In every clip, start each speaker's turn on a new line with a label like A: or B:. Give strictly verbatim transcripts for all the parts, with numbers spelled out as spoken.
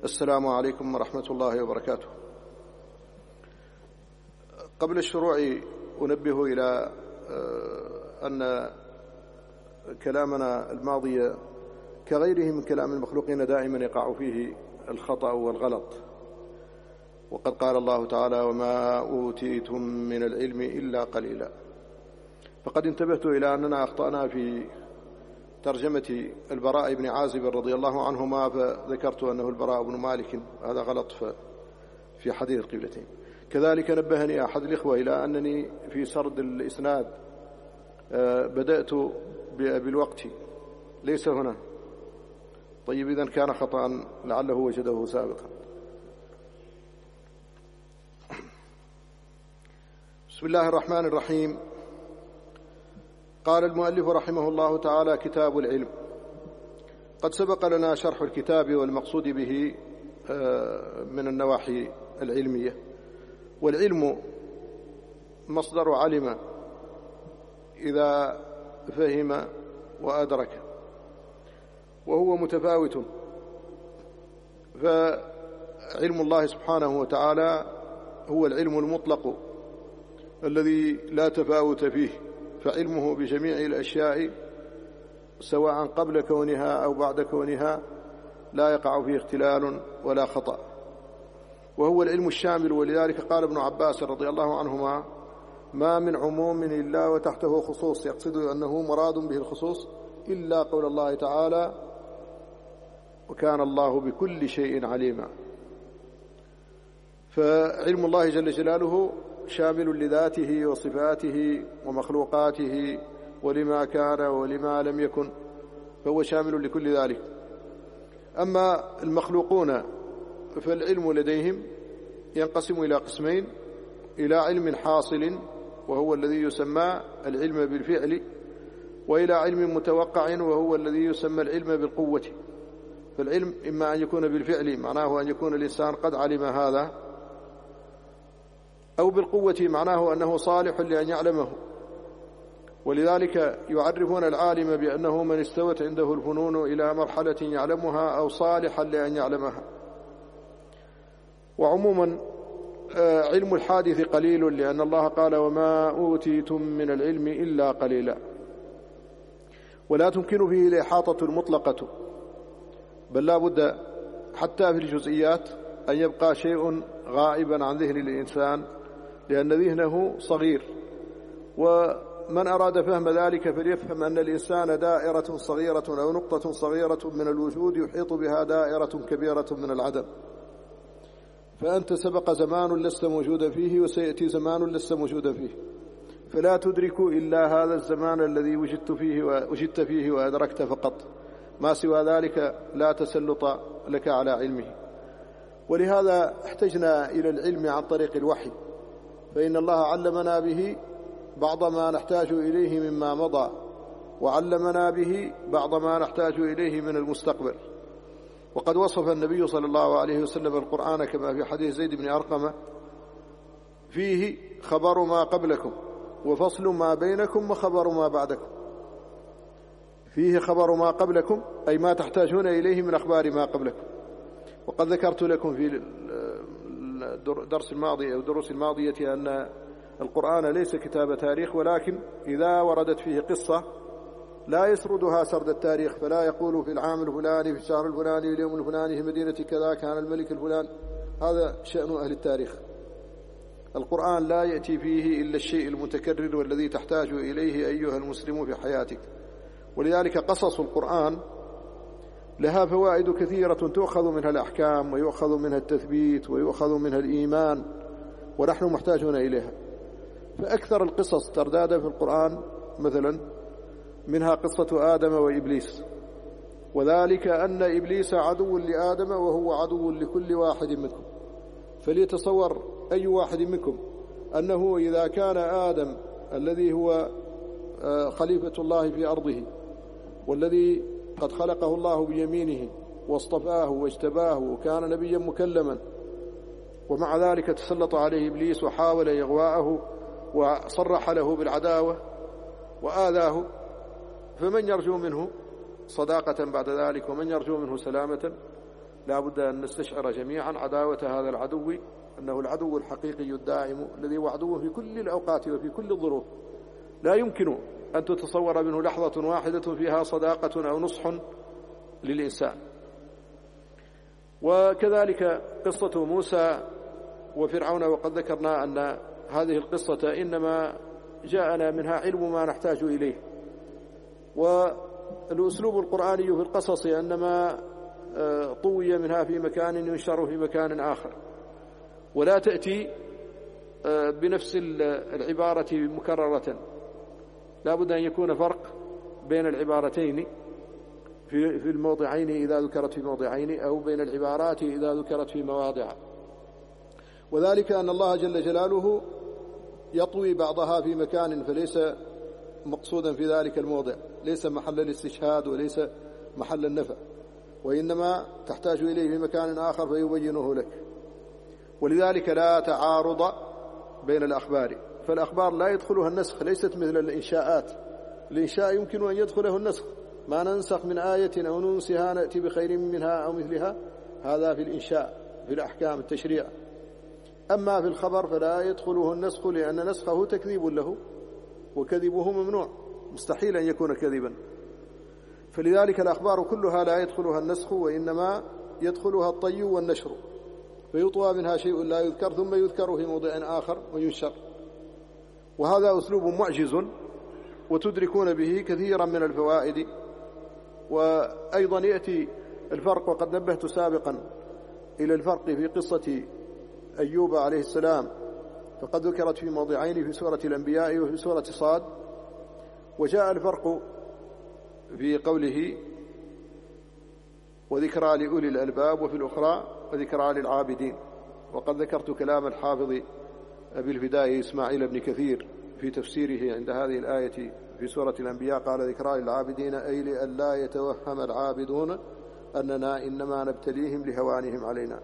A: السلام عليكم ورحمة الله وبركاته. قبل الشروع أنبه إلى أن كلامنا الماضي كغيره من كلام المخلوقين دائما يقع فيه الخطأ والغلط، وقد قال الله تعالى: وما أوتيتم من العلم إلا قليلا. فقد انتبهت إلى أننا أخطأنا في ترجمة البراء بن عازب رضي الله عنهما، فذكرت أنه البراء بن مالك، هذا غلط في حديث القبلتين. كذلك نبهني أحد الإخوة إلى أنني في سرد الإسناد بدأت بالوقت، ليس هنا. طيب، إذن كان خطأ لعله وجده سابقا. بسم الله الرحمن الرحيم. قال المؤلف رحمه الله تعالى: كتاب العلم. قد سبق لنا شرح الكتاب والمقصود به من النواحي العلمية. والعلم مصدر علم إذا فهم وأدرك، وهو متفاوت. فعلم الله سبحانه وتعالى هو العلم المطلق الذي لا تفاوت فيه، فعلمه بجميع الأشياء سواء قبل كونها أو بعد كونها لا يقع فيه اختلال ولا خطأ، وهو العلم الشامل. ولذلك قال ابن عباس رضي الله عنهما: ما من عموم إلا وتحته خصوص، يقصد أنه مراد به الخصوص، إلا قول الله تعالى: وكان الله بكل شيء عليما. فعلم الله جل جلاله شامل لذاته وصفاته ومخلوقاته ولما كان ولما لم يكن، فهو شامل لكل ذلك. أما المخلوقون فالعلم لديهم ينقسم إلى قسمين: إلى علم حاصل وهو الذي يسمى العلم بالفعل، وإلى علم متوقع وهو الذي يسمى العلم بالقوة. فالعلم إما أن يكون بالفعل، معناه أن يكون الإنسان قد علم هذا، أو بالقوة، معناه أنه صالح لأن يعلمه. ولذلك يعرفون العالم بأنه من استوت عنده الفنون إلى مرحلة يعلمها أو صالحا لأن يعلمها. وعموما علم الحادث قليل، لأن الله قال: وما أوتيتم من العلم إلا قليلا. ولا تمكن فيه الإحاطة المطلقة، بل لا بد حتى في الجزئيات أن يبقى شيء غائبا عن ذهن الإنسان، لأن ذهنه صغير. ومن أراد فهم ذلك فليفهم أن الإنسان دائرة صغيرة أو نقطة صغيرة من الوجود يحيط بها دائرة كبيرة من العدم. فأنت سبق زمان لست موجودا فيه، وسيأتي زمان لست موجودا فيه، فلا تدرك إلا هذا الزمان الذي وجدت فيه وجدت فيه وأدركت فقط، ما سوى ذلك لا تسلط لك على علمه. ولهذا احتجنا إلى العلم عن طريق الوحي، فإن الله علمنا به بعض ما نحتاج إليه مما مضى، وعلمنا به بعض ما نحتاج إليه من المستقبل. وقد وصف النبي صلى الله عليه وسلم القرآن كما في حديث زيد بن أرقم: فيه خبر ما قبلكم وفصل ما بينكم وخبر ما بعدكم. فيه خبر ما قبلكم أي ما تحتاجون إليه من أخبار ما قبلكم. وقد ذكرت لكم في الدرس الماضي أو الدروس الماضية أن القرآن ليس كتاب تاريخ، ولكن إذا وردت فيه قصة لا يسردها سرد التاريخ، فلا يقول في العام الفلاني في الشهر الفلاني في اليوم الفلاني في مدينة كذا كان الملك الفلان. هذا شأن أهل التاريخ. القرآن لا يأتي فيه إلا الشيء المتكرر والذي تحتاج إليه أيها المسلم في حياتك. ولذلك قصص القرآن لها فوائد كثيرة، تؤخذ منها الأحكام ويؤخذ منها التثبيت ويؤخذ منها الإيمان، ونحن محتاجون إليها. فأكثر القصص تردادا في القرآن مثلا منها قصة آدم وإبليس، وذلك أن إبليس عدو لآدم وهو عدو لكل واحد منكم. فليتصور أي واحد منكم أنه إذا كان آدم الذي هو خليفة الله في أرضه، والذي قد خلقه الله بيمينه واصطفاه واجتباه وكان نبيا مكلما، ومع ذلك تسلط عليه إبليس وحاول إغواءه وصرح له بالعداوة وآذاه، فمن يرجو منه صداقة بعد ذلك ومن يرجو منه سلامة؟ لا بد أن نستشعر جميعا عداوة هذا العدو، أنه العدو الحقيقي الدائم الذي هو عدو في كل الأوقات وفي كل الظروف، لا يمكن أن تتصور منه لحظة واحدة فيها صداقة أو نصح للإنسان. وكذلك قصة موسى وفرعون، وقد ذكرنا أن هذه القصة إنما جاءنا منها علم ما نحتاج إليه، والأسلوب القرآني في القصص أنما طوي منها في مكان ينشر في مكان آخر، ولا تأتي بنفس العبارة مكررة، لا بد أن يكون فرق بين العبارتين في الموضعين إذا ذكرت في موضعين، أو بين العبارات إذا ذكرت في مواضع. وذلك أن الله جل جلاله يطوي بعضها في مكان فليس مقصودا في ذلك الموضع، ليس محل الاستشهاد وليس محل النفع، وإنما تحتاج إليه في مكان آخر فيبينه لك. ولذلك لا تعارض بين الأخبار، فالأخبار لا يدخلها النسخ، ليست مثل الإنشاءات. الإنشاء يمكن أن يدخله النسخ، ما ننسخ من آية أو ننسها نأتي بخير منها أو مثلها، هذا في الإنشاء في الأحكام التشريع. أما في الخبر فلا يدخله النسخ، لأن نسخه تكذيب له، وكذبه ممنوع، مستحيل أن يكون كذبا. فلذلك الأخبار كلها لا يدخلها النسخ، وإنما يدخلها الطي والنشر، فيطوى منها شيء لا يذكر ثم يذكر في موضع آخر وينشر. وهذا أسلوب معجز، وتدركون به كثيرا من الفوائد. وأيضا يأتي الفرق، وقد نبهت سابقا إلى الفرق في قصة أيوب عليه السلام، فقد ذكرت في موضعين، في سورة الأنبياء وفي سورة صاد. وجاء الفرق في قوله وذكرى لأولي الألباب، وفي الأخرى وذكرى للعابدين. وقد ذكرت كلام الحافظ أبي الفداء إسماعيل بن كثير في تفسيره عند هذه الآية في سورة الأنبياء، قال ذكرى للعابدين أي لئلا يتوهم العابدون أننا إنما نبتليهم لهوانهم علينا.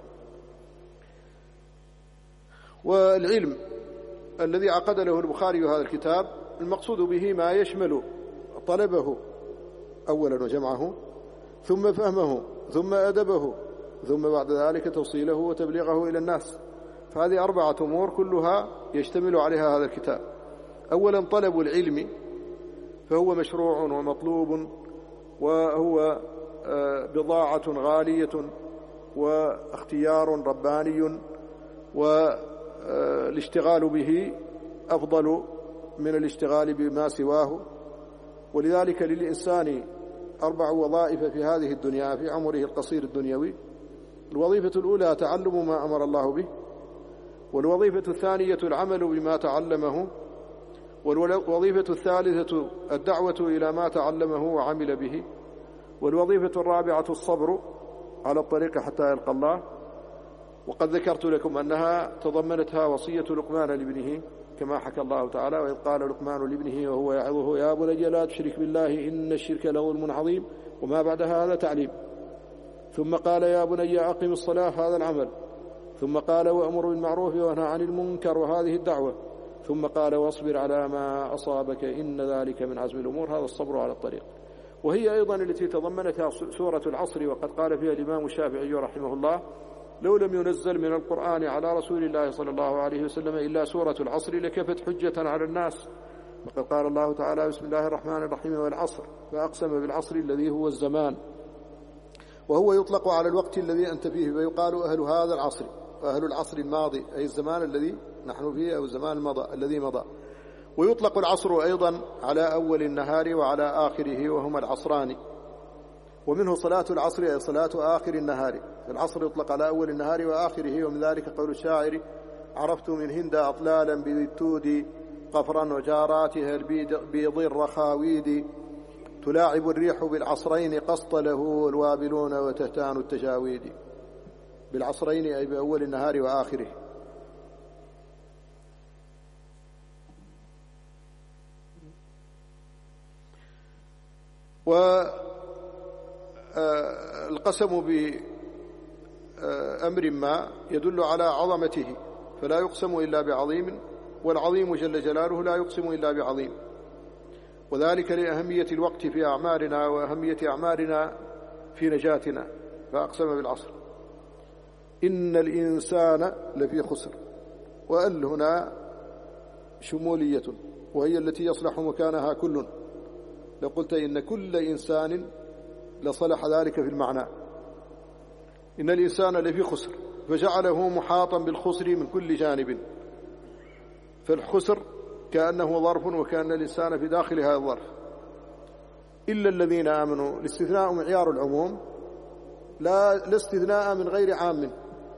A: والعلم الذي عقد له البخاري هذا الكتاب المقصود به ما يشمل طلبه أولا وجمعه، ثم فهمه، ثم أدبه، ثم بعد ذلك توصيله وتبليغه إلى الناس. فهذه أربعة أمور كلها يشتمل عليها هذا الكتاب. أولا طلب العلم، فهو مشروع ومطلوب، وهو بضاعة غالية واختيار رباني، والاشتغال به أفضل من الاشتغال بما سواه. ولذلك للإنسان أربع وظائف في هذه الدنيا في عمره القصير الدنيوي. الوظيفة الأولى تعلم ما أمر الله به، والوظيفة الثانية العمل بما تعلمه، والوظيفة الثالثة الدعوة إلى ما تعلمه وعمل به، والوظيفة الرابعة الصبر على الطريق حتى يلقى الله. وقد ذكرت لكم أنها تضمنتها وصية لقمان لابنه، كما حكى الله تعالى: وإذ قال لقمان لابنه وهو يعظه يا بني لا تشرك بالله إن الشرك لظلم عظيم، وما بعدها هذا تعليم. ثم قال يا بني أقم الصلاة، هذا العمل. ثم قال وأمر بالمعروف وانهى عن المنكر، وهذه الدعوة. ثم قال واصبر على ما أصابك إن ذلك من عزم الأمور، هذا الصبر على الطريق. وهي أيضا التي تضمنتها سورة العصر، وقد قال فيها الإمام الشافعي رحمه الله: لو لم ينزل من القرآن على رسول الله صلى الله عليه وسلم إلا سورة العصر لكفت حجة على الناس. وقد قال الله تعالى: بسم الله الرحمن الرحيم والعصر، فأقسم بالعصر الذي هو الزمان، وهو يطلق على الوقت الذي أنت فيه، فيقال أهل هذا العصر، وأهل العصر الماضي أي الزمان الذي نحن فيه، أو الزمان المضى الذي مضى. ويطلق العصر أيضا على أول النهار وعلى آخره، وهما العصران. ومنه صلاة العصر أي صلاة آخر النهار. العصر يطلق على أول النهار وآخره، ومن ذلك قول الشاعر: عرفت من هند أطلالا بذي التود قفرا وجاراتها البيض الرخاويد، تلاعب الريح بالعصرين قسط له الوابلون وتهتان التجاويد. بالعصرين أي بأول النهار وآخره. والقسم بأمر ما يدل على عظمته، فلا يقسم إلا بعظيم، والعظيم جل جلاله لا يقسم إلا بعظيم. وذلك لأهمية الوقت في أعمارنا، وأهمية أعمارنا في نجاتنا، فأقسم بالعصر. إن الإنسان لفي خسر، وأل هنا شمولية وهي التي يصلح مكانها كل، لقلت إن كل إنسان لصلح ذلك في المعنى. إن الإنسان لفي خسر فجعله محاطا بالخسر من كل جانب، فالخسر كأنه ظرف وكأن الإنسان في داخل هذا الظرف. إلا الذين آمنوا، الاستثناء معيار العموم، لا الاستثناء من غير عام.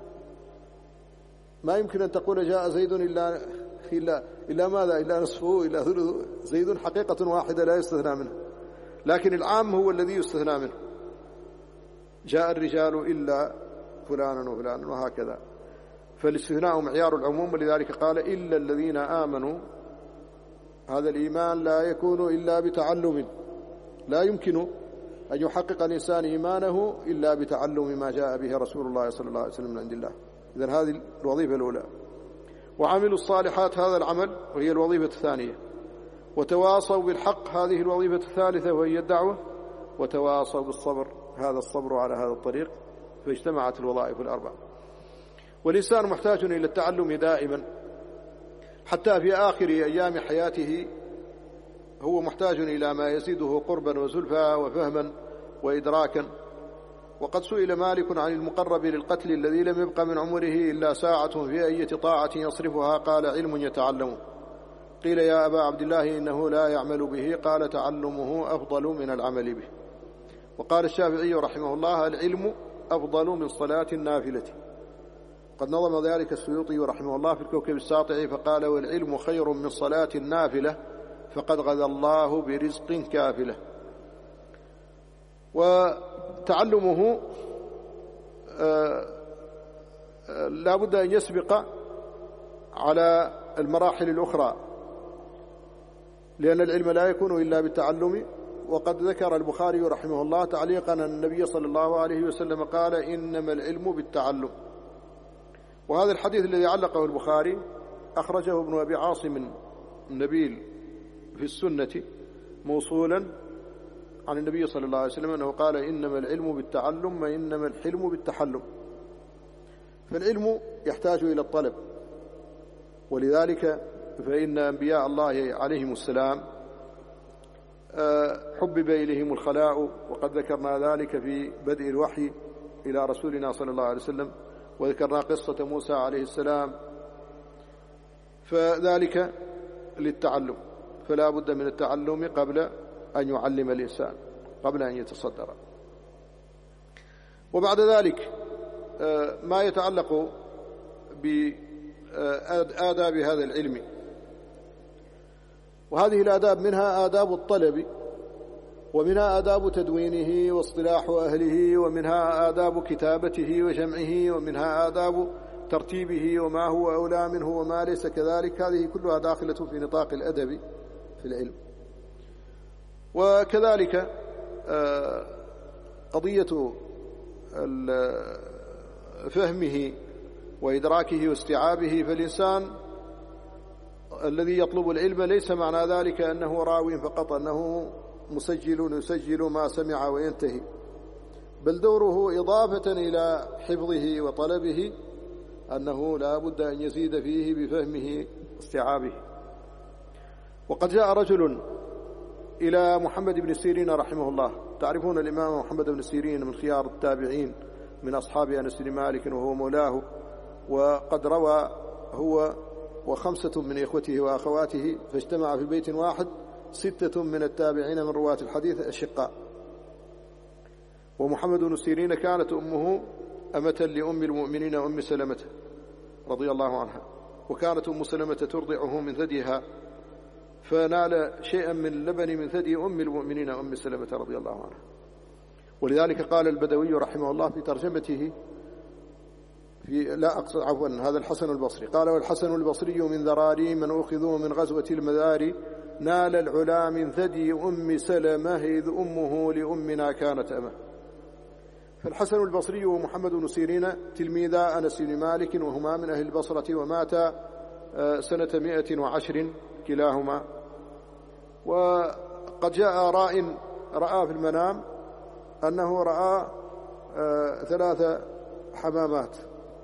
A: ما يمكن أن تقول جاء زيد إلا إلا إلا ماذا؟ إلا نصفه، إلا ثلثه. زيد حقيقة واحدة لا يستثنى منه، لكن العام هو الذي يستثنى منه. جاء الرجال إلا فلانا وفلانا وهكذا، فالاستثناء معيار العموم، ولذلك قال إلا الذين آمنوا. هذا الإيمان لا يكون إلا بتعلم، لا يمكن أن يحقق الإنسان إيمانه إلا بتعلم ما جاء به رسول الله صلى الله عليه وسلم من عند الله. إذن هذه الوظيفة الأولى. وعملوا الصالحات، هذا العمل وهي الوظيفة الثانية. وتواصوا بالحق، هذه الوظيفة الثالثة وهي الدعوة. وتواصوا بالصبر، هذا الصبر على هذا الطريق. فاجتمعت الوظائف الأربع. والإنسان محتاج إلى التعلم دائما، حتى في آخر أيام حياته هو محتاج إلى ما يزيده قربا وزلفى وفهما وإدراكا. وقد سئل مالك عن المقرب للقتل الذي لم يبق من عمره إلا ساعة في أية طاعة يصرفها، قال علم يتعلمه. قيل يا أبا عبد الله إنه لا يعمل به، قال تعلمه أفضل من العمل به. وقال الشافعي رحمه الله العلم أفضل من صلاة النافلة. قد نظم ذلك السيوطي رحمه الله في الكوكب الساطع فقال والعلم خير من صلاة النافلة فقد غذى الله برزق كافلة. وتعلمه لا بد أن يسبق على المراحل الأخرى، لأن العلم لا يكون إلا بالتعلم. وقد ذكر البخاري رحمه الله تعليقا أن النبي صلى الله عليه وسلم قال إنما العلم بالتعلم. وهذا الحديث الذي علقه البخاري أخرجه ابن أبي عاصم النبيل في السنة موصولا عن النبي صلى الله عليه وسلم أنه قال إنما العلم بالتعلم وإنما الحلم بالتحلم. فالعلم يحتاج إلى الطلب، ولذلك فإن أنبياء الله عليهم السلام حبب إليهم الخلاء، وقد ذكرنا ذلك في بدء الوحي إلى رسولنا صلى الله عليه وسلم، وذكرنا قصة موسى عليه السلام. فذلك للتعلم، فلا بد من التعلم قبل أن يعلم الإنسان، قبل أن يتصدر. وبعد ذلك ما يتعلق بآداب هذا العلم، وهذه الآداب منها آداب الطلب، ومنها آداب تدوينه واصطلاح أهله، ومنها آداب كتابته وجمعه، ومنها آداب ترتيبه وما هو أولى منه وما ليس كذلك. هذه كلها داخلة في نطاق الأدب في العلم. وكذلك قضية فهمه وإدراكه واستيعابه. فالإنسان الذي يطلب العلم ليس معنى ذلك أنه راوي فقط، أنه مسجل يسجل ما سمع وينتهي، بل دوره إضافة إلى حفظه وطلبه أنه لا بد أن يزيد فيه بفهمه واستيعابه. وقد جاء رجل إلى محمد بن سيرين رحمه الله. تعرفون الإمام محمد بن سيرين من خيار التابعين من أصحاب أنس بن مالك وهو مولاه، وقد روى هو وخمسة من إخوته وأخواته، فاجتمع في بيت واحد ستة من التابعين من رواة الحديث أشقاء. ومحمد بن سيرين كانت أمه أمة لأم المؤمنين أم سلمة رضي الله عنها، وكانت أم سلمة ترضعه من ثديها، فنال شيئا من اللبن من ثدي أم المؤمنين أم سلمة رضي الله عنها. ولذلك قال البدوي رحمه الله في ترجمته في لا أقصد عفوا هذا الحسن البصري قال والحسن البصري من ذراري من أخذوا من غزوة المذاري نال العلا من ثدي أم سلمة إذ أمه لأمنا كانت أمه. فالحسن البصري ومحمد بن سيرين تلميذا أنس بن مالك، وهما من أهل البصرة، وماتا سنة مائة وعشر كلاهما. وقد جاء راء رأى في المنام أنه رأى ثلاث حمامات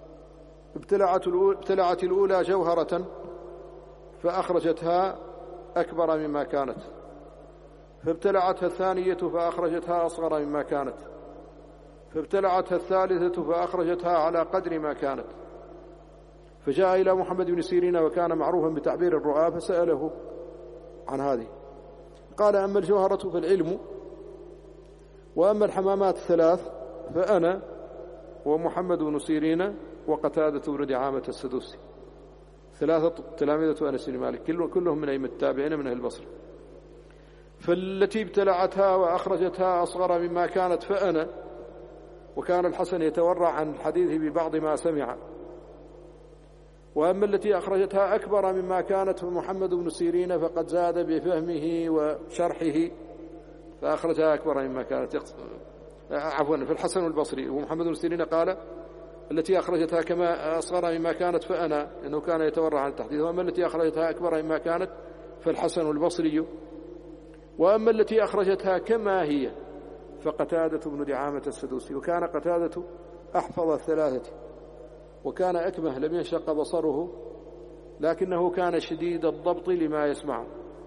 A: ابتلعت ابتلعت الأولى جوهرة فأخرجتها أكبر مما كانت، فابتلعتها الثانية فأخرجتها أصغر مما كانت، فابتلعتها الثالثة فأخرجتها على قدر ما كانت. فجاء إلى محمد بن سيرين وكان معروفا بتعبير الرؤى فسأله عن هذه، قال: أما الجوهرة فالعلم، وأما الحمامات الثلاث فأنا ومحمد بن سيرين وقتادة بن دعامة السدوسي، ثلاثة تلامذة أنس بن مالك كلهم من أئمة التابعين من أهل البصرة. فالتي ابتلعتها وأخرجتها أصغر مما كانت فأنا، وكان الحسن يتورع عن الحديث ببعض ما سمع. وأما التي أخرجتها أكبر مما كانت فمحمد بن سيرين فقد زاد بفهمه وشرحه فأخرجها أكبر مما كانت. عفوا في الحسن البصري، ومحمد بن سيرين قال: التي أخرجتها كما أصغر مما كانت فأنا، إنه كان يتورع عن التحديث. وأما التي أخرجتها أكبر مما كانت فالحسن البصري. وأما التي أخرجتها كما هي فقتادة بن دعامة السدوسي. وكان قتادة أحفظ الثلاثة، وكان أكمه لم ينشق بصره، لكنه كان شديد الضبط لما يسمع.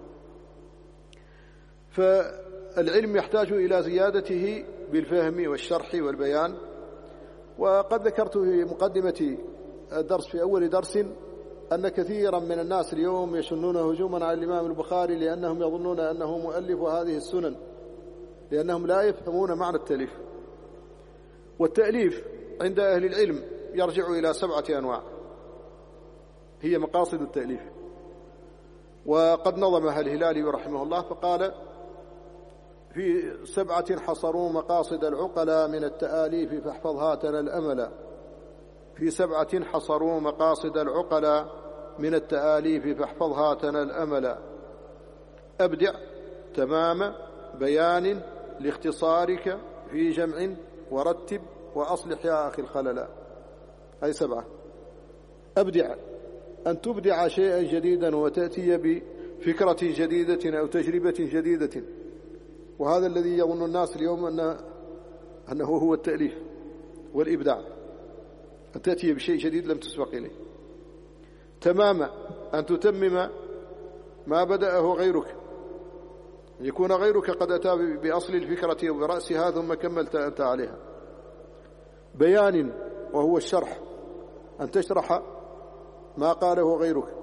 A: فالعلم يحتاج إلى زيادته بالفهم والشرح والبيان. وقد ذكرت في مقدمة الدرس في أول درس أن كثيرا من الناس اليوم يشنون هجوما على الإمام البخاري لأنهم يظنون أنه مؤلف هذه السنن، لأنهم لا يفهمون معنى التأليف. والتأليف عند أهل العلم يرجع إلى سبعة أنواع هي مقاصد التأليف. وقد نظمها الهلالي رحمه الله فقال: في سبعة حصروا مقاصد العقلاء من التآليف فاحفظ هاتنا الأملا. في سبعة حصروا مقاصد العقلاء من التآليف فاحفظ هاتنا الأملا. أبدع تمام بيان لاختصارك في جمع ورتب وأصلح يا أخي الخللا. هذه سبعة. أبدع أن تبدع شيئا جديدا وتأتي بفكرة جديدة أو تجربة جديدة، وهذا الذي يظن الناس اليوم أنه, أنه هو التأليف والإبداع، أن تأتي بشيء جديد لم تسبق إليه. تماما أن تتمم ما بدأه غيرك، أن يكون غيرك قد أتى بأصل الفكرة وبرأسها ثم كملت أنت عليها. بيان وهو الشرح، أن تشرح ما قاله غيرك.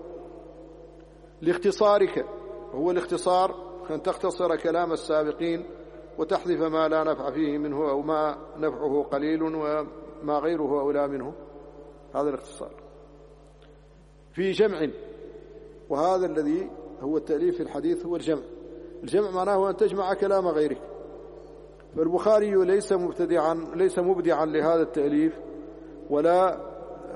A: لاختصارك هو الاختصار، أن تختصر كلام السابقين وتحذف ما لا نفع فيه منه أو ما نفعه قليل وما غيره أولى منه، هذا الاختصار. في جمع، وهذا الذي هو التأليف في الحديث هو الجمع. الجمع معناه أن تجمع كلام غيرك. فالبخاري ليس مبتدعا ليس مبدعا لهذا التأليف ولا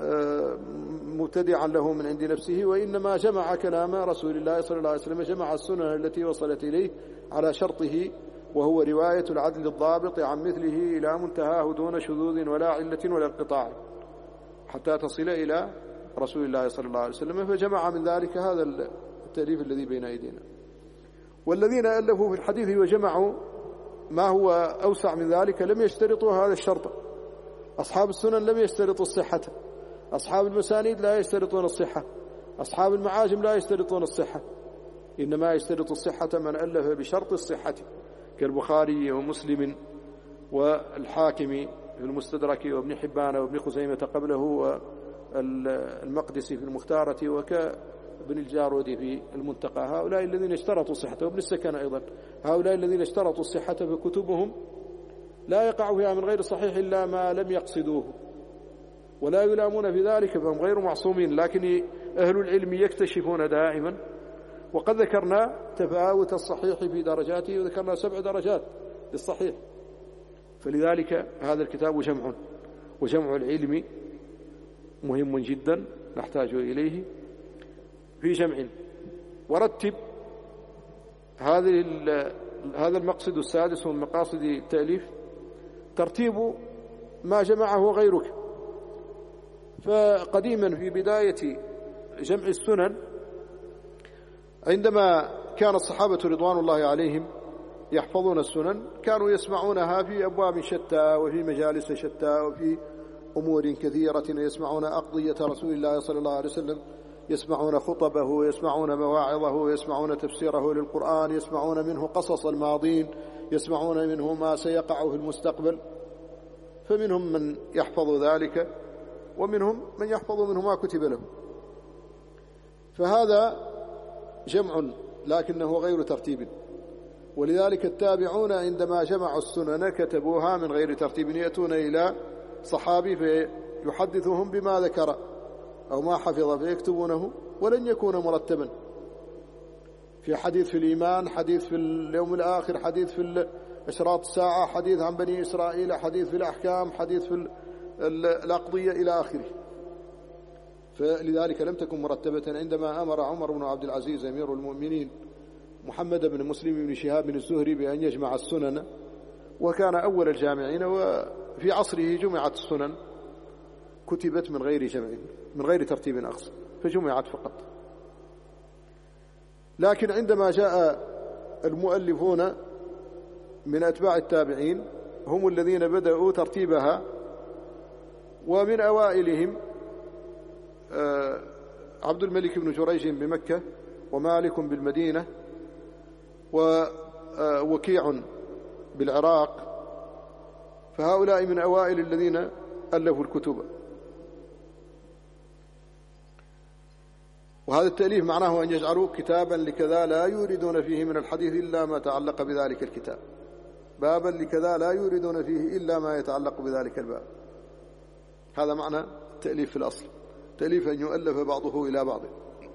A: مبتدعا له من عند نفسه، وإنما جمع كلام رسول الله صلى الله عليه وسلم، جمع السنن التي وصلت إليه على شرطه، وهو رواية العدل الضابط عن مثله إلى منتهاه دون شذوذ ولا علة ولا انقطاع حتى تصل إلى رسول الله صلى الله عليه وسلم. فجمع من ذلك هذا التأليف الذي بين أيدينا. والذين ألفوا في الحديث وجمعوا ما هو أوسع من ذلك لم يشترطوا هذا الشرط. أصحاب السنن لم يشترطوا الصحة، أصحاب المسانيد لا يشترطون الصحة، أصحاب المعاجم لا يشترطون الصحة، إنما يشترط الصحة من ألف بشرط الصحة كالبخاري ومسلم والحاكم في المستدرك وابن حبان وابن خزيمة قبله والمقدسي في المختارة وكابن الجارود في المنتقى. هؤلاء الذين اشترطوا الصحة، وابن السكن أيضا، هؤلاء الذين اشترطوا الصحة في كتبهم لا يقع فيها من غير صحيح إلا ما لم يقصدوه، ولا يلامون في ذلك، فهم غير معصومين، لكن أهل العلم يكتشفون دائما. وقد ذكرنا تفاوت الصحيح في درجاته، وذكرنا سبع درجات للصحيح. فلذلك هذا الكتاب جمع، وجمع العلم مهم جدا نحتاج إليه في جمع. ورتب هذه هذا المقصد السادس من مقاصد التأليف، ترتيب ما جمعه غيرك. فقديما في بداية جمع السنن عندما كان الصحابة رضوان الله عليهم يحفظون السنن كانوا يسمعونها في أبواب شتى وفي مجالس شتى وفي أمور كثيرة، يسمعون أقضية رسول الله صلى الله عليه وسلم، يسمعون خطبه ويسمعون مواعظه ويسمعون تفسيره للقرآن، يسمعون منه قصص الماضين، يسمعون منه ما سيقع في المستقبل. فمنهم من يحفظ ذلك ومنهم من يحفظ منه ما كتب له. فهذا جمع لكنه غير ترتيب. ولذلك التابعون عندما جمعوا السنن كتبوها من غير ترتيب، يأتون إلى صحابي فيحدثهم بما ذكر أو ما حفظ فيكتبونه، ولن يكون مرتبا في حديث في الإيمان، حديث في اليوم الآخر، حديث في أشراط الساعة، حديث عن بني إسرائيل، حديث في الأحكام، حديث في الأقضية إلى آخره. فلذلك لم تكن مرتبة. عندما أمر عمر بن عبد العزيز أمير المؤمنين محمد بن مسلم بن شهاب بن الزهري بأن يجمع السنن، وكان أول الجامعين، وفي عصره جمعت السنن، كتبت من غير جمع من غير ترتيب أقصى، فجمعت فقط. لكن عندما جاء المؤلفون من أتباع التابعين هم الذين بدأوا ترتيبها، ومن أوائلهم عبد الملك بن جريج بمكة، ومالك بالمدينة، ووكيع بالعراق. فهؤلاء من أوائل الذين ألفوا الكتب. وهذا التأليف معناه أن يجعلوا كتابا لكذا لا يوردون فيه من الحديث إلا ما تعلق بذلك الكتاب، بابا لكذا لا يوردون فيه إلا ما يتعلق بذلك الباب. هذا معنى التأليف في الأصل، تأليف أن يؤلف بعضه إلى بعض.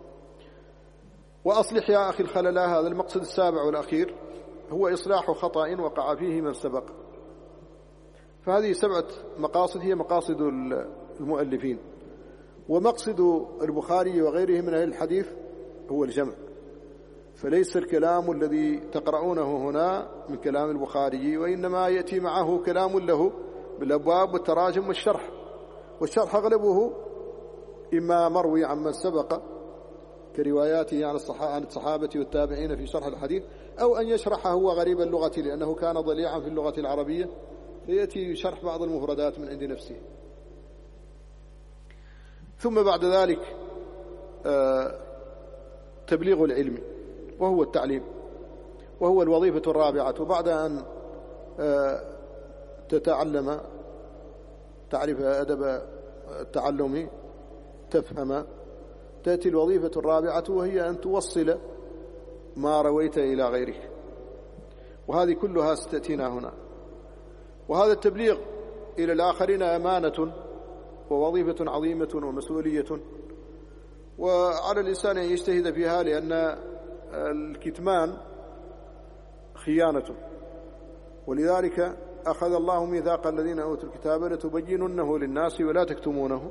A: وأصلح يا أخي الخلل، هذا المقصد السابع والأخير، هو إصلاح خطأ وقع فيه من سبق. فهذه سبعة مقاصد هي مقاصد المؤلفين. ومقصد البخاري وغيره من أهل الحديث هو الجمع، فليس الكلام الذي تقرؤونه هنا من كلام البخاري، وإنما يأتي معه كلام له بالأبواب والتراجم والشرح. والشرح أغلبه إما مروي عمن سبق كرواياته عن الصحابة والتابعين في شرح الحديث، أو أن يشرحه هو غريب اللغة لأنه كان ضليعا في اللغة العربية، فيأتي شرح بعض المفردات من عند نفسه. ثم بعد ذلك تبليغ العلم وهو التعليم، وهو الوظيفة الرابعة. وبعد أن تتعلم تعرف أدب التعلم تفهم، تأتي الوظيفة الرابعة وهي أن توصل ما رويت إلى غيرك، وهذه كلها ستأتينا هنا. وهذا التبليغ إلى الآخرين أمانة ووظيفة عظيمة ومسؤولية، وعلى الإنسان أن يجتهد فيها، لأن الكتمان خيانة. ولذلك أخذ الله ميثاق الذين أوتوا الكتاب لتبيننه للناس ولا تكتمونه.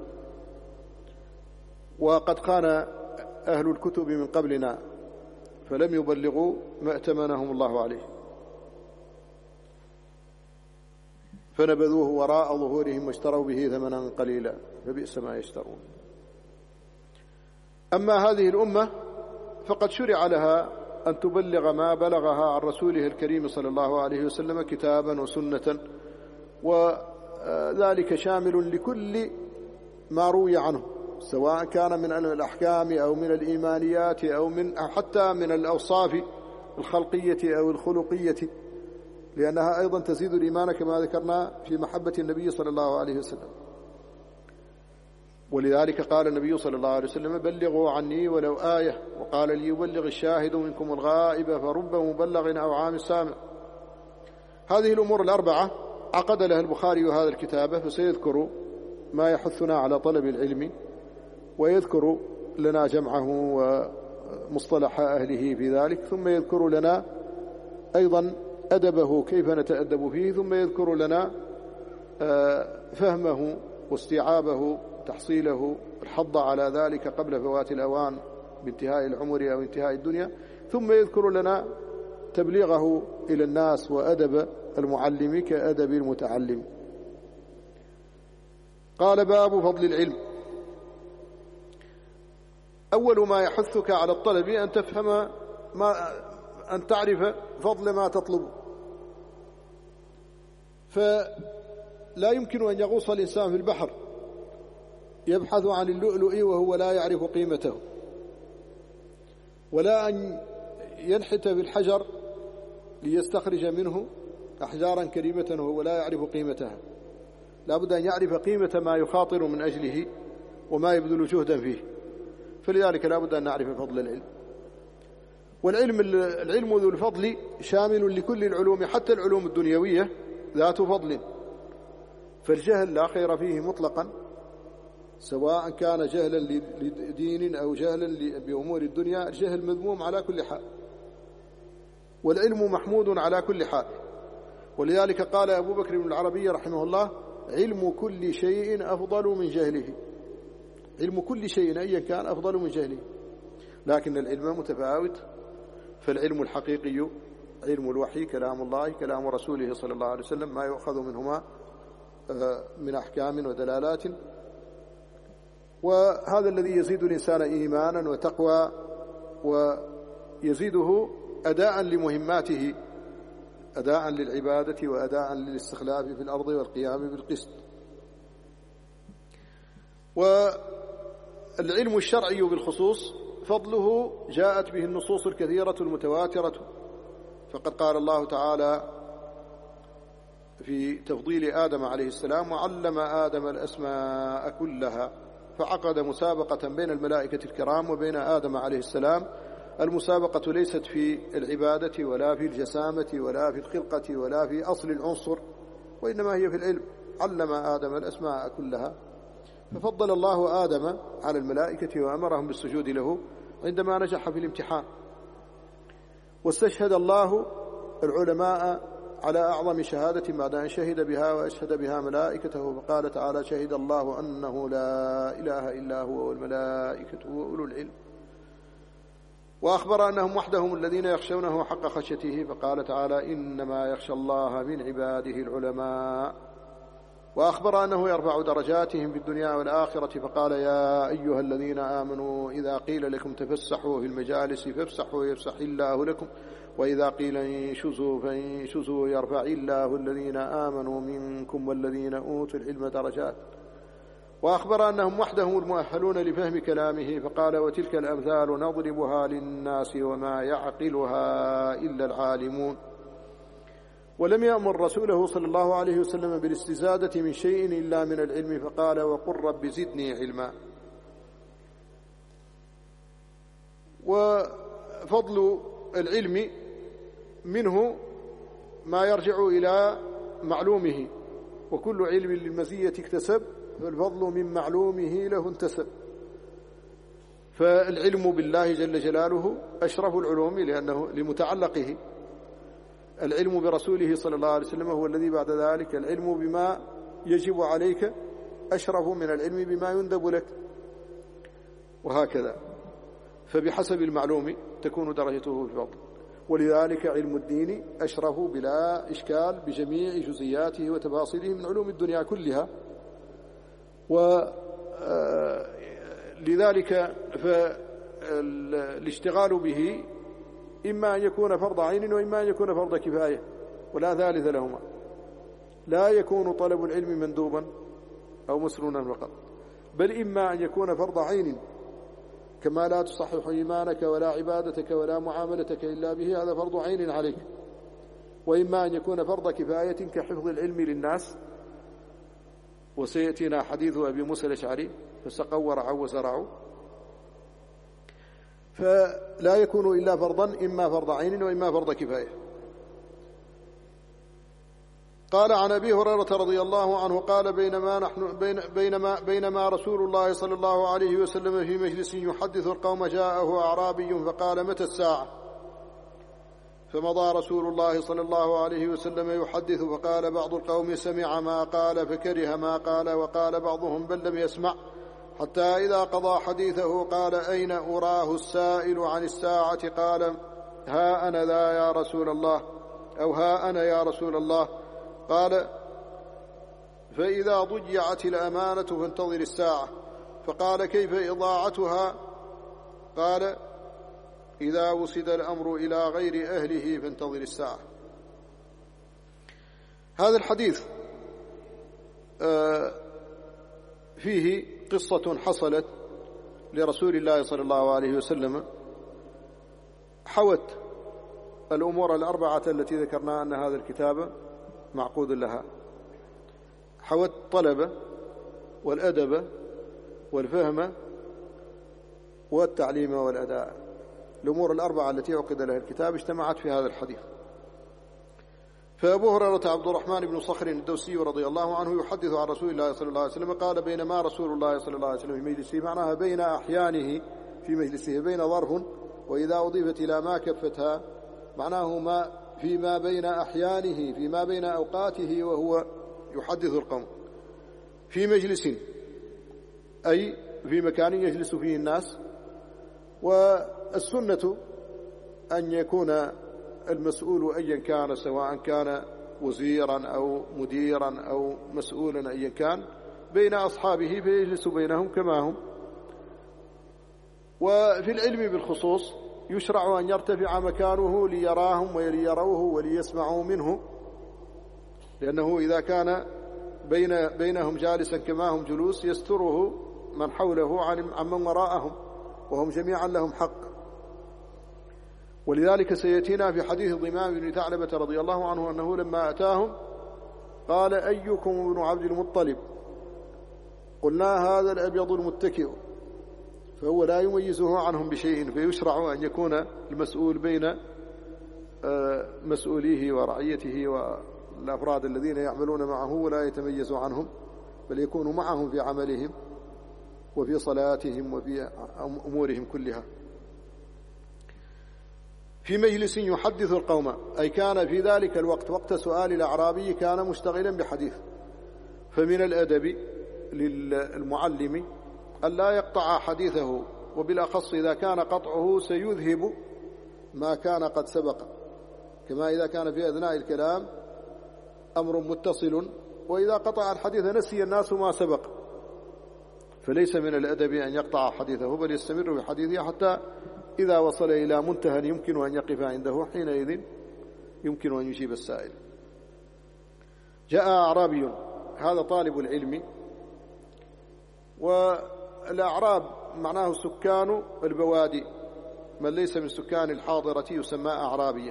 A: وقد كان أهل الكتب من قبلنا فلم يبلغوا ما ائتمنهم الله عليه، فنبذوه وراء ظهورهم واشتروا به ثمنا قليلا فبئس ما يشترون. أما هذه الأمة فقد شرع لها أن تبلغ ما بلغها عن رسوله الكريم صلى الله عليه وسلم كتابا وسنة، وذلك شامل لكل ما روي عنه، سواء كان من الأحكام أو من الإيمانيات أو من حتى من الأوصاف الخلقية أو الخلقية، لأنها أيضا تزيد الإيمان كما ذكرنا في محبة النبي صلى الله عليه وسلم. ولذلك قال النبي صلى الله عليه وسلم: بلغوا عني ولو آية، وقال: ليبلغ الشاهد منكم الغائب فرب مبلغ أو عام سامع. هذه الأمور الأربعة عقد لها البخاري هذا الكتاب، فسيذكر ما يحثنا على طلب العلم، ويذكر لنا جمعه ومصطلح أهله في ذلك، ثم يذكر لنا أيضا أدبه كيف نتأدب فيه، ثم يذكر لنا فهمه واستيعابه تحصيله، الحض على ذلك قبل فوات الأوان بانتهاء العمر أو انتهاء الدنيا، ثم يذكر لنا تبليغه إلى الناس وأدب المعلم كأدب المتعلم. قال: باب فضل العلم. أول ما يحثك على الطلب أن تفهم ما أن تعرف فضل ما تطلب. لا يمكن أن يغوص الإنسان في البحر يبحث عن اللؤلؤ وهو لا يعرف قيمته، ولا أن ينحت في الحجر ليستخرج منه أحجارا كريمة وهو لا يعرف قيمتها. لا بد أن يعرف قيمة ما يخاطر من أجله وما يبذل جهدا فيه. فلذلك لا بد أن نعرف فضل العلم. والعلم العلم ذو الفضل شامل لكل العلوم حتى العلوم الدنيوية ذات فضل، فالجهل لا خير فيه مطلقا، سواء كان جهلا لدين أو جهلا بأمور الدنيا. الجهل مذموم على كل حال، والعلم محمود على كل حال. ولذلك قال أبو بكر بن العربي رحمه الله: علم كل شيء أفضل من جهله. علم كل شيء أيا كان أفضل من جهله، لكن العلم متفاوت. فالعلم الحقيقي علم الوحي، كلام الله كلام رسوله صلى الله عليه وسلم، ما يؤخذ منهما من أحكام ودلالات، وهذا الذي يزيد الإنسان إيمانا وتقوى ويزيده أداء لمهماته، أداء للعبادة وأداء للاستخلاف في الأرض والقيام بالقسط. والعلم الشرعي بالخصوص فضله جاءت به النصوص الكثيرة المتواترة، فقد قال الله تعالى في تفضيل آدم عليه السلام: وعلم آدم الأسماء كلها، فعقد مسابقة بين الملائكة الكرام وبين آدم عليه السلام. المسابقة ليست في العبادة ولا في الجسامة ولا في الخلقة ولا في أصل العنصر، وإنما هي في العلم. علم آدم الأسماء كلها، ففضل الله آدم على الملائكة وأمرهم بالسجود له عندما نجح في الامتحان. واستشهد الله العلماء على أعظم شهادة بعد أن شهد بها وأشهد بها ملائكته، فقال تعالى: شهد الله أنه لا إله إلا هو والملائكة وأولو العلم. وأخبر أنهم وحدهم الذين يخشونه حق خشيته، فقال تعالى: إنما يخشى الله من عباده العلماء. وأخبر أنه يرفع درجاتهم في الدنيا والآخرة، فقال: يا أيها الذين آمنوا إذا قيل لكم تفسحوا في المجالس فافسحوا يفسح الله لكم، وإذا قيل انشزوا فانشزوا يرفع الله الذين آمنوا منكم والذين أوتوا العلم درجات. وأخبر أنهم وحدهم المؤهلون لفهم كلامه، فقال: وتلك الأمثال نضربها للناس وما يعقلها إلا العالمون. ولم يأمر رسوله صلى الله عليه وسلم بالاستزادة من شيء إلا من العلم، فقال: وقل رب زدني علما. وفضل العلم منه ما يرجع إلى معلومه، وكل علم للمزية اكتسب، فالفضل من معلومه له انتسب. فالعلم بالله جل جلاله أشرف العلوم لأنه لمتعلقه. العلم برسوله صلى الله عليه وسلم هو الذي بعد ذلك. العلم بما يجب عليك أشرف من العلم بما يندب لك، وهكذا. فبحسب المعلوم تكون درجته في الفضل. ولذلك علم الدين أشرف بلا إشكال بجميع جزئياته وتفاصيله من علوم الدنيا كلها. ولذلك فالاشتغال به إما أن يكون فرض عين وإما أن يكون فرض كفاية، ولا ثالث لهما. لا يكون طلب العلم مندوبا أو مسنونا فقط، بل إما أن يكون فرض عين كما لا تصحح إيمانك ولا عبادتك ولا معاملتك إلا به، هذا فرض عين عليك. وإما أن يكون فرض كفاية كحفظ العلم للناس، وسيأتينا حديث أبي موسى الأشعري: فسقوا ورعوا وزرعوا. فلا يكون إلا فرضا، إما فرض عين وإما فرض كفاية. قال عن أبي هريرة رضي الله عنه قال: بينما نحن بين بينما بينما رسول الله صلى الله عليه وسلم في مجلس يحدث القوم جاءه أعرابي فقال: متى الساعة؟ فمضى رسول الله صلى الله عليه وسلم يحدث، فقال بعض القوم: سمع ما قال فكره ما قال، وقال بعضهم: بل لم يسمع، حتى إذا قضى حديثه قال: أين أراه السائل عن الساعة؟ قال: ها أنا ذا يا رسول الله، أو ها أنا يا رسول الله. قال: فإذا ضيعت الأمانة فانتظر الساعة. فقال: كيف إضاعتها؟ قال: إذا وصد الأمر إلى غير أهله فانتظر الساعة. هذا الحديث فيه قصة حصلت لرسول الله صلى الله عليه وسلم حوت الأمور الأربعة التي ذكرنا أن هذا الكتاب معقود لها. حوت الطلب والأدب والفهم والتعليم والأداء. الأمور الأربعة التي عقد لها الكتاب اجتمعت في هذا الحديث. فأبو هريرة عبد الرحمن بن صخر الدوسي رضي الله عنه يحدث عن رسول الله صلى الله عليه وسلم قال: بينما رسول الله صلى الله عليه وسلم في مجلسه، معناها بين أحيانه في مجلسه، بين ظرف وإذا أضيفت إلى ما كفتها معناه ما فيما بين أحيانه، فيما بين أوقاته وهو يحدث القوم. في مجلس أي في مكان يجلس فيه الناس. والسنة أن يكون المسؤول أيا كان، سواء كان وزيرا أو مديرا أو مسؤولا أيا كان، بين أصحابه فيجلس بينهم كما هم. وفي العلم بالخصوص يشرع أن يرتفع مكانه ليراهم وليروه وليسمعوا منه، لأنه إذا كان بين بينهم جالسا كما هم جلوس يستره من حوله عن من وراءهم، وهم جميعا لهم حق. ولذلك سيأتينا في حديث ضمام بن ثعلبة رضي الله عنه أنه لما أتاهم قال: أيكم ابن عبد المطلب؟ قلنا: هذا الأبيض المتكئ. فهو لا يميزه عنهم بشيء، فيشرع أن يكون المسؤول بين مسؤوليه ورعيته والأفراد الذين يعملون معه، ولا يتميز عنهم، بل يكون معهم في عملهم وفي صلاتهم وفي أمورهم كلها. في مجلس يحدث القوم، أي كان في ذلك الوقت وقت سؤال الأعرابي كان مشتغلا بحديث. فمن الأدب للمعلم أن لا يقطع حديثه، وبالأخص إذا كان قطعه سيذهب ما كان قد سبق، كما إذا كان في أثناء الكلام أمر متصل، وإذا قطع الحديث نسي الناس ما سبق. فليس من الأدب أن يقطع حديثه، بل يستمر في حديثه حتى إذا وصل إلى منتهى يمكن أن يقف عنده، حينئذ يمكن أن يجيب السائل. جاء أعرابي، هذا طالب العلم، والأعراب معناه سكان البوادي، من ليس من سكان الحاضرة يسمى أعرابيا.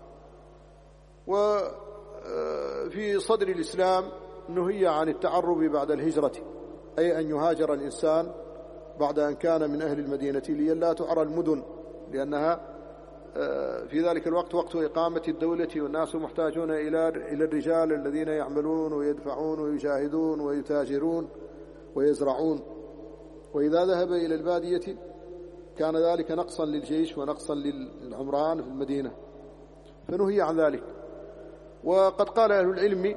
A: وفي صدر الإسلام نهي عن التعرب بعد الهجرة، أي أن يهاجر الإنسان بعد أن كان من أهل المدينة لئلا تعرى المدن، لأنها في ذلك الوقت وقت إقامة الدولة، والناس محتاجون إلى إلى الرجال الذين يعملون ويدفعون ويجاهدون ويتاجرون ويزرعون. وإذا ذهب إلى البادية كان ذلك نقصا للجيش ونقصا للعمران في المدينة، فنهي عن ذلك. وقد قال أهل العلم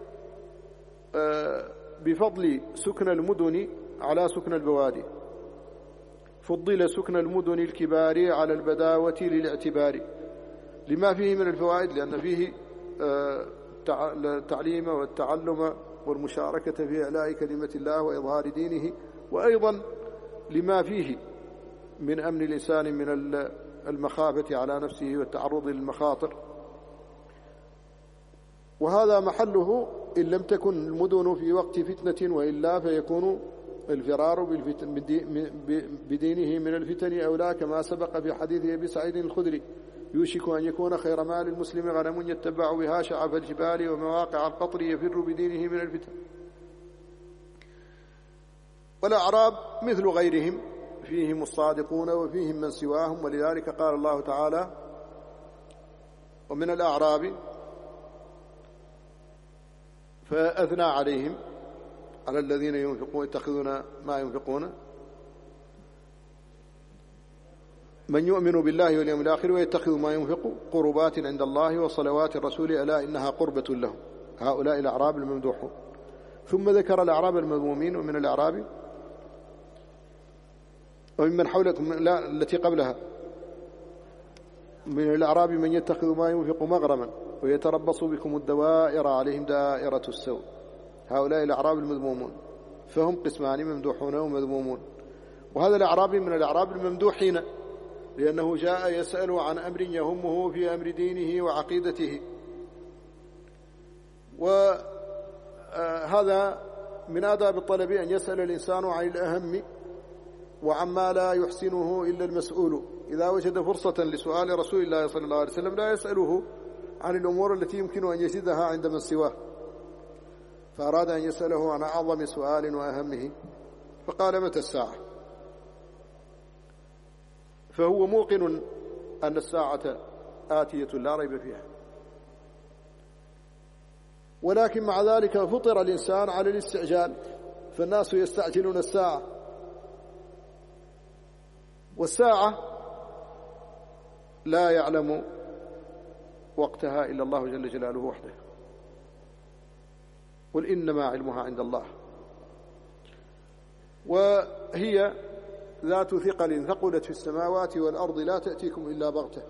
A: بفضل سكن المدن على سكن البوادي، فضل سكن المدن الكبار على البداوة للاعتبار لما فيه من الفوائد، لأن فيه التعليم والتعلم والمشاركة في إعلاء كلمة الله وإظهار دينه، وأيضا لما فيه من أمن الإنسان من المخافة على نفسه والتعرض للمخاطر. وهذا محله إن لم تكن المدن في وقت فتنة، وإلا فيكون الفرار بدينه من الفتن أولى، كما سبق في حديث أبي سعيد الخدري: يوشك أن يكون خير مال المسلم غنم يتبع بها شعب الجبال ومواقع القطر يفر بدينه من الفتن. والأعراب مثل غيرهم، فيهم الصادقون وفيهم من سواهم، ولذلك قال الله تعالى: ومن الأعراب، فأثنى عليهم على الذين ينفقون يتخذون ما ينفقون من يؤمن بالله واليوم الآخر ويتخذ ما ينفق قربات عند الله وصلوات الرسول ألا إنها قربة لهم. هؤلاء الأعراب الممدوحون. ثم ذكر الأعراب المذمومين. ومن الأعراب وممن حولكم، لا التي قبلها: من الأعراب من يتخذ ما ينفق مغرما ويتربص بكم الدوائر عليهم دائرة السوء. هؤلاء الأعراب المذمومون، فهم قسمان: ممدوحون ومذمومون. وهذا الأعرابي من الأعراب الممدوحين، لأنه جاء يسأل عن أمر يهمه في أمر دينه وعقيدته. وهذا من آداب الطلب أن يسأل الإنسان عن الأهم وعما لا يحسنه إلا المسؤول. إذا وجد فرصة لسؤال رسول الله صلى الله عليه وسلم لا يسأله عن الأمور التي يمكن أن يجدها عند من سواه، فأراد أن يسأله عن أعظم سؤال وأهمه، فقال: متى الساعة؟ فهو موقن أن الساعة آتية لا ريب فيها، ولكن مع ذلك فطر الإنسان على الاستعجال، فالناس يستعجلون الساعة، والساعة لا يعلم وقتها إلا الله جل جلاله وحده، قل إنما علمها عند الله. وهي ذات ثقل ثقلت في السماوات والأرض لا تأتيكم إلا بغتة.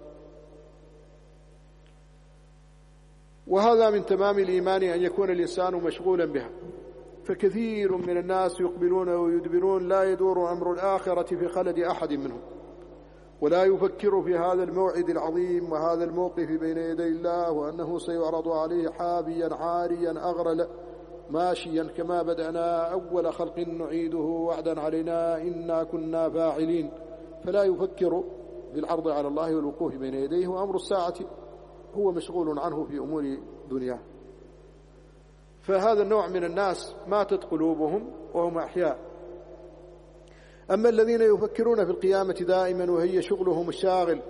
A: وهذا من تمام الإيمان أن يكون الإنسان مشغولا بها، فكثير من الناس يقبلون ويدبرون لا يدور أمر الآخرة في خلد أحد منهم، ولا يفكر في هذا الموعد العظيم وهذا الموقف بين يدي الله، وأنه سيعرض عليه حابيا عاريا أغرل ماشيا كما بدأنا أول خلق نعيده وعدا علينا إنا كنا فاعلين. فلا يفكر في العرض على الله والوقوف بين يديه، وأمر الساعة هو مشغول عنه في أمور دنياه. فهذا النوع من الناس ماتت قلوبهم وهم أحياء. أما الذين يفكرون في القيامة دائما وهي شغلهم الشاغل،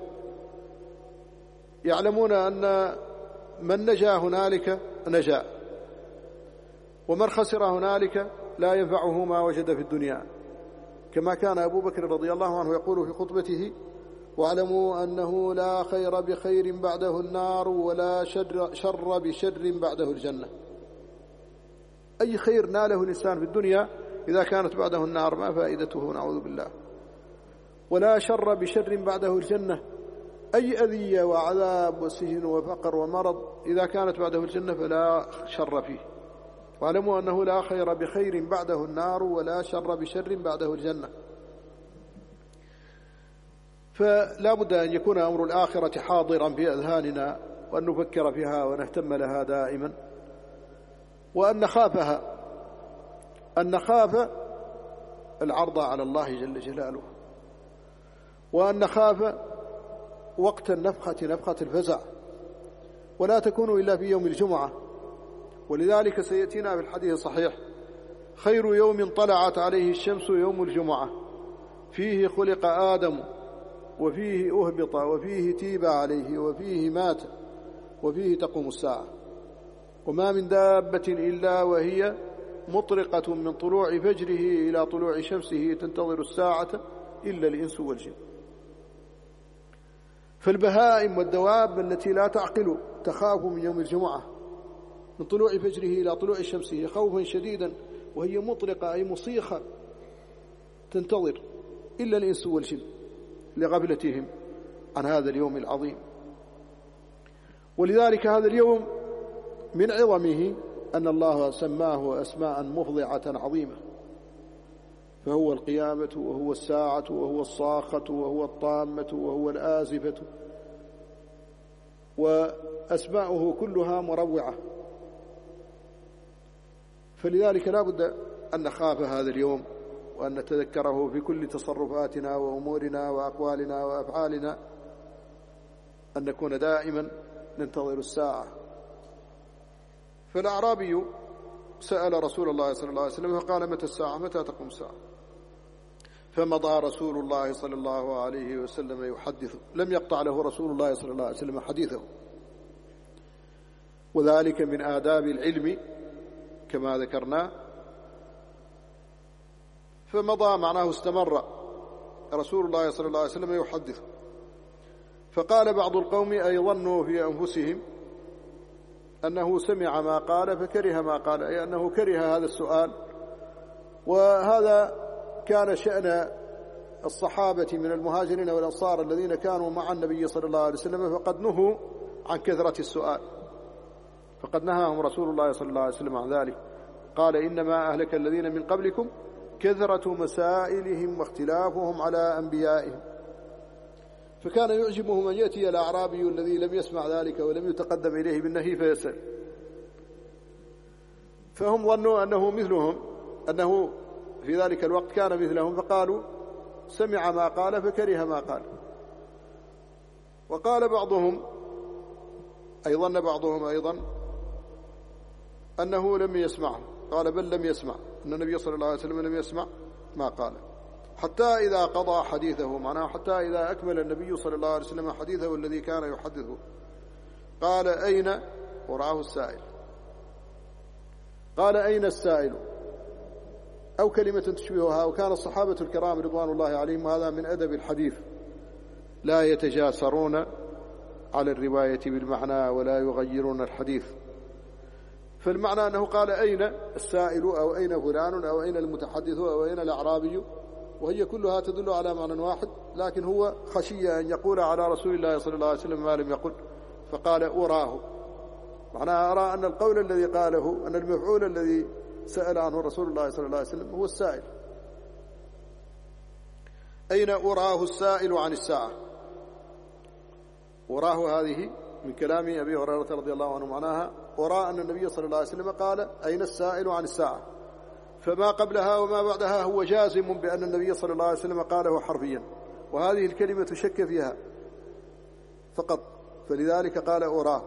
A: يعلمون أن من نجا هنالك نجا، ومن خسر هنالك لا ينفعه ما وجد في الدنيا، كما كان أبو بكر رضي الله عنه يقول في خطبته: واعلموا أنه لا خير بخير بعده النار، ولا شر, شر بشر بعده الجنة. أي خير ناله الإنسان في الدنيا إذا كانت بعده النار ما فائدته، نعوذ بالله. ولا شر بشر بعده الجنة، أي أذية وعذاب وسجن وفقر ومرض إذا كانت بعده الجنة فلا شر فيه. واعلموا أنه لا خير بخير بعده النار، ولا شر بشر بعده الجنة. فلا بد أن يكون أمر الآخرة حاضرا في أذهاننا، وأن نفكر فيها ونهتم لها دائما، وأن نخافها، أن نخاف العرض على الله جل جلاله، وأن نخاف وقت النفخة نفخة الفزع، ولا تكون إلا في يوم الجمعة. ولذلك سيأتينا في الحديث الصحيح: خير يوم طلعت عليه الشمس يوم الجمعة، فيه خلق آدم، وفيه أهبط، وفيه تيب عليه، وفيه مات، وفيه تقوم الساعة. وما من دابة إلا وهي مطرقة من طلوع فجره إلى طلوع شمسه تنتظر الساعة إلا الإنس والجن. فالبهائم والدواب التي لا تعقل تخاف من يوم الجمعة، من طلوع فجره إلى طلوع شمسه خوفا شديدا، وهي مطرقة أي مصيخة تنتظر، إلا الإنس والجن لغفلتهم عن هذا اليوم العظيم. ولذلك هذا اليوم من عظمه أن الله سماه أسماء مفضعة عظيمة، فهو القيامة، وهو الساعة، وهو الصاخة، وهو الطامة، وهو الآزفة، وأسماؤه كلها مروعة. فلذلك لا بد أن نخاف هذا اليوم، وأن نتذكره في كل تصرفاتنا وأمورنا وأقوالنا وأفعالنا، أن نكون دائما ننتظر الساعة. فالأعرابي سأل رسول الله صلى الله عليه وسلم فقال: متى الساعة؟ متى تقوم الساعة؟ فمضى رسول الله صلى الله عليه وسلم يحدث، لم يقطع له رسول الله صلى الله عليه وسلم حديثه. وذلك من آداب العلم كما ذكرنا. فمضى معناه استمر رسول الله صلى الله عليه وسلم يحدث. فقال بعض القوم: أي ظنوا في أنفسهم أنه سمع ما قال فكره ما قال، أي أنه كره هذا السؤال. وهذا كان شأن الصحابة من المهاجرين والأنصار الذين كانوا مع النبي صلى الله عليه وسلم، فقد نهوا عن كثرة السؤال، فقد نهاهم رسول الله صلى الله عليه وسلم عن ذلك. قال: إنما أهلك الذين من قبلكم كثرة مسائلهم واختلافهم على أنبيائهم. فكان يعجبهم أن يأتي الأعرابي الذي لم يسمع ذلك ولم يتقدم إليه بالنهي فيسأل. فهم ظنوا أنه مثلهم أنه في ذلك الوقت كان مثلهم، فقالوا سمع ما قال فكره ما قال. وقال بعضهم أي ظن بعضهم أيضا أنه لم يسمعه، قال بل لم يسمع، أن النبي صلى الله عليه وسلم لم يسمع ما قال، حتى إذا قضى حديثه، معناه حتى إذا أكمل النبي صلى الله عليه وسلم حديثه الذي كان يحدثه، قال أين؟ ورآه السائل. قال أين السائل؟ أو كلمة تشبهها. وكان الصحابة الكرام رضوان الله عليهم، هذا من أدب الحديث، لا يتجاسرون على الرواية بالمعنى ولا يغيرون الحديث. فالمعنى أنه قال أين السائل أو أين فلان أو أين المتحدث أو أين الأعرابي، وهي كلها تدل على معنى واحد، لكن هو خشي أن يقول على رسول الله صلى الله عليه وسلم ما لم يقل، فقال أراه، معناها أرى أن القول الذي قاله، أن المفعول الذي سأل عنه رسول الله صلى الله عليه وسلم هو السائل. أين أراه السائل عن الساعة؟ أراه هذه من كلام أبي هريرة رضي الله عنه، معناها أرى أن النبي صلى الله عليه وسلم قال أين السائل عن الساعة، فما قبلها وما بعدها هو جازم بأن النبي صلى الله عليه وسلم قاله حرفيا، وهذه الكلمة شك فيها فقط، فلذلك قال أراه.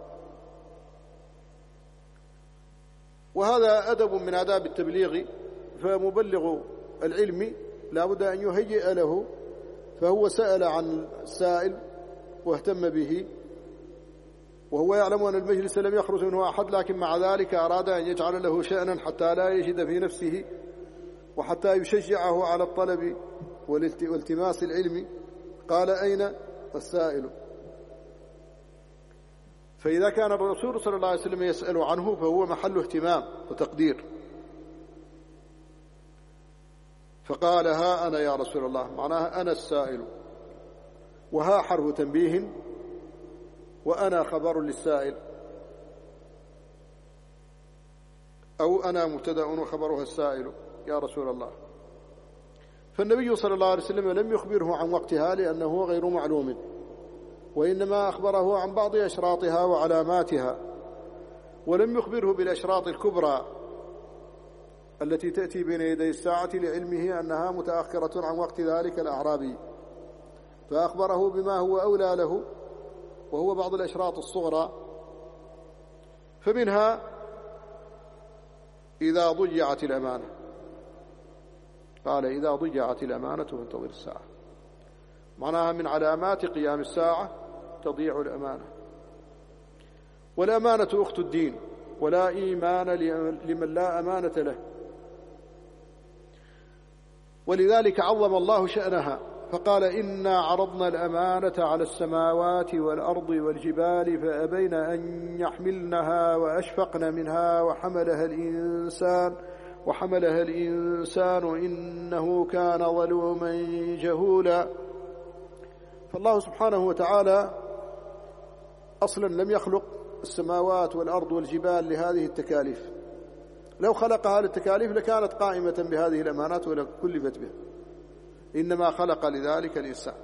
A: وهذا أدب من آداب التبليغ، فمبلغ العلم لا بد أن يهيئ له، فهو سأل عن السائل واهتم به، وهو يعلم أن المجلس لم يخرج منه أحد، لكن مع ذلك أراد أن يجعل له شأنا حتى لا يجد في نفسه، وحتى يشجعه على الطلب والالتماس العلمي. قال أين السائل؟ فإذا كان الرسول صلى الله عليه وسلم يسأل عنه فهو محل اهتمام وتقدير. فقال ها أنا يا رسول الله، معناها أنا السائل، وها حرف تنبيه، وأنا خبر للسائل، أو أنا مبتدأ وخبرها السائل يا رسول الله. فالنبي صلى الله عليه وسلم لم يخبره عن وقتها لأنه غير معلوم، وإنما أخبره عن بعض أشراطها وعلاماتها، ولم يخبره بالأشراط الكبرى التي تأتي بين يدي الساعة لعلمه أنها متأخرة عن وقت ذلك الأعرابي، فأخبره بما هو أولى له، وهو بعض الأشراط الصغرى. فمنها إذا ضيعت الأمانة، قال إذا ضيعت الأمانة فانتظر الساعة، معناها من علامات قيام الساعة تضيع الأمانة. والأمانة أخت الدين، ولا إيمان لمن لا أمانة له، ولذلك عظم الله شأنها فقال إنا عرضنا الأمانة على السماوات والأرض والجبال فأبين أن يحملنها وأشفقن منها وحملها الإنسان وحملها الإنسان إنه كان ظلوما جهولا. فالله سبحانه وتعالى أصلا لم يخلق السماوات والأرض والجبال لهذه التكاليف، لو خلقها للتكاليف لكانت قائمة بهذه الأمانات ولكلفت بها، إنما خلق لذلك الإنسان،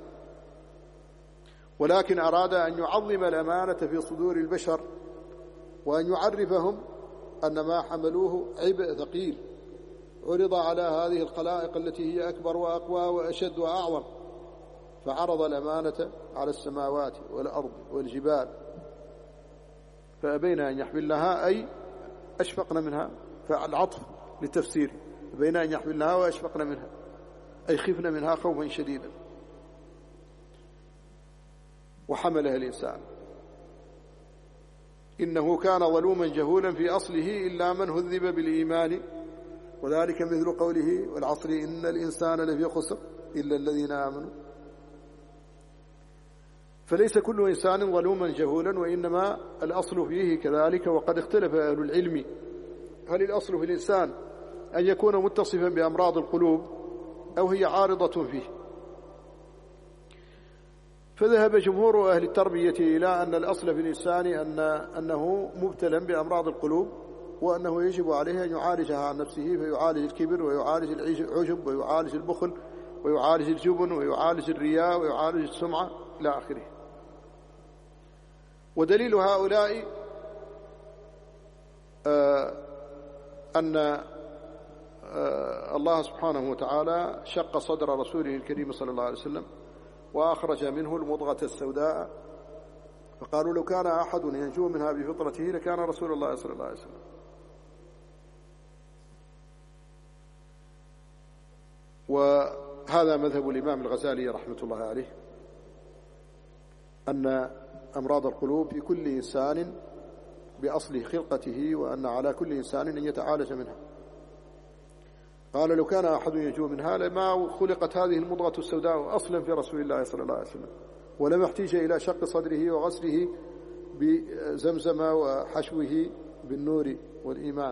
A: ولكن أراد أن يعظم الأمانة في صدور البشر، وأن يعرفهم أن ما حملوه عبء ثقيل عرض على هذه الخلائق التي هي أكبر وأقوى وأشد وأعظم، فعرض الأمانة على السماوات والأرض والجبال فأبين أن يحملنها أي أشفقن منها، فالعطف للتفسير بين أن يحملنها وأشفقن منها أي خفن منها خوفا شديدا. وحملها الإنسان إنه كان ظلوما جهولا في أصله إلا من هذب بالإيمان، وذلك مثل قوله والعصر إن الإنسان لفي خسر إلا الذين آمنوا. فليس كل إنسان ظلوما جهولا، وإنما الأصل فيه كذلك. وقد اختلف أهل العلم هل الأصل في الإنسان أن يكون متصفا بأمراض القلوب أو هي عارضة فيه. فذهب جمهور أهل التربية إلى أن الأصل في الإنسان أن أنه مبتلى بأمراض القلوب، وأنه يجب عليه أن يعالجها عن نفسه، فيعالج الكبر ويعالج العجب ويعالج البخل ويعالج الجبن ويعالج الرياء ويعالج السمعة إلى آخره. ودليل هؤلاء آه أن الله سبحانه وتعالى شق صدر رسوله الكريم صلى الله عليه وسلم وأخرج منه المضغة السوداء، فقالوا لو كان أحد ينجو منها بفطرته لكان رسول الله صلى الله عليه وسلم. وهذا مذهب الإمام الغزالي رحمة الله عليه، أن أمراض القلوب في كل إنسان بأصل خلقته، وأن على كل إنسان أن يتعالج منها. قال لو كان أحد ينجو منها لما خلقت هذه المضغة السوداء أصلا في رسول الله صلى الله عليه وسلم، ولم يحتاج إلى شق صدره وغسله بزمزم وحشوه بالنور والإيمان.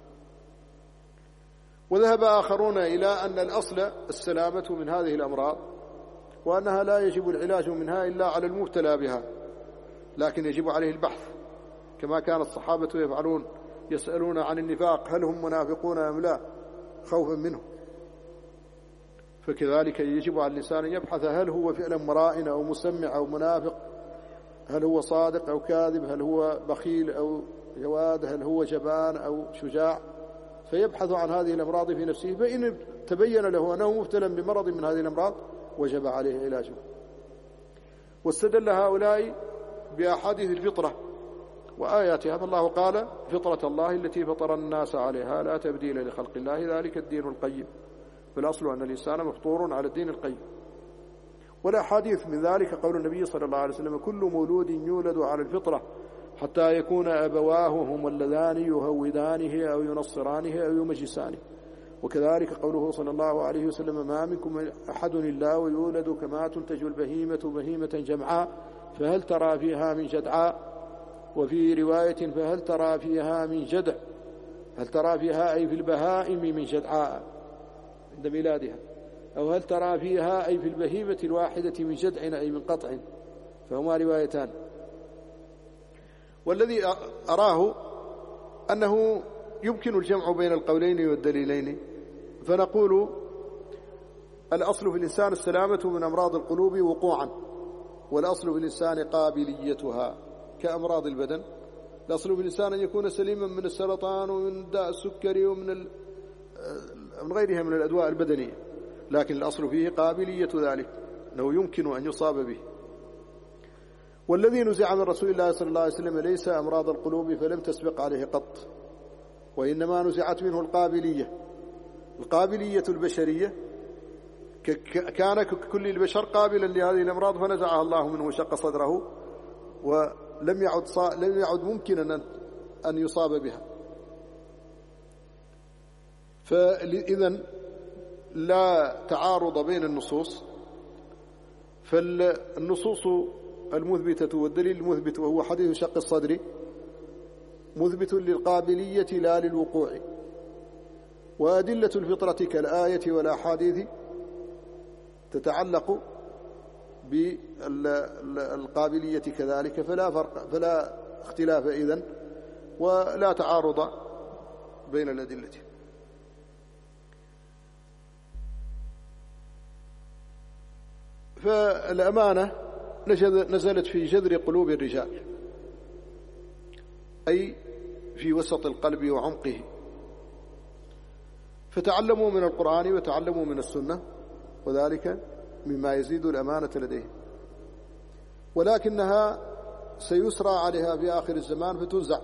A: وذهب آخرون إلى أن الأصل السلامة من هذه الأمراض، وأنها لا يجب العلاج منها إلا على المبتلى بها، لكن يجب عليه البحث، كما كان الصحابة يفعلون، يسألون عن النفاق هل هم منافقون أم لا خوفا منه. فكذلك يجب على الإنسان أن يبحث هل هو فعلا مراء أو مسمع أو منافق، هل هو صادق أو كاذب، هل هو بخيل أو جواد، هل هو جبان أو شجاع، فيبحث عن هذه الأمراض في نفسه، فإن تبين له أنه مبتلى بمرض من هذه الأمراض وجب عليه علاجه. واستدل هؤلاء بأحاديث الفطرة وآياتها، فالله قال فطرة الله التي فطر الناس عليها لا تبديل لخلق الله ذلك الدين القيم، فالأصل أن الإنسان مفطور على الدين القيم. والأحاديث من ذلك قول النبي صلى الله عليه وسلم كل مولود يولد على الفطرة حتى يكون أبواه هم اللذان يهودانه أو ينصرانه أو يمجسانه. وكذلك قوله صلى الله عليه وسلم ما منكم أحد إلا ويولد كما تنتج البهيمة بهيمة جمعاء فهل ترى فيها من جدعاء، وفي رواية فهل ترى فيها من جدع، هل ترى فيها أي في البهائم من جدعاء عند ميلادها، أو هل ترى فيها أي في البهيمة الواحدة من جدع أي من قطع، فهما روايتان. والذي أراه أنه يمكن الجمع بين القولين والدليلين، فنقول الأصل في الإنسان السلامة من أمراض القلوب وقوعا، والأصل في الإنسان قابليتها كأمراض البدن. الأصل في الإنسان أن يكون سليما من السرطان ومن داء السكري ومن من غيرها من الأدواء البدنية، لكن الأصل فيه قابلية ذلك، أنه يمكن أن يصاب به. والذي نزع من رسول الله صلى الله عليه وسلم ليس أمراض القلوب فلم تسبق عليه قط، وإنما نزعت منه القابلية القابلية البشرية، كان كل البشر قابلا لهذه الأمراض فنزعها الله منه وشق صدره، ولم يعد لم يعد ممكنا أن يصاب بها. فإذا لا تعارض بين النصوص، فالنصوص المثبتة والدليل المثبت وهو حديث شق الصدر مثبت للقابلية لا للوقوع، وأدلة الفطرة كالآية والأحاديث تتعلق بالقابلية كذلك، فلا فرق فلا اختلاف إذن ولا تعارض بين الأدلة. فالأمانة نزلت في جذر قلوب الرجال، أي في وسط القلب وعمقه، فتعلموا من القرآن وتعلموا من السنة، وذلك مما يزيد الأمانة لديهم. ولكنها سيسرى عليها في آخر الزمان فتنزع،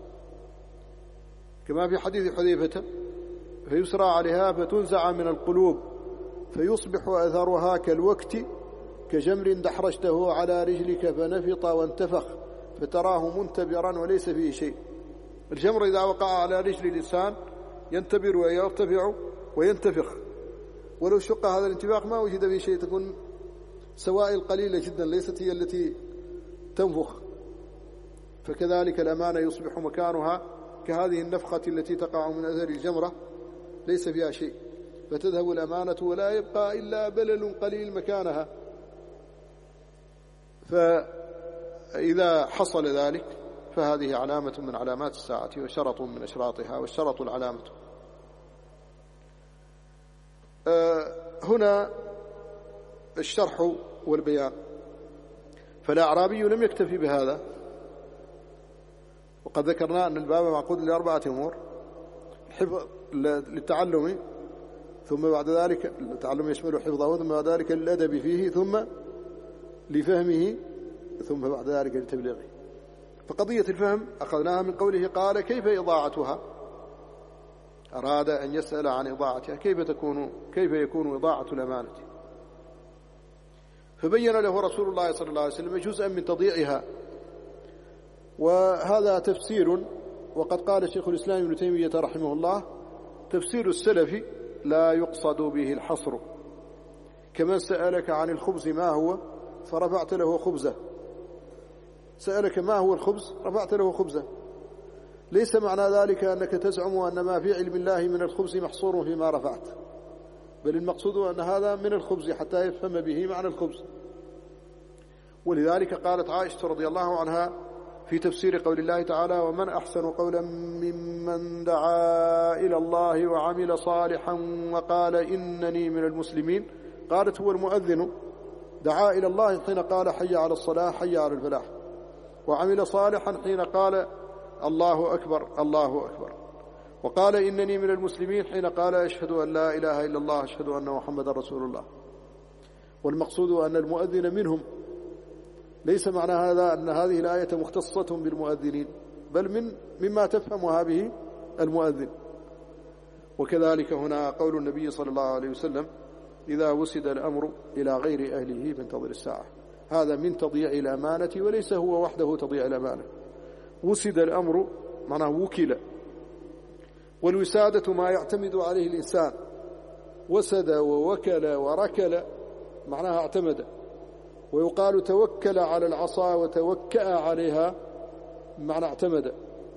A: كما في حديث حذيفة فيسرى عليها فتنزع من القلوب فيصبح أثرها كالوقت كجمر دحرجته على رجلك فنفط وانتفخ فتراه منتبرا وليس فيه شيء. الجمر إذا وقع على رجل الإنسان ينتبر ويرتفع وينتفخ، ولو شق هذا الانتفاخ ما وجد فيه شيء، تكون سوائل قليلة جدا ليست هي التي تنفخ. فكذلك الأمانة يصبح مكانها كهذه النفخة التي تقع من أثر الجمرة ليس فيها شيء، فتذهب الأمانة ولا يبقى إلا بلل قليل مكانها. فإذا حصل ذلك فهذه علامة من علامات الساعة وشرط من أشراطها، والشرط العلامة. هنا الشرح والبيان. فالأعرابي لم يكتفي بهذا، وقد ذكرنا أن الباب معقود لأربعة أمور: حفظ للتعلم، ثم بعد ذلك التعلم يشمل حفظه، ثم بعد ذلك للأدب فيه، ثم لفهمه، ثم بعد ذلك لتبليغه. فقضية الفهم أخذناها من قوله قال كيف إضاعتها، أراد أن يسأل عن إضاعتها، كيف تكون كيف يكون إضاعة الأمانة، فبين له رسول الله صلى الله عليه وسلم جزءا من تضييعها. وهذا تفسير، وقد قال شيخ الإسلام ابن تيمية رحمه الله تفسير السلف لا يقصد به الحصر، كمن سألك عن الخبز ما هو فرفعت له خبزه، سألك ما هو الخبز رفعت له خبزه، ليس معنى ذلك أنك تزعم أن ما في علم الله من الخبز محصور فيما رفعت، بل المقصود أن هذا من الخبز حتى يفهم به معنى الخبز. ولذلك قالت عائشة رضي الله عنها في تفسير قول الله تعالى ومن أحسن قولا ممن دعا إلى الله وعمل صالحا وقال إنني من المسلمين، قالت هو المؤذن دعا إلى الله حين قال حي على الصلاة حي على الفلاح، وعمل صالحا حين قال الله أكبر الله أكبر، وقال إنني من المسلمين حين قال أشهد أن لا إله إلا الله أشهد أن محمد رسول الله. والمقصود أن المؤذن منهم، ليس معنى هذا أن هذه الآية مختصة بالمؤذنين، بل من مما تفهمها به المؤذن. وكذلك هنا قول النبي صلى الله عليه وسلم إذا وسد الأمر إلى غير أهله فانتظر الساعة، هذا من تضييع الأمانة، وليس هو وحده تضييع الأمانة. وسد الأمر معناه وكل، والوسادة ما يعتمد عليه الإنسان، وسد ووكل وركل معناها اعتمد، ويقال توكل على العصا وتوكأ عليها معنى اعتمد.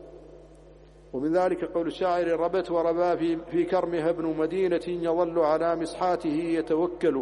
A: ومن ذلك قول الشاعر ربت وربا في, في كرمها ابن مدينة يظل على مسحاته يتوكل.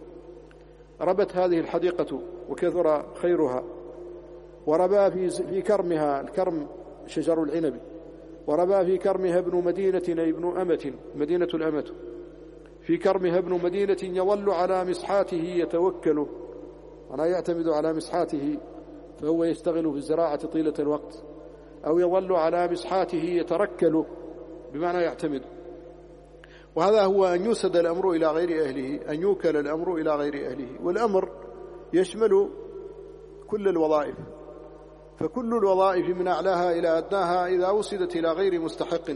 A: ربت هذه الحديقة وكثر خيرها، وربا في, في كرمها، الكرم شجر العنب، وربا في كرمها ابن مدينة أي ابن أمة مدينة الأمة، في كرمها ابن مدينة يظل على مسحاته يتوكل، معناه يعتمد على مسحاته فهو يشتغل في الزراعة طيلة الوقت، أو يظل على مسحاته يتركل بمعنى يعتمد. وهذا هو أن يسد الأمر إلى غير أهله، أن يوكل الأمر إلى غير أهله. والأمر يشمل كل الوظائف، فكل الوظائف من أعلاها إلى أدناها إذا وسدت إلى غير مستحق،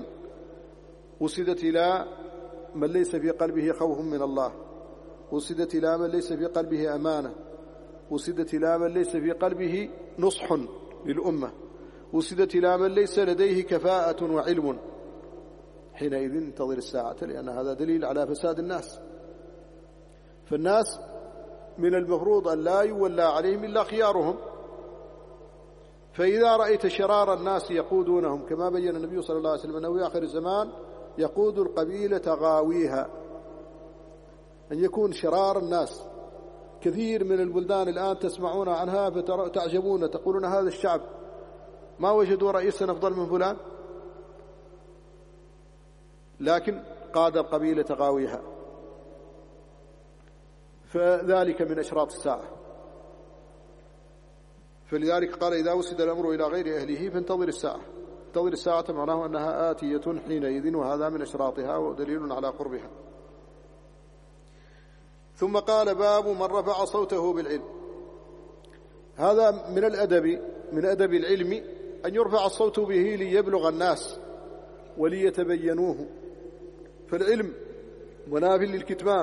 A: وسدت إلى من ليس في قلبه خوف من الله، وسدت إلى من ليس في قلبه أمانة، وسدت إلى من ليس في قلبه نصح للأمة، وسدت إلى من ليس لديه كفاءة وعلم، حينئذ انتظر الساعة، لأن هذا دليل على فساد الناس. فالناس من المفروض أن لا يولى عليهم إلا خيارهم، فإذا رأيت شرار الناس يقودونهم كما بين النبي صلى الله عليه وسلم أنه في آخر الزمان يقود القبيلة غاويها، أن يكون شرار الناس. كثير من البلدان الآن تسمعون عنها فتعجبون، تقولون هذا الشعب ما وجدوا رئيسا أفضل من فلان، لكن قاد القبيلة غاويها، فذلك من أشراط الساعة. فلذلك قال إذا وسد الأمر إلى غير أهله فانتظر الساعة. انتظر الساعة معناه أنها آتية حينئذ، وهذا من أشراطها ودليل على قربها. ثم قال باب من رفع صوته بالعلم. هذا من الأدب، من أدب العلم أن يرفع الصوت به ليبلغ الناس وليتبينوه، فالعلم مناف للكتمان.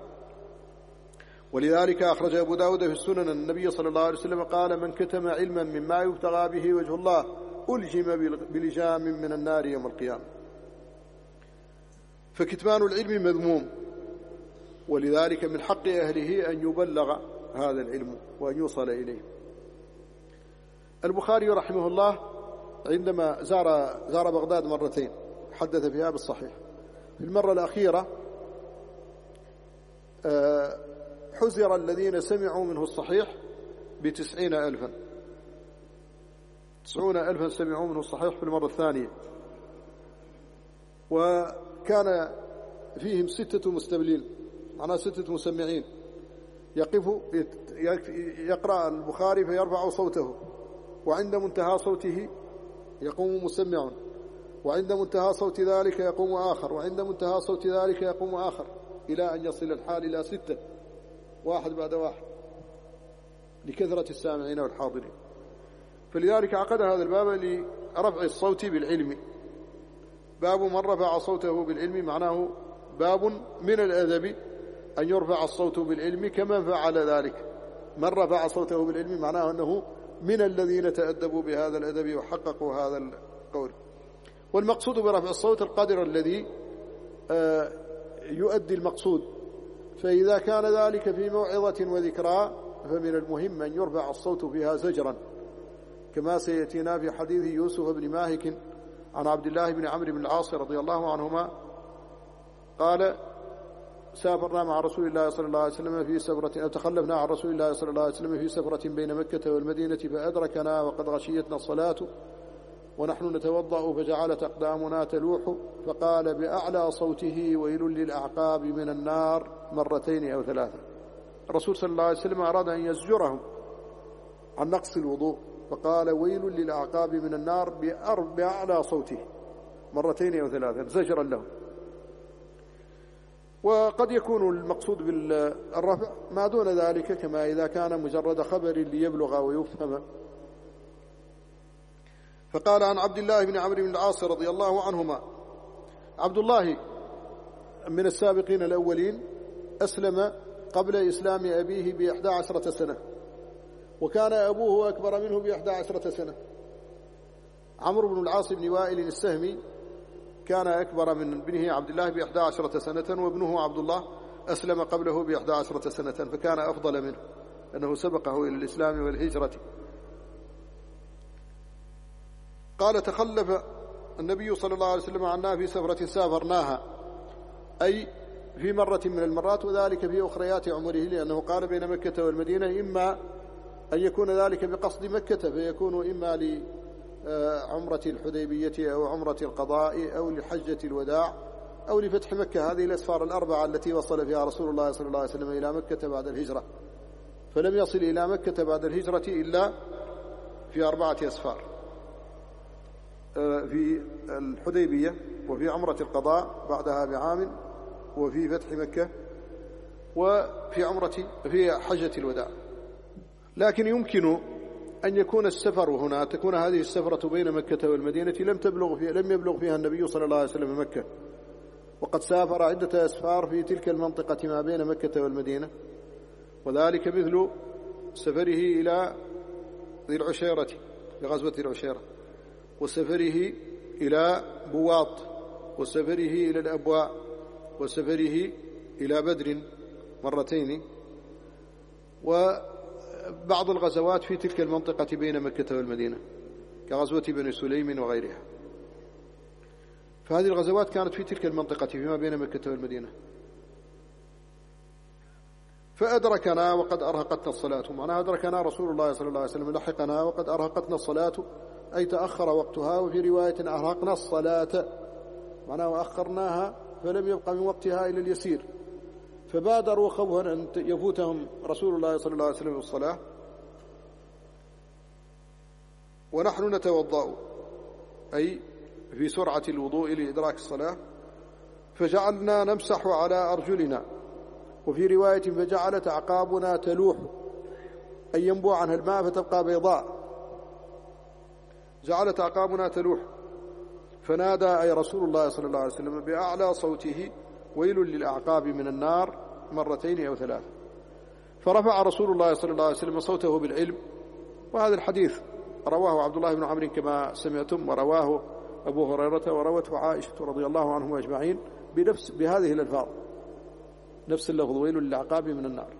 A: ولذلك أخرج أبو داود في السنن النبي صلى الله عليه وسلم قال من كتم علما مما يبتغى به وجه الله ألجم بلجام من النار يوم القيامة. فكتمان العلم مذموم، ولذلك من حق أهله أن يبلغ هذا العلم وأن يوصل إليه. البخاري رحمه الله عندما زار زار بغداد مرتين حدث فيها بالصحيح. في المرة الأخيرة حزر الذين سمعوا منه الصحيح بتسعين ألفا، تسعون ألفا سمعوا منه الصحيح في المرة الثانية، وكان فيهم ستة مستبلين، معناه ستة مسمعين، يقف يقرأ البخاري فيرفع صوته، وعند منتهى صوته يقوم مسمع وعند منتهى صوت ذلك يقوم آخر، وعند منتهى صوت ذلك يقوم آخر، إلى أن يصل الحال إلى ستة، واحد بعد واحد، لكثرة السامعين والحاضرين. فلذلك عقد هذا الباب لرفع الصوت بالعلم. باب من رفع صوته بالعلم، معناه باب من الأدب أن يرفع الصوت بالعلم كمن فعل ذلك. من رفع صوته بالعلم معناه أنه من الذين تأدبوا بهذا الأدب وحققوا هذا القول. والمقصود برفع الصوت القدر الذي يؤدي المقصود. فإذا كان ذلك في موعظة وذكرى فمن المهم أن يرفع الصوت فيها زجرا، كما سيأتينا في حديث يوسف بن ماهك عن عبد الله بن عمرو بن العاص رضي الله عنهما قال: سافرنا مع رسول الله صلى الله عليه وسلم في سفرة، أو تخلفنا عن رسول الله صلى الله عليه وسلم في سفرة بين مكة والمدينة، فأدركنا وقد غشيتنا الصلاة ونحن نتوضأ، فجعلت أقدامنا تلوح، فقال بأعلى صوته: ويل للأعقاب من النار، مرتين أو ثلاثة. الرسول صلى الله عليه وسلم أراد أن يزجرهم عن نقص الوضوء، فقال: ويل للأعقاب من النار بأعلى صوته، مرتين أو ثلاثة، زجرا لهم. وقد يكون المقصود بالرفع ما دون ذلك، كما إذا كان مجرد خبر ليبلغ ويفهم. فقال عن عبد الله بن عمرو بن العاص رضي الله عنهما: عبد الله من السابقين الأولين، أسلم قبل إسلام أبيه بإحدى عشرة سنة، وكان أبوه أكبر منه بإحدى عشرة سنة. عمرو بن العاص بن وائل السهمي كان أكبر من ابنه عبد الله بإحدى عشرة سنة، وابنه عبد الله أسلم قبله بإحدى عشرة سنة، فكان أفضل منه أنه سبقه إلى الإسلام والهجرة. قال: تخلف النبي صلى الله عليه وسلم عنا في سفرة سافرناها، أي في مرة من المرات، وذلك في أخريات عمره، لأنه قال بين مكة والمدينة، إما أن يكون ذلك بقصد مكة فيكون إما لعمرة الحديبية أو عمرة القضاء أو لحجة الوداع أو لفتح مكة، هذه الأسفار الأربعة التي وصل فيها رسول الله صلى الله عليه وسلم إلى مكة بعد الهجرة. فلم يصل إلى مكة بعد الهجرة إلا في أربعة أسفار: في الحديبية، وفي عمرة القضاء بعدها بعام، وفي فتح مكة، وفي عمرة في حجة الوداع. لكن يمكن أن يكون السفر هنا، تكون هذه السفرة بين مكة والمدينة لم تبلغ فيها لم يبلغ فيها النبي صلى الله عليه وسلم مكة، وقد سافر عدة أسفار في تلك المنطقة ما بين مكة والمدينة، وذلك مثل سفره إلى ذي العشيرة لغزوة العشيرة، وسفره إلى بواط، وسفره إلى الأبواء، وسفره إلى بدر مرتين، وبعض الغزوات في تلك المنطقة بين مكة والمدينة كغزوة بني سليم وغيرها. فهذه الغزوات كانت في تلك المنطقة فيما بين مكة والمدينة. فأدركنا وقد أرهقتنا الصلاة، معناها أدركنا رسول الله صلى الله عليه وسلم، لحقنا وقد أرهقتنا الصلاة، أي تأخر وقتها. وفي رواية أرهقنا الصلاة، معناها أخرناها فلم يبقى من وقتها إلى اليسير، فبادروا خوفا أن يفوتهم رسول الله صلى الله عليه وسلم الصلاة، ونحن نتوضأ، أي في سرعة الوضوء لإدراك الصلاة، فجعلنا نمسح على أرجلنا. وفي رواية فجعلت أعقابنا تلوح، أي ينبوع عنها الماء فتبقى بيضاء، جعلت أعقابنا تلوح. فنادى أي رسول الله صلى الله عليه وسلم بأعلى صوته: ويل للأعقاب من النار، مرتين أو ثلاث. فرفع رسول الله صلى الله عليه وسلم صوته بالعلم. وهذا الحديث رواه عبد الله بن عمرو كما سمعتم، ورواه أبو هريرة، وروته عائشة رضي الله عنهم أجمعين بنفس بهذه الألفاظ، نفس اللفظ: ويل للأعقاب من النار.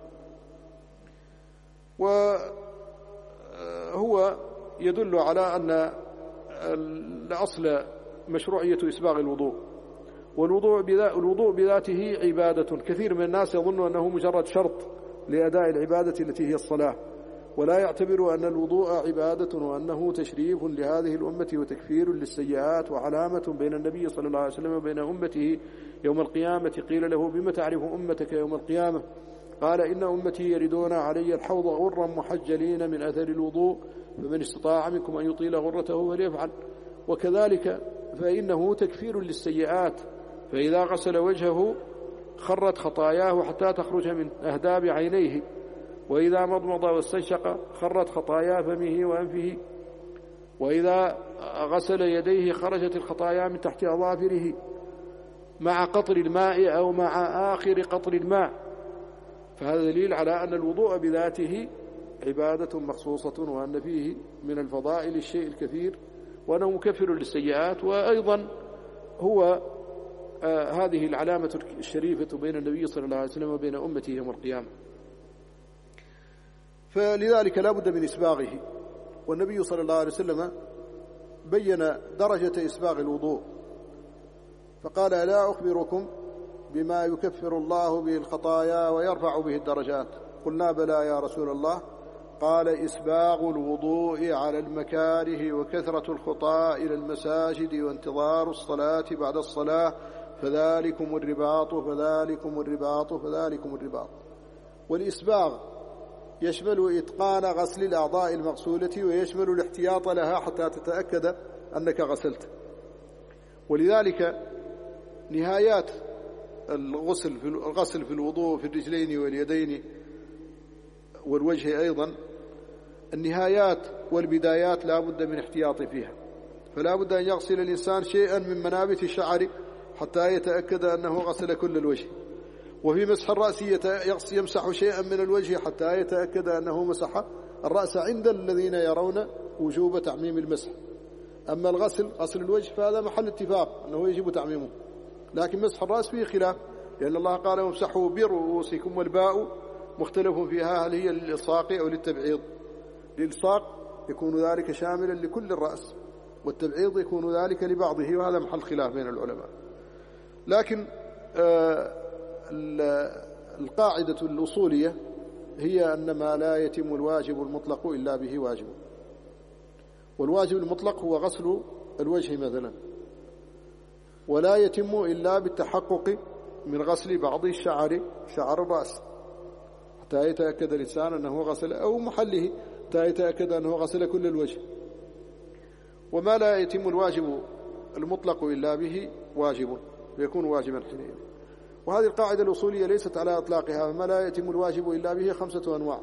A: وهو يدل على أن الأصل مشروعية إسباغ الوضوء، والوضوء الوضوء بذاته عبادة. كثير من الناس يظن أنه مجرد شرط لأداء العبادة التي هي الصلاة، ولا يعتبر أن الوضوء عبادة، وأنه تشريف لهذه الأمة وتكفير للسيئات، وعلامة بين النبي صلى الله عليه وسلم وبين أمته يوم القيامة. قيل له: بما تعرف أمتك يوم القيامة؟ قال: إن أمتي يردون علي الحوض غرا محجلين من أثر الوضوء، فمن استطاع منكم أن يطيل غرته فليفعل. وكذلك فإنه تكفير للسيئات، فإذا غسل وجهه خرت خطاياه حتى تخرج من أهداب عينيه، وإذا مضمض واستنشق خرت خطايا فمه وأنفه، وإذا غسل يديه خرجت الخطايا من تحت أظافره مع قطر الماء أو مع آخر قطر الماء. فهذا دليل على أن الوضوء بذاته عبادة مخصوصة، وأن فيه من الفضائل الشيء الكثير، وأنه مكفر للسيئات، وأيضا هو آه هذه العلامة الشريفة بين النبي صلى الله عليه وسلم وبين أمته يوم القيامة. فلذلك لا بد من إسباغه، والنبي صلى الله عليه وسلم بين درجة إسباغ الوضوء فقال: ألا أخبركم بما يكفر الله به الخطايا ويرفع به الدرجات؟ قلنا: بلى يا رسول الله. قال: إسباغ الوضوء على المكاره وكثرة الخطى إلى المساجد وانتظار الصلاة بعد الصلاة، فذلكم الرباط فذلكم الرباط فذلكم الرباط. والإسباغ يشمل إتقان غسل الأعضاء المغسولة، ويشمل الاحتياط لها حتى تتأكد أنك غسلت. ولذلك نهايات الغسل في الغسل في الوضوء في الرجلين واليدين والوجه أيضا، النهايات والبدايات لا بد من احتياط فيها، فلا بد أن يغسل الإنسان شيئا من منابت الشعر حتى يتأكد أنه غسل كل الوجه، وفي مسح الرأس يمسح شيئا من الوجه حتى يتأكد أنه مسح الرأس عند الذين يرون وجوب تعميم المسح. أما الغسل غسل الوجه فهذا محل اتفاق أنه يجب تعميمه، لكن مسح الرأس فيه خلاف، لأن الله قال: وامسحوا برؤوسكم، والباء مختلف فيها هل هي للإلصاق أو للتبعيض. للإلصاق يكون ذلك شاملا لكل الرأس، والتبعيض يكون ذلك لبعضه، وهذا محل خلاف بين العلماء. لكن آه القاعدة الأصولية هي أن ما لا يتم الواجب المطلق إلا به واجب، والواجب المطلق هو غسل الوجه مثلا، ولا يتم إلا بالتحقق من غسل بعض الشعر شعر الرأس حتى يتأكد الإنسان أنه غسل، أو محله حتى يتأكد أنه غسل كل الوجه. وما لا يتم الواجب المطلق إلا به واجب، ويكون واجبا حينئذ. وهذه القاعدة الأصولية ليست على إطلاقها، فما لا يتم الواجب إلا به خمسة أنواع،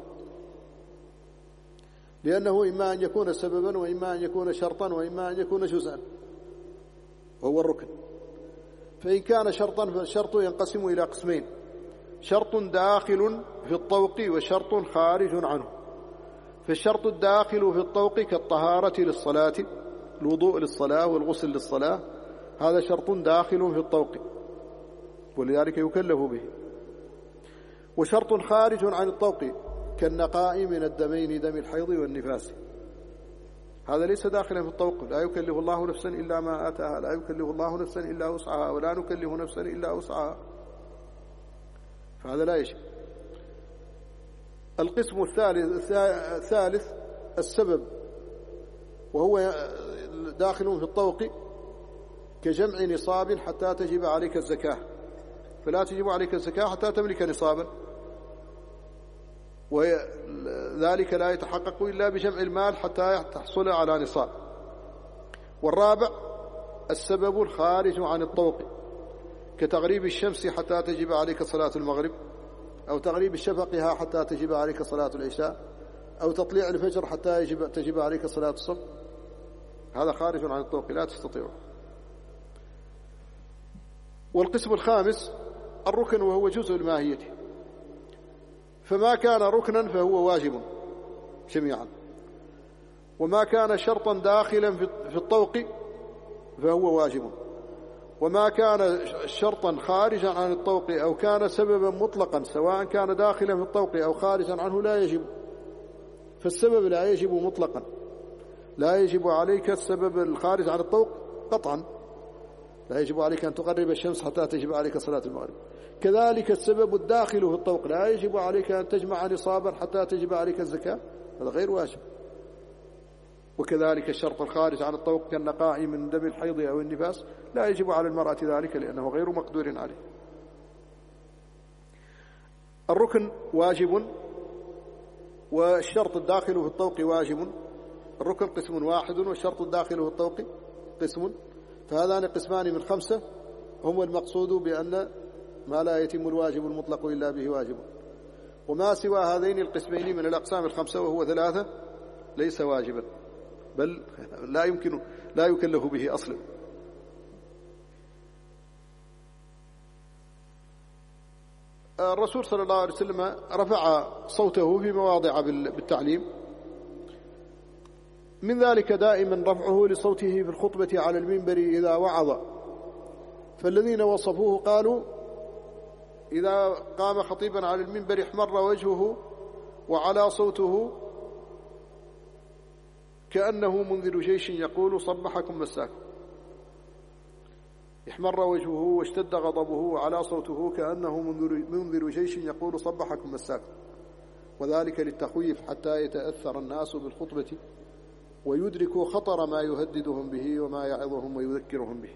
A: لأنه إما أن يكون سببا، وإما أن يكون شرطا، وإما أن يكون جزءا، وهو الركن. فإن كان شرطا فالشرط ينقسم إلى قسمين: شرط داخل في الطوق وشرط خارج عنه. فالشرط الداخل في الطوق كالطهارة للصلاة، الوضوء للصلاة والغسل للصلاة، هذا شرط داخل في الطوق ولذلك يكلف به. وشرط خارج عن الطوق كالنقاء من الدمين، دم الحيض والنفاس، هذا ليس داخلا في الطوق. لا يكلف الله نفسا إلا ما آتاها، لا يكلف الله نفسا إلا وسعها، ولا نكلف نفسا إلا وسعها، فهذا لا يجب. القسم الثالث الثالث السبب، وهو داخل في الطوق كجمع نصاب حتى تجب عليك الزكاة، فلا تجب عليك الزكاة حتى تملك نصابا، وذلك لا يتحقق إلا بجمع المال حتى تحصل على نصاب. والرابع السبب الخارج عن الطوق كتغريب الشمس حتى تجب عليك صلاة المغرب، أو تغريب شفقها حتى تجب عليك صلاة العشاء، أو تطليع الفجر حتى يجب تجب عليك صلاة الصبح، هذا خارج عن الطوق لا تستطيعه. والقسم الخامس الركن، وهو جزء الماهية، فما كان ركنا فهو واجب جميعا، وما كان شرطا داخلا في الطوق فهو واجب، وما كان شرطا خارجا عن الطوق أو كان سببا مطلقا سواء كان داخلا في الطوق أو خارجا عنه لا يجب. فالسبب لا يجب مطلقا، لا يجب عليك السبب الخارج عن الطوق قطعا، لا يجب عليك أن تقرب الشمس حتى تجب عليك صلاة المغرب. كذلك السبب الداخل في الطوق لا يجب عليك أن تجمع نصابا حتى تجب عليك الزكاة، هذا غير واجب. وكذلك الشرط الخارج عن الطوق كالنقاء من دم الحيض أو النفاس لا يجب على المرأة ذلك لأنه غير مقدور عليه. الركن واجب، والشرط الداخل في الطوق واجب. الركن قسم واحد، والشرط الداخل في الطوق قسم فهذان قسمان من خمسة هم المقصود بأن ما لا يتم الواجب المطلق إلا به واجب، وما سوى هذين القسمين من الأقسام الخمسة وهو ثلاثة ليس واجبا، بل لا يمكن لا يكلف به أصلا. الرسول صلى الله عليه وسلم رفع صوته في مواضع بالتعليم، من ذلك دائما رفعه لصوته في الخطبة على المنبر إذا وعظ، فالذين وصفوه قالوا إذا قام خطيبا على المنبر احمر وجهه وعلى صوته كأنه منذر جيش يقول صبحكم مساكم. احمر وجهه واشتد غضبه وعلى صوته كأنه منذر جيش يقول صبحكم مساكم، وذلك للتخويف حتى يتأثر الناس بالخطبة ويدركوا خطر ما يهددهم به وما يعظهم ويذكرهم به.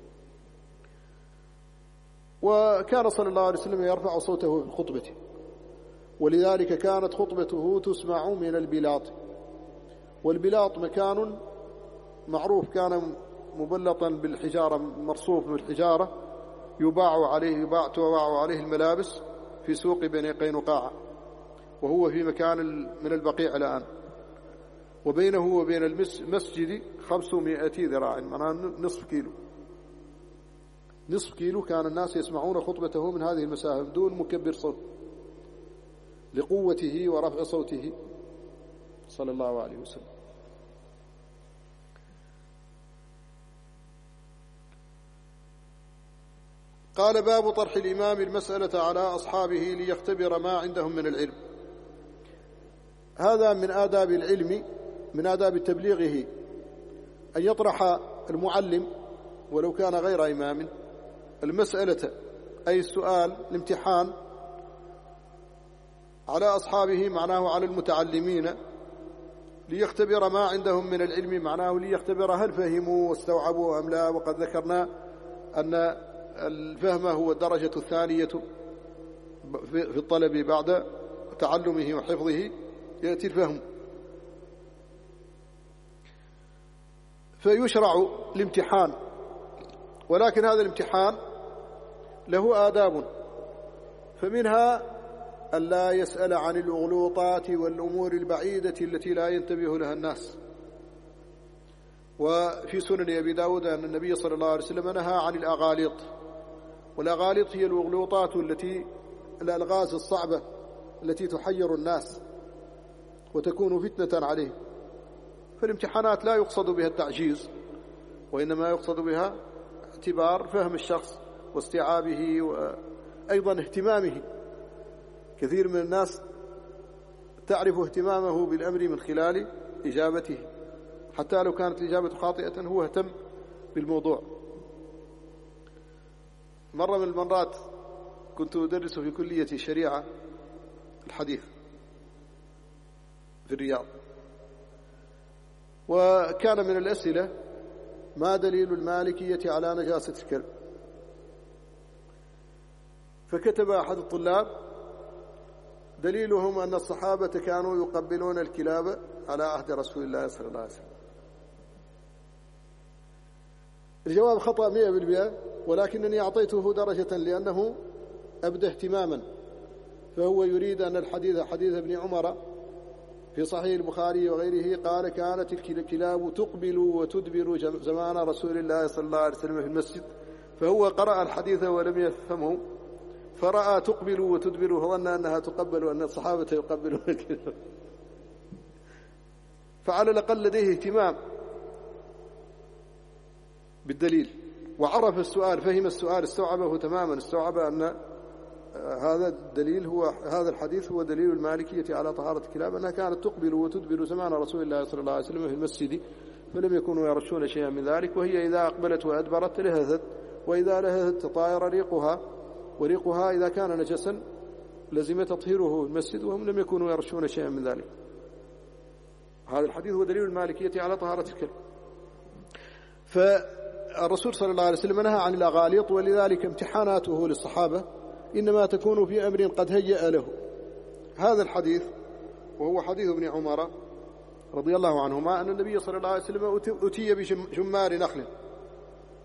A: وكان صلى الله عليه وسلم يرفع صوته في الخطبة، ولذلك كانت خطبته تسمع من البلاط، والبلاط مكان معروف كان مبلطا بالحجارة، مرصوف بالحجارة، يباع عليه يباع تباع عليه الملابس في سوق بني قينقاع، وهو في مكان من البقيع الآن، وبينه وبين المسجد خمسمائة ذراع، معناه نصف كيلو نصف كيلو كان الناس يسمعون خطبته من هذه المسافة بدون مكبر صوت لقوته ورفع صوته صلى الله عليه وسلم. قال باب طرح الإمام المسألة على أصحابه ليختبر ما عندهم من العلم. هذا من آداب العلم، من آداب تبليغه أن يطرح المعلم ولو كان غير إمام المسألة، أي السؤال الامتحان، على أصحابه معناه على المتعلمين، ليختبر ما عندهم من العلم، معناه ليختبر هل فهموا واستوعبوا أم لا. وقد ذكرنا أن الفهم هو الدرجة الثانية في الطلب بعد تعلمه وحفظه، يأتي الفهم. فيشرع الامتحان، ولكن هذا الامتحان له آداب، فمنها ألا يسأل عن الأغلوطات والأمور البعيدة التي لا ينتبه لها الناس. وفي سنن أبي داود أن النبي صلى الله عليه وسلم نهى عن الأغاليط، والأغاليط هي الأغلوطات التي الألغاز الصعبة التي تحير الناس وتكون فتنة عليه. فالامتحانات لا يقصد بها التعجيز، وإنما يقصد بها اعتبار فهم الشخص واستيعابه وأيضا اهتمامه. كثير من الناس تعرف اهتمامه بالأمر من خلال إجابته، حتى لو كانت الإجابة خاطئة هو اهتم بالموضوع. مرة من المرات كنت أدرس في كلية الشريعة الحديث في الرياض، وكان من الأسئلة ما دليل المالكية على نجاسة الكلب؟ فكتب أحد الطلاب دليلهم أن الصحابة كانوا يقبلون الكلاب على عهد رسول الله صلى الله عليه وسلم. الجواب خطأ مئة بالمئة، ولكنني أعطيته درجة لأنه أبدى اهتماما، فهو يريد أن الحديث حديث ابن عمر في صحيح البخاري وغيره قال كانت الكلاب تقبل وتدبر زمان رسول الله صلى الله عليه وسلم في المسجد، فهو قرأ الحديث ولم يفهمه، فرأى تقبل وتدبر فظن أنها تقبل وأن الصحابة يقبلون الكلاب. فعلى الأقل لديه اهتمام بالدليل وعرف السؤال، فهم السؤال، استوعبه تماما، استوعب أن هذا الدليل هو هذا الحديث هو دليل المالكية على طهارة الكلاب، أنها كانت تقبل وتدبر زمان رسول الله صلى الله عليه وسلم في المسجد، فلم يكونوا يرشون شيئا من ذلك، وهي إذا أقبلت وأدبرت لهثت، وإذا لهثت تطاير ريقها، وريقها إذا كان نجسا لزم تطهيره المسجد، وهم لم يكونوا يرشون شيئا من ذلك. هذا الحديث هو دليل المالكية على طهارة الكلب. فالرسول صلى الله عليه وسلم نهى عن الأغاليط، ولذلك امتحاناته للصحابة إنما تكون في أمر قد هيأ له. هذا الحديث وهو حديث ابن عمر رضي الله عنهما أن النبي صلى الله عليه وسلم أتي بشمار نخل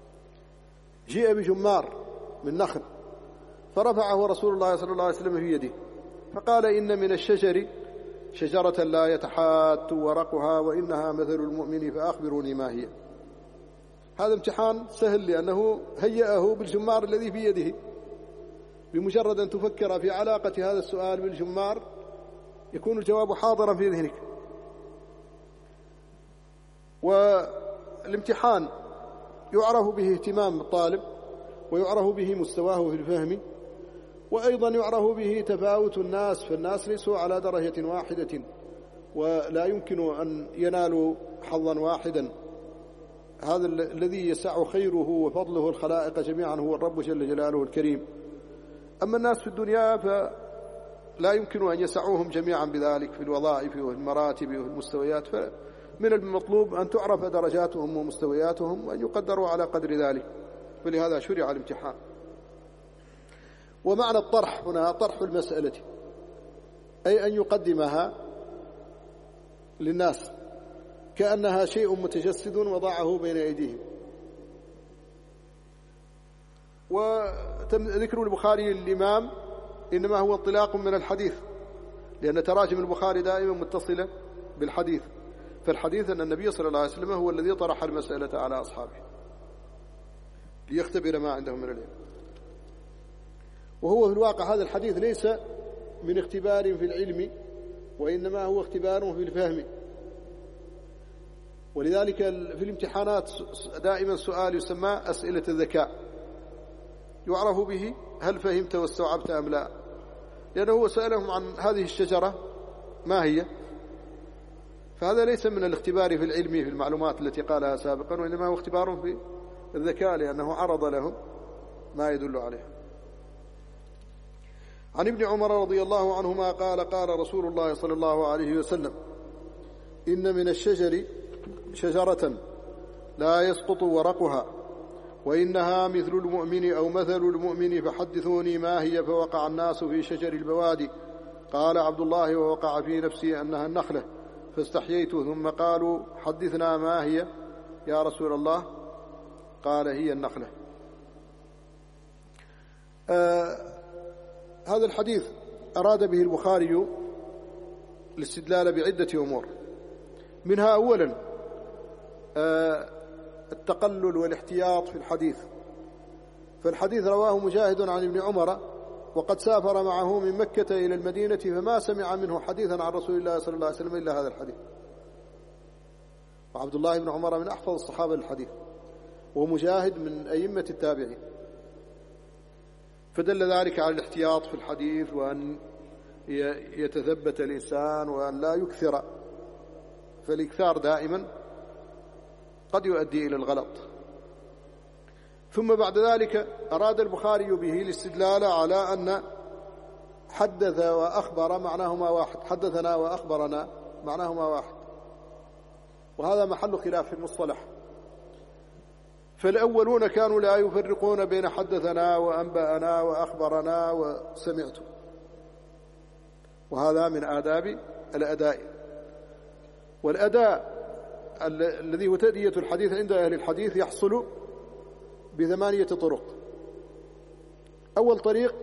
A: جيء بجمار من نخل فرفعه رسول الله صلى الله عليه وسلم في يده فقال إن من الشجر شجرة لا يتحات ورقها وإنها مثل المؤمن فأخبروني ما هي. هذا امتحان سهل لأنه هيأه بالجمار الذي في يده، بمجرد أن تفكر في علاقة هذا السؤال بالجمار يكون الجواب حاضرا في ذهنك. والامتحان يعرف به اهتمام الطالب ويعرف به مستواه في الفهم، وأيضا يعرف به تفاوت الناس، فالناس ليسوا على درجة واحدة ولا يمكن أن ينالوا حظا واحدا. هذا الذي يسع خيره وفضله الخلائق جميعا هو الرب جل جلاله الكريم. أما الناس في الدنيا فلا يمكن أن يسعوهم جميعا بذلك في الوظائف والمراتب والمستويات، فمن المطلوب أن تعرف درجاتهم ومستوياتهم وأن يقدروا على قدر ذلك، ولهذا شرع الامتحان. ومعنى الطرح هنا طرح المسألة، أي أن يقدمها للناس كأنها شيء متجسد وضعه بين أيديهم. وذكر البخاري للإمام إنما هو انطلاق من الحديث، لأن تراجم البخاري دائما متصلة بالحديث، فالحديث أن النبي صلى الله عليه وسلم هو الذي طرح المسألة على أصحابه ليختبر ما عندهم من العلم. وهو في الواقع هذا الحديث ليس من اختبار في العلم، وإنما هو اختبار في الفهم. ولذلك في الامتحانات دائما سؤال يسمى أسئلة الذكاء، يعرف به هل فهمت واستوعبت أم لا، لأنه هو سألهم عن هذه الشجرة ما هي، فهذا ليس من الاختبار في العلم في المعلومات التي قالها سابقا، وإنما هو اختبار في الذكاء لأنه عرض لهم ما يدل عليه. عن ابن عمر رضي الله عنهما قال قال رسول الله صلى الله عليه وسلم إن من الشجر شجرة لا يسقط ورقها وإنها مثل المؤمن أو مثل المؤمن فحدثوني ما هي، فوقع الناس في شجر البوادي. قال عبد الله ووقع في نفسي أنها النخلة، فاستحييت، ثم قالوا حدثنا ما هي يا رسول الله، قال هي النخلة. آه هذا الحديث أراد به البخاري الاستدلال بعدة أمور، منها أولا آه التقلل والاحتياط في الحديث، فالحديث رواه مجاهد عن ابن عمر وقد سافر معه من مكة إلى المدينة فما سمع منه حديثا عن رسول الله صلى الله عليه وسلم إلا هذا الحديث. وعبد الله بن عمر من أحفظ الصحابة للحديث، ومجاهد من أئمة التابعين، فدل ذلك على الاحتياط في الحديث، وأن يتثبت الإنسان وأن لا يكثر، فالإكثار دائما قد يؤدي إلى الغلط. ثم بعد ذلك أراد البخاري به الاستدلال على أن حدث وأخبر معناهما واحد، حدثنا وأخبرنا معناهما واحد، وهذا محل خلاف في المصطلح. فالأولون كانوا لا يفرقون بين حدثنا وأنبأنا وأخبرنا وسمعت، وهذا من آداب الأداء. والأداء الذي هو تأدية الحديث عند أهل الحديث يحصل بثمانية طرق. أول طريق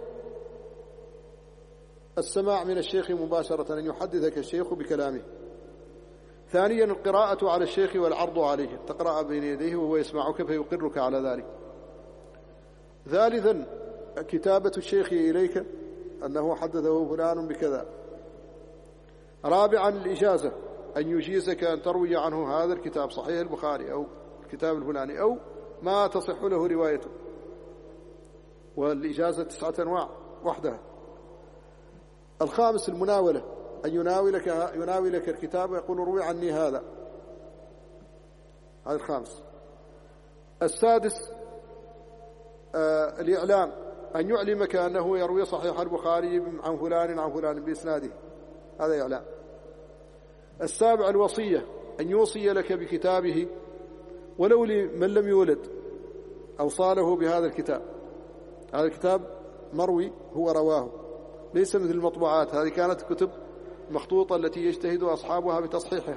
A: السماع من الشيخ مباشرة، أن يحدثك الشيخ بكلامه. ثانيا القراءة على الشيخ والعرض عليه، تقرأ بين يديه وهو يسمعك فيقرك على ذلك. ثالثا كتابة الشيخ إليك أنه حدثه فلان بكذا. رابعا الإجازة، أن يجيزك أن تروي عنه هذا الكتاب، صحيح البخاري أو الكتاب الفلاني أو ما تصح له روايته، والإجازة تسعة أنواع وحدها. الخامس المناولة، أن يناولك يناولك الكتاب ويقول روي عني هذا، هذا الخامس. السادس آه الإعلام، أن يعلمك أنه يروي صحيح البخاري عن فلان عن فلان بإسناده، هذا إعلام. السابع الوصية، أن يوصي لك بكتابه ولو لمن لم يولد، أوصى له بهذا الكتاب، هذا الكتاب مروي هو رواه، ليس مثل المطبوعات، هذه كانت كتب مخطوطة التي يجتهد أصحابها بتصحيحها،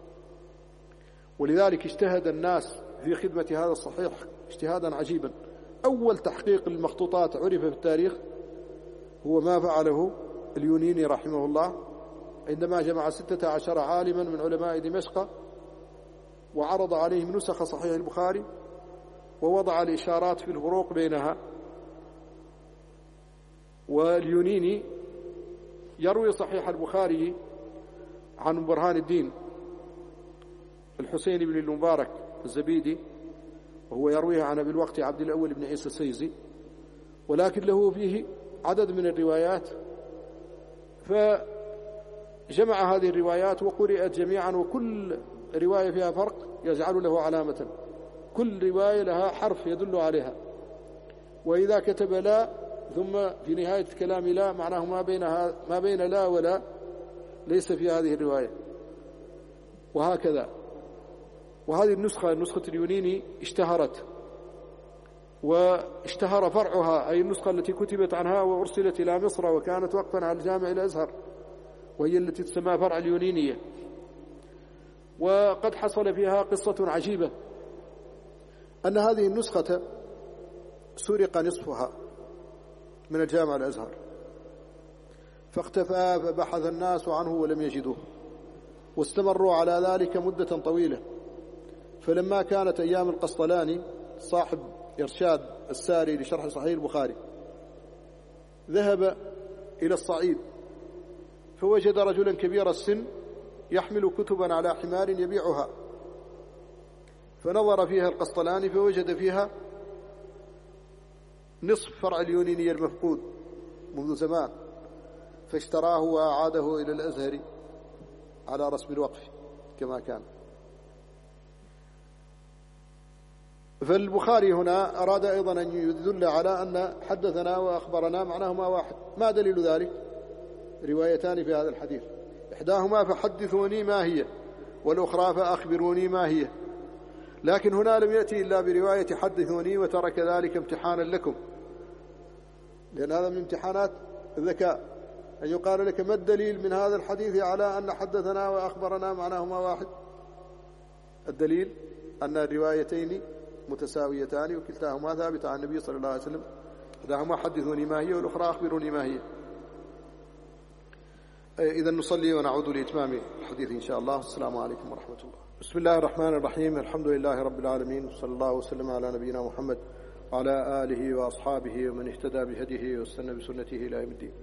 A: ولذلك اجتهد الناس في خدمة هذا الصحيح اجتهادا عجيبا، أول تحقيق للمخطوطات عرف في التاريخ هو ما فعله اليونيني رحمه الله عندما جمع ستة عشر عالما من علماء دمشق وعرض عليهم نسخ صحيح البخاري ووضع الإشارات في الفروق بينها. واليونيني يروي صحيح البخاري عن برهان الدين الحسين بن المبارك الزبيدي، وهو يرويه عن أبي الوقت عبد الأول بن عيسى السيزي، ولكن له فيه عدد من الروايات، فجمع هذه الروايات وقرأت جميعا، وكل رواية فيها فرق يجعل له علامة، كل رواية لها حرف يدل عليها. وإذا كتب لا ثم في نهاية الكلام لا معناه ما بين ما بين لا ولا ليس في هذه الرواية، وهكذا. وهذه النسخة نسخة اليونيني اشتهرت، واشتهر فرعها أي النسخة التي كتبت عنها وأرسلت إلى مصر وكانت وقفا على الجامع الأزهر، وهي التي تسمى فرع اليونينية. وقد حصل فيها قصة عجيبة، أن هذه النسخة سرق نصفها من الجامع الأزهر، فاختفى فبحث الناس عنه ولم يجدوه، واستمروا على ذلك مدة طويلة. فلما كانت أيام القسطلاني صاحب إرشاد الساري لشرح صحيح البخاري ذهب إلى الصعيد فوجد رجلا كبير السن يحمل كتبا على حمار يبيعها، فنظر فيها القسطلاني فوجد فيها نصف فرع اليونيني المفقود منذ زمان، فاشتراه وأعاده إلى الأزهر على رسم الوقف كما كان. فالبخاري هنا أراد أيضا أن يدل على أن حدثنا وأخبرنا معناهما واحد. ما دليل ذلك؟ روايتان في هذا الحديث، إحداهما فحدثوني ما هي، والأخرى فأخبروني ما هي. لكن هنا لم يأتي إلا برواية حدثوني وترك ذلك امتحانا لكم، لأن هذا من امتحانات الذكاء، أن يقال لك ما الدليل من هذا الحديث على أن حدثنا وأخبرنا معناهما واحد؟ الدليل أن الروايتين متساويتان وكلتاهما ثابتة عن النبي صلى الله عليه وسلم، إحداهما حدثوني ما هي والأخرى أخبروني ما هي. إذا نصلي ونعود لإتمام الحديث إن شاء الله. السلام عليكم ورحمة الله. بسم الله الرحمن الرحيم، الحمد لله رب العالمين، وصلى الله وسلم على نبينا محمد وعلى آله وأصحابه ومن اهتدى بهديه واستنى بسنته إلى يوم الدين.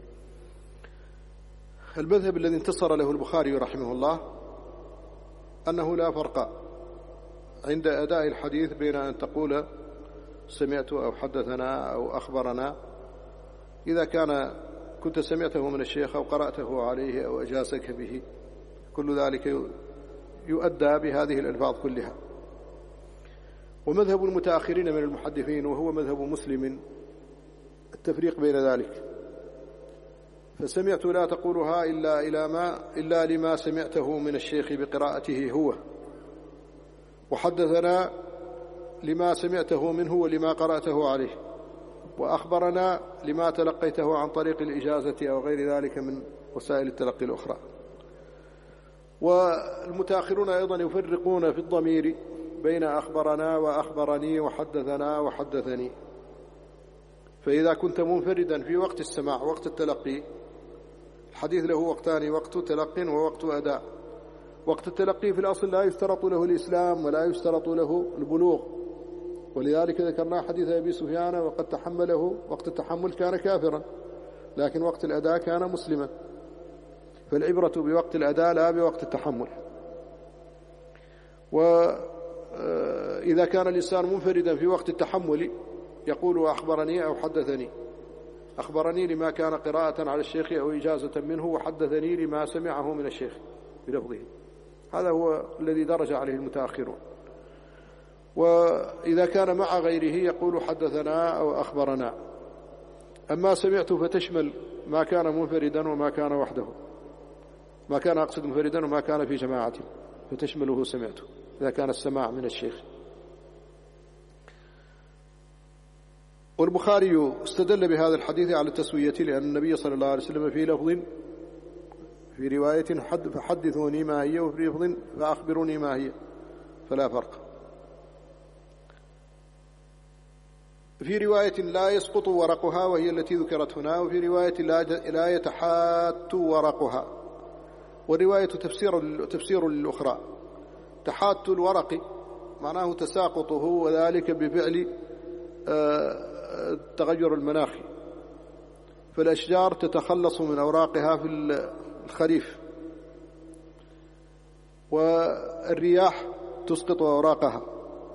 A: المذهب الذي انتصر له البخاري رحمه الله أنه لا فرق عند أداء الحديث بين أن تقول سمعت أو حدثنا أو أخبرنا، إذا كان كنت سمعته من الشيخ أو قرأته عليه أو أجازك به، كل ذلك يؤدى بهذه الألفاظ كلها. ومذهب المتأخرين من المحدثين وهو مذهب مسلم التفريق بين ذلك، فسمعت لا تقولها إلا إلى ما إلا لما سمعته من الشيخ بقراءته هو، وحدثنا لما سمعته منه ولما قرأته عليه، وأخبرنا لما تلقيته عن طريق الإجازة أو غير ذلك من وسائل التلقي الأخرى. والمتأخرون أيضا يفرقون في الضمير بين أخبرنا وأخبرني وحدثنا وحدثني. فإذا كنت منفردا في وقت السماع وقت التلقي، الحديث له وقتان، وقت تلق ووقت أداء. وقت التلقي في الأصل لا يشترط له الإسلام ولا يشترط له البلوغ، ولذلك ذكرنا حديث أبي سفيان وقد تحمله وقت التحمل كان كافرا، لكن وقت الأداء كان مسلما. فالعبرة بوقت الأداء لا بوقت التحمل. وإذا كان الإنسان منفردا في وقت التحمل يقول أخبرني أو حدثني، أخبرني لما كان قراءة على الشيخ أو إجازة منه، وحدثني لما سمعه من الشيخ بلفظه. هذا هو الذي درج عليه المتأخرون. وإذا كان مع غيره يقول حدثنا أو أخبرنا. أما سمعت فتشمل ما كان منفردا وما كان وحده، ما كان أقصد منفردا وما كان في جماعة، فتشمله سمعته إذا كان السماع من الشيخ. والبخاري استدل بهذا الحديث على التسوية، لأن النبي صلى الله عليه وسلم في لفظ في رواية فحدثوني ما هي، وفي لفظ فأخبروني ما هي، فلا فرق. في رواية لا يسقط ورقها وهي التي ذكرت هنا، وفي رواية لا يتحات ورقها، والرواية تفسير تفسير للأخرى. تحات الورق معناه تساقطه، وذلك بفعل التغير المناخي، فالأشجار تتخلص من أوراقها في الخريف، والرياح تسقط أوراقها.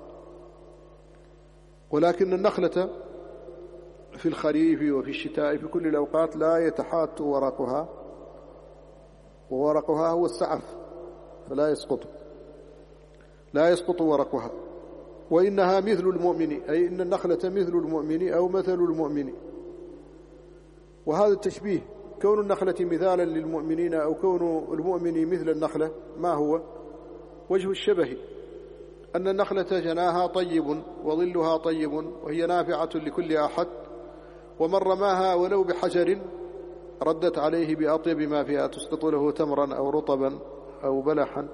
A: ولكن النخلة في الخريف وفي الشتاء في كل الأوقات لا يتحات ورقها، وورقها هو السعف فلا يسقط لا يسقط ورقها. وإنها مثل المؤمن، أي إن النخلة مثل المؤمن أو مثل المؤمن. وهذا التشبيه كون النخلة مثالا للمؤمنين أو كون المؤمن مثل النخلة، ما هو وجه الشبه؟ أن النخلة جناها طيب وظلها طيب وهي نافعة لكل أحد، ومن رماها ولو بحجر ردت عليه بأطيب ما فيها، تسقط له تمرا أو رطبا أو بلحا.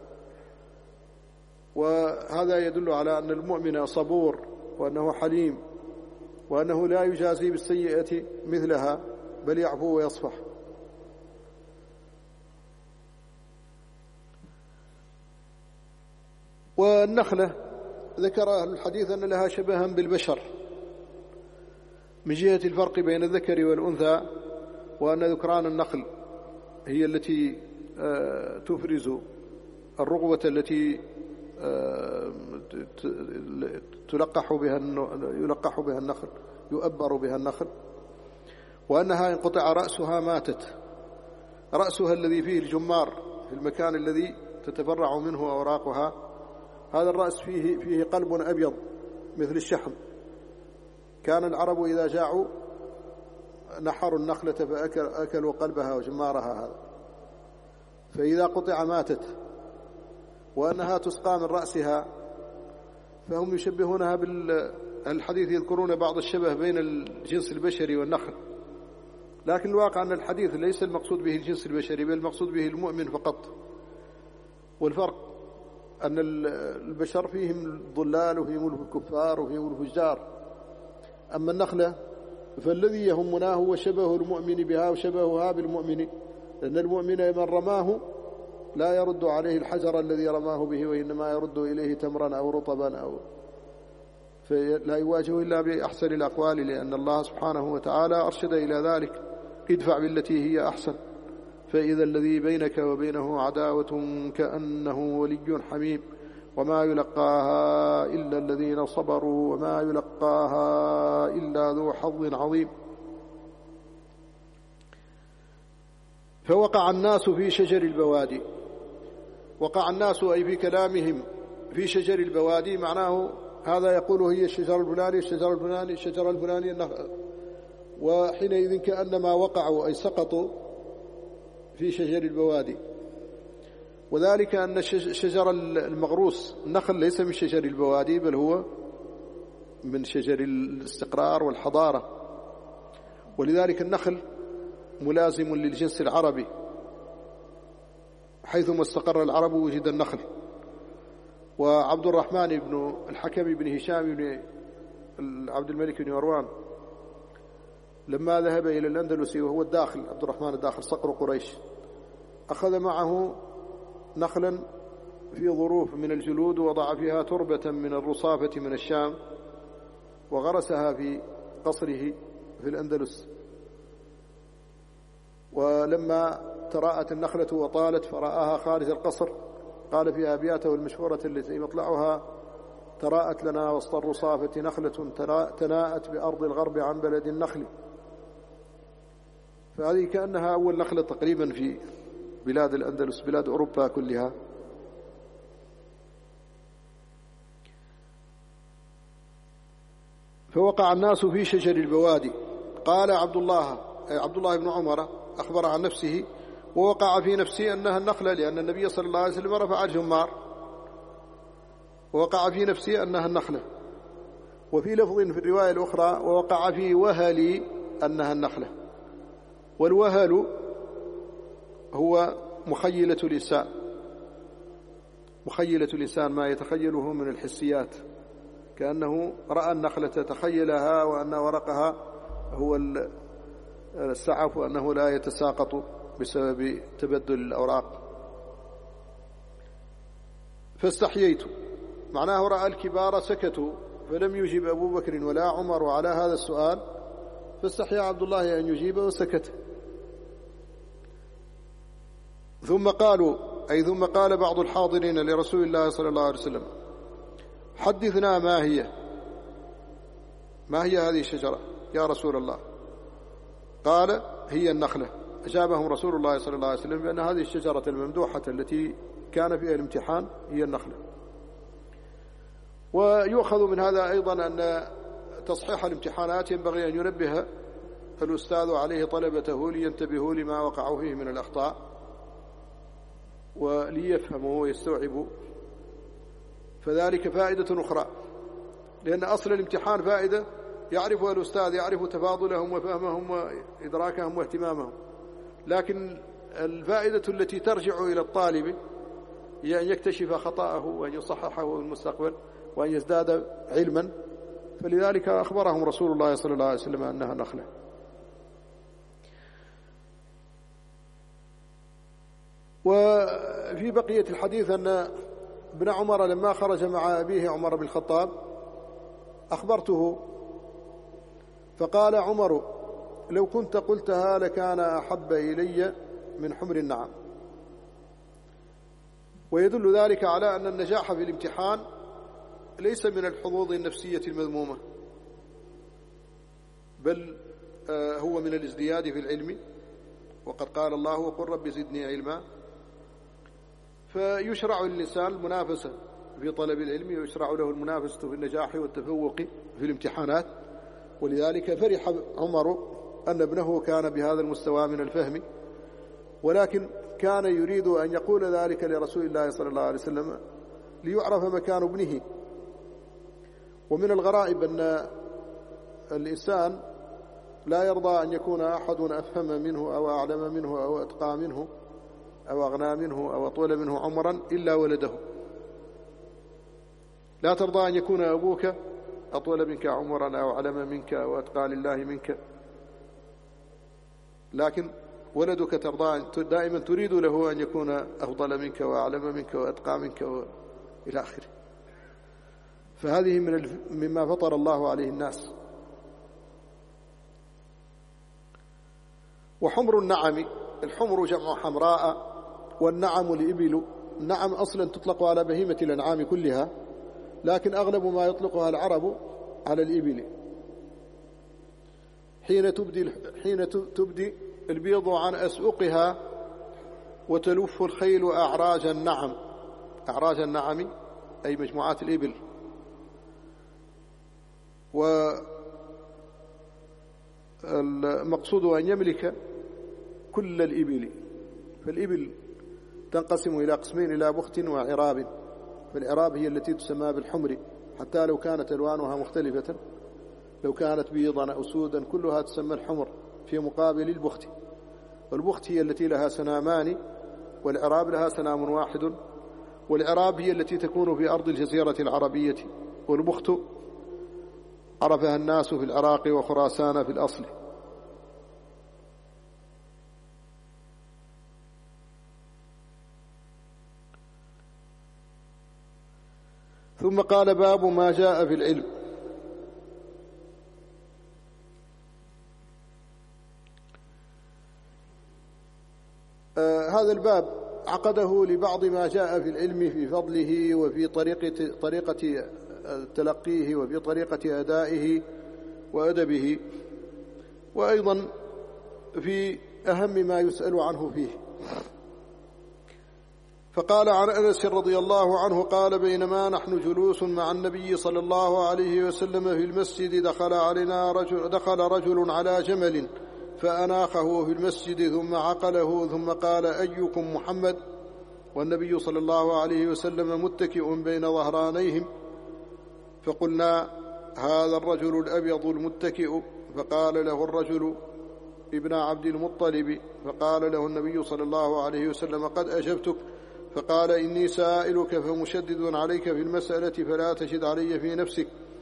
A: وهذا يدل على أن المؤمن صبور، وأنه حليم، وأنه لا يجازي بالسيئة مثلها بل يعفو ويصفح. والنخلة ذكر أهل الحديث أن لها شبها بالبشر من جهة الفرق بين الذكر والأنثى، وأن ذكران النخل هي التي تفرز الرغوة التي تلقح بها يلقح بها النخل يؤبر بها النخل، وأنها إن قطع رأسها ماتت. رأسها الذي فيه الجمار في المكان الذي تتفرع منه أوراقها، هذا الرأس فيه فيه قلب أبيض مثل الشحم. كان العرب إذا جاعوا نحروا النخلة فأكلوا قلبها وجمارها هذا، فإذا قطع ماتت. وأنها تسقى من رأسها، فهم يشبهونها بالحديث، يذكرون بعض الشبه بين الجنس البشري والنخل، لكن الواقع أن الحديث ليس المقصود به الجنس البشري بل المقصود به المؤمن فقط. والفرق أن البشر فيهم الضلال وفيهم الكفار وفيهم الفجار، أما النخلة فالذي يهمنا هو شبه المؤمن بها وشبهها بالمؤمن، لأن المؤمن من رماه لا يرد عليه الحجر الذي رماه به، وإنما يرد إليه تمرا أو رطبا، أو فلا يواجه إلا بأحسن الأقوال، لأن الله سبحانه وتعالى أرشد إلى ذلك: ادفع بالتي هي أحسن فإذا الذي بينك وبينه عداوة كأنه ولي حميم وما يلقاها إلا الذين صبروا وما يلقاها إلا ذو حظ عظيم. فوقع الناس في شجر البوادي. وقع الناس أي في كلامهم في شجر البوادي، معناه هذا يقول هي الشجر الفلاني الشجر الفلاني الشجر الفلاني، وحينئذ كأنما وقعوا أي سقطوا في شجر البوادي. وذلك أن الشجر المغروس النخل ليس من شجر البوادي بل هو من شجر الاستقرار والحضارة، ولذلك النخل ملازم للجنس العربي، حيثما استقر العرب وجد النخل. وعبد الرحمن بن الحكم بن هشام بن عبد الملك بن مروان لما ذهب إلى الأندلس وهو الداخل عبد الرحمن الداخل صقر قريش، أخذ معه نخلا في ظروف من الجلود ووضع فيها تربة من الرصافة من الشام وغرسها في قصره في الأندلس. ولما تراءت النخلة وطالت فرآها خارج القصر قال في أبياته المشهورة التي مطلعها: تراءت لنا وسط الرصافة نخلة تناءت بأرض الغرب عن بلد النخل. فهذه كأنها أول نخلة تقريبا في بلاد الأندلس، بلاد أوروبا كلها. فوقع الناس في شجر البوادي. قال عبد الله عبد الله بن عمر أخبر عن نفسه: ووقع في نفسي أنها النخلة، لأن النبي صلى الله عليه وسلم رفع الجمار، ووقع في نفسي أنها النخلة. وفي لفظ في الرواية الأخرى: ووقع في وهلي أنها النخلة. والوهل هو مخيلة الإنسان، مخيلة الإنسان ما يتخيله من الحسيات، كأنه رأى النخلة تخيلها وأن ورقها هو السعف وأنه لا يتساقط بسبب تبدل الأوراق. فاستحييت، معناه رأى الكبار سكتوا فلم يجب أبو بكر ولا عمر على هذا السؤال، فاستحيا عبد الله أن يجيب وسكت. ثم قالوا أي ثم قال بعض الحاضرين لرسول الله صلى الله عليه وسلم: حدثنا ما هي ما هي هذه الشجرة يا رسول الله؟ قال: هي النخلة. أجابهم رسول الله صلى الله عليه وسلم بأن هذه الشجرة الممدوحة التي كان فيها الامتحان هي النخلة. ويؤخذ من هذا أيضا أن تصحيح الامتحانات ينبغي أن ينبه الأستاذ عليه طلبته لينتبهوا لما وقعوا فيه من الأخطاء وليفهموا ويستوعبوا، فذلك فائدة أخرى، لأن أصل الامتحان فائدة يعرفها الأستاذ، يعرف تفاضلهم وفهمهم وإدراكهم واهتمامهم، لكن الفائدة التي ترجع إلى الطالب هي أن يكتشف خطأه وأن يصححه في المستقبل وأن يزداد علما. فلذلك أخبرهم رسول الله صلى الله عليه وسلم أنها نخلة. وفي بقية الحديث أن ابن عمر لما خرج مع أبيه عمر بن الخطاب أخبرته فقال عمر: لو كنت قلتها لكان أحب إلي من حمر النعم. ويدل ذلك على أن النجاح في الامتحان ليس من الحظوظ النفسية المذمومة، بل هو من الازدياد في العلم، وقد قال الله: وقل رب زدني علما. فيشرع للإنسان المنافسة في طلب العلم، ويشرع له المنافسة في النجاح والتفوق في الامتحانات. ولذلك فرح عمر أن ابنه كان بهذا المستوى من الفهم، ولكن كان يريد أن يقول ذلك لرسول الله صلى الله عليه وسلم ليعرف مكان ابنه. ومن الغرائب أن الإنسان لا يرضى أن يكون أحد أفهم منه أو أعلم منه أو أتقى منه أو أغنى منه أو أطول منه عمرا إلا ولده. لا ترضى أن يكون أبوك أطول منك عمرا أو أعلم منك أو أتقى لله منك، لكن ولدك ترضى دائما تريد له أن يكون أفضل منك وأعلم منك وأتقى منك إلى آخره. فهذه من مما فطر الله عليه الناس. وحمر النعم، الحمر جمع حمراء، والنعم الإبل. النعم أصلا تطلق على بهيمة الأنعام كلها، لكن أغلب ما يطلقها العرب على الإبل. حين تبدي حين تبدي البيض عن أسؤقها وتلف الخيل أعراج النعم. أعراج النعم أي مجموعات الإبل. والمقصود أن يملك كل الإبل. فالإبل تنقسم إلى قسمين: إلى بخت وعراب. فالعراب هي التي تسمى بالحمر، حتى لو كانت ألوانها مختلفة، لو كانت بيضا أو سودا كلها تسمى الحمر في مقابل البخت. والبخت هي التي لها سنامان، والعراب لها سنام واحد. والعراب هي التي تكون في أرض الجزيرة العربية، والبخت عرفها الناس في العراق وخراسان في الأصل. ثم قال: باب ما جاء في العلم. آه هذا الباب عقده لبعض ما جاء في العلم في فضله وفي طريقة, طريقة تلقيه وفي طريقة أدائه وأدبه، وأيضا في أهم ما يسأل عنه فيه. فقال عن أنس رضي الله عنه قال: بينما نحن جلوس مع النبي صلى الله عليه وسلم في المسجد دخل علينا رجل, دخل رجل على جمل فأناخه في المسجد ثم عقله ثم قال: أيكم محمد؟ والنبي صلى الله عليه وسلم متكئ بين ظهرانيهم. فقلنا: هذا الرجل الأبيض المتكئ. فقال له الرجل: ابن عبد المطلب. فقال له النبي صلى الله عليه وسلم: قد أجبتك. فقال: إني سائلك فمشدد عليك في المسألة فلا تشد علي في نفسك.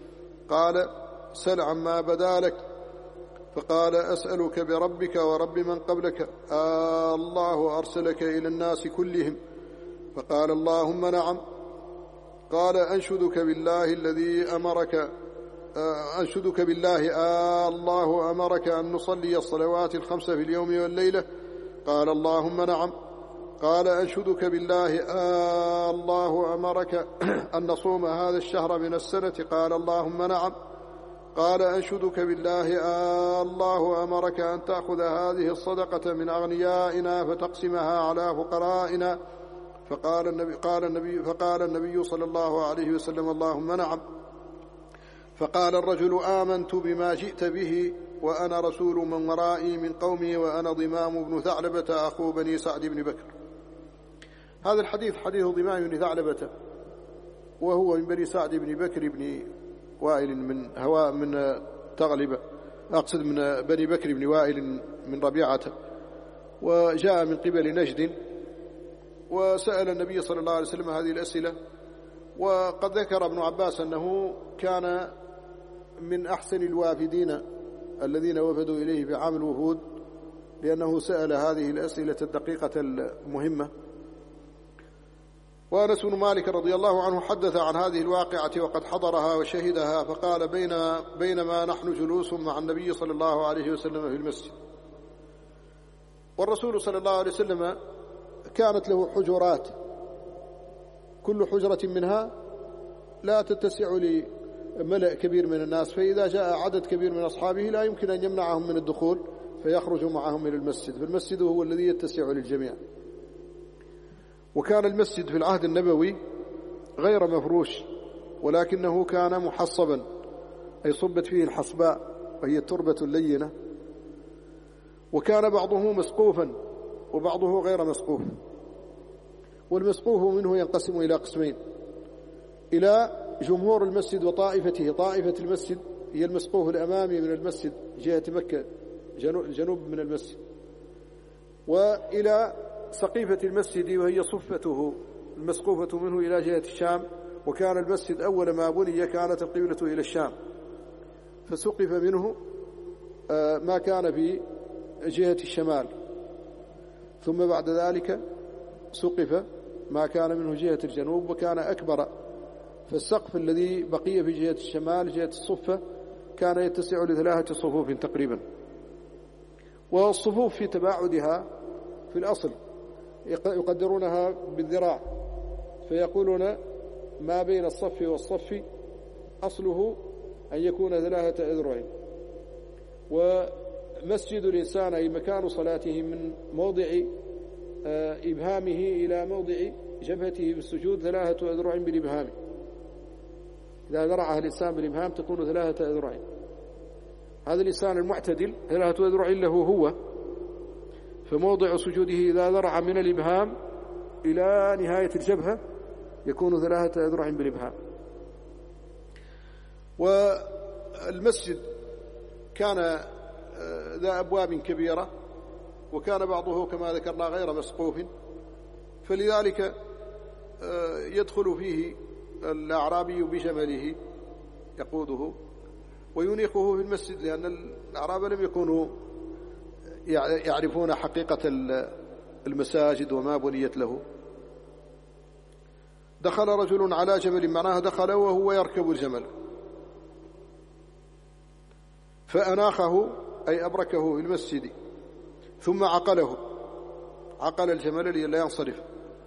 A: قال سل عما بدا لك. فقال أسألك بربك ورب من قبلك آه الله أرسلك إلى الناس كلهم؟ فقال اللهم نعم. قال أنشدك بالله الذي أمرك آه أنشدك بالله آه الله أمرك أن نصلي الصلوات الخمس في اليوم والليلة؟ قال اللهم نعم. قال أنشدك بالله آه الله أمرك أن نصوم هذا الشهر من السنة؟ قال اللهم نعم. قال أنشدك بالله آه الله أمرك أن تأخذ هذه الصدقة من أغنيائنا فتقسمها على فقرائنا؟ فقال النبي, قال النبي فقال النبي صلى الله عليه وسلم اللهم نعم. فقال الرجل آمنت بما جئت به وأنا رسول من ورائي من قومي وأنا ضمام بن ثعلبة أخو بني سعد بن بكر. هذا الحديث حديث ضمام بن ثعلبة، وهو من بني سعد بن بكر بن وائل من هواء من تغلب، أقصد من بني بكر بن وائل من ربيعة، وجاء من قبل نجد، وسأل النبي صلى الله عليه وسلم هذه الأسئلة. وقد ذكر ابن عباس أنه كان من أحسن الوافدين الذين وفدوا إليه في عام الوفود، لأنه سأل هذه الأسئلة الدقيقة المهمة. وأنس بن مالك رضي الله عنه حدث عن هذه الواقعة وقد حضرها وشهدها، فقال بين بينما نحن جلوس مع النبي صلى الله عليه وسلم في المسجد، والرسول صلى الله عليه وسلم كانت له حجرات، كل حجرة منها لا تتسع لملأ كبير من الناس، فإذا جاء عدد كبير من أصحابه لا يمكن أن يمنعهم من الدخول فيخرج معهم إلى المسجد، فالمسجد هو الذي يتسع للجميع. وكان المسجد في العهد النبوي غير مفروش، ولكنه كان محصبا، أي صبت فيه الحصباء وهي التربة اللينة، وكان بعضه مسقوفا وبعضه غير مسقوف. والمسقوف منه ينقسم إلى قسمين: إلى جمهور المسجد وطائفته. طائفة المسجد هي المسقوف الأمامي من المسجد جهة مكة، الجنوب من المسجد، وإلى سقيفة المسجد وهي صفته المسقوفة منه إلى جهة الشام. وكان المسجد أول ما بني كانت القبلة إلى الشام، فسقف منه ما كان في جهة الشمال، ثم بعد ذلك سقف ما كان منه جهة الجنوب وكان أكبر. فالسقف الذي بقي في جهة الشمال جهة الصفة كان يتسع لثلاثة صفوف تقريبا. والصفوف في تباعدها في الأصل يقدرونها بالذراع، فيقولون ما بين الصف والصف أصله أن يكون ثلاثة أذرع. ومسجد الإنسان أي مكان صلاته من موضع إبهامه إلى موضع جبهته بالسجود ثلاثة أذرع بالإبهام. إذا ذرعها الإنسان بالإبهام تكون ثلاثة أذرع. هذا الإنسان المعتدل ثلاثة أذرع له هو، فموضع سجوده إذا ذرع من الإبهام إلى نهاية الجبهة يكون ثلاثة أذرع بالإبهام. والمسجد كان ذا أبواب كبيرة، وكان بعضه كما ذكرنا غير مسقوف، فلذلك يدخل فيه الأعرابي بجمله يقوده وينيخه في المسجد، لأن الأعراب لم يكونوا يعرفون حقيقة المساجد وما بنيت له. دخل رجل على جمل، معناها دخل وهو يركب الجمل، فأناخه أي أبركه في المسجد، ثم عقله، عقل الجمل لئلا ينصرف،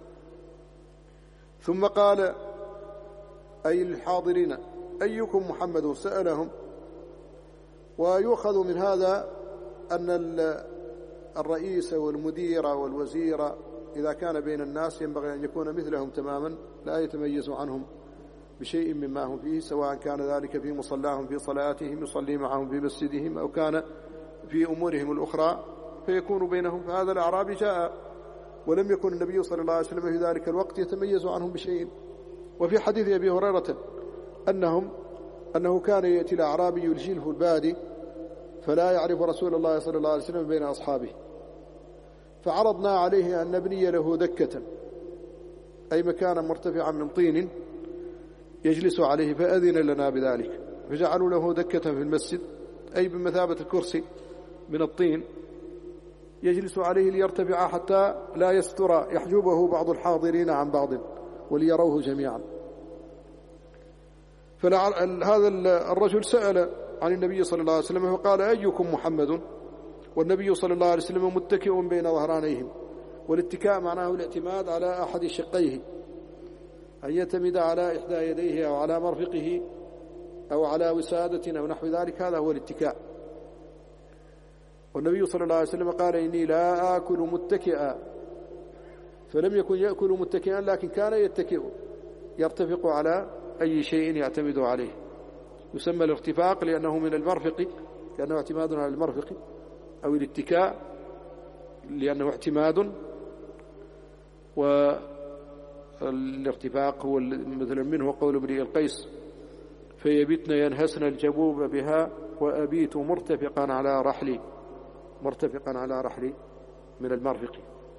A: ثم قال أي الحاضرين أيكم محمد؟ سألهم. ويؤخذ من هذا أن الرئيس والمدير والوزير إذا كان بين الناس ينبغي أن يكون مثلهم تماما، لا يتميز عنهم بشيء مما هم فيه، سواء كان ذلك في مصلاهم في صلاتهم يصلي معهم في مسجدهم، أو كان في أمورهم الأخرى فيكون بينهم. فهذا الأعرابي جاء ولم يكن النبي صلى الله عليه وسلم في ذلك الوقت يتميز عنهم بشيء. وفي حديث أبي هريرة أنهم أنه كان يأتي الأعرابي الجلف البادي فلا يعرف رسول الله صلى الله عليه وسلم بين أصحابه، فعرضنا عليه أن نبني له دكة، أي مكانا مرتفعا من طين يجلس عليه، فأذن لنا بذلك، فجعلوا له دكة في المسجد، أي بمثابة الكرسي من الطين يجلس عليه ليرتفع حتى لا يستر يحجبه بعض الحاضرين عن بعض وليروه جميعا. فهذا الرجل سأل عن النبي صلى الله عليه وسلم فقال: أيكم محمد؟ والنبي صلى الله عليه وسلم متكئ بين ظهرانيهم. والاتكاء معناه الاعتماد على أحد شقيه، أن يعتمد على إحدى يديه أو على مرفقه أو على وسادة أو نحو ذلك، هذا هو الاتكاء. والنبي صلى الله عليه وسلم قال: إني لا آكل متكئا، فلم يكن يأكل متكئا لكن كان يتكئ يرتفق على أي شيء يعتمد عليه. يسمى الارتفاق لأنه من المرفق، لأنه اعتماد على المرفق، أو الاتكاء لأنه اعتماد. والارتفاق هو مثلا منه قول ابن القيس: فيبتن ينهسن الجبوب بها وأبيت مرتفقا على رحلي، مرتفقا على رحلي من المرفق.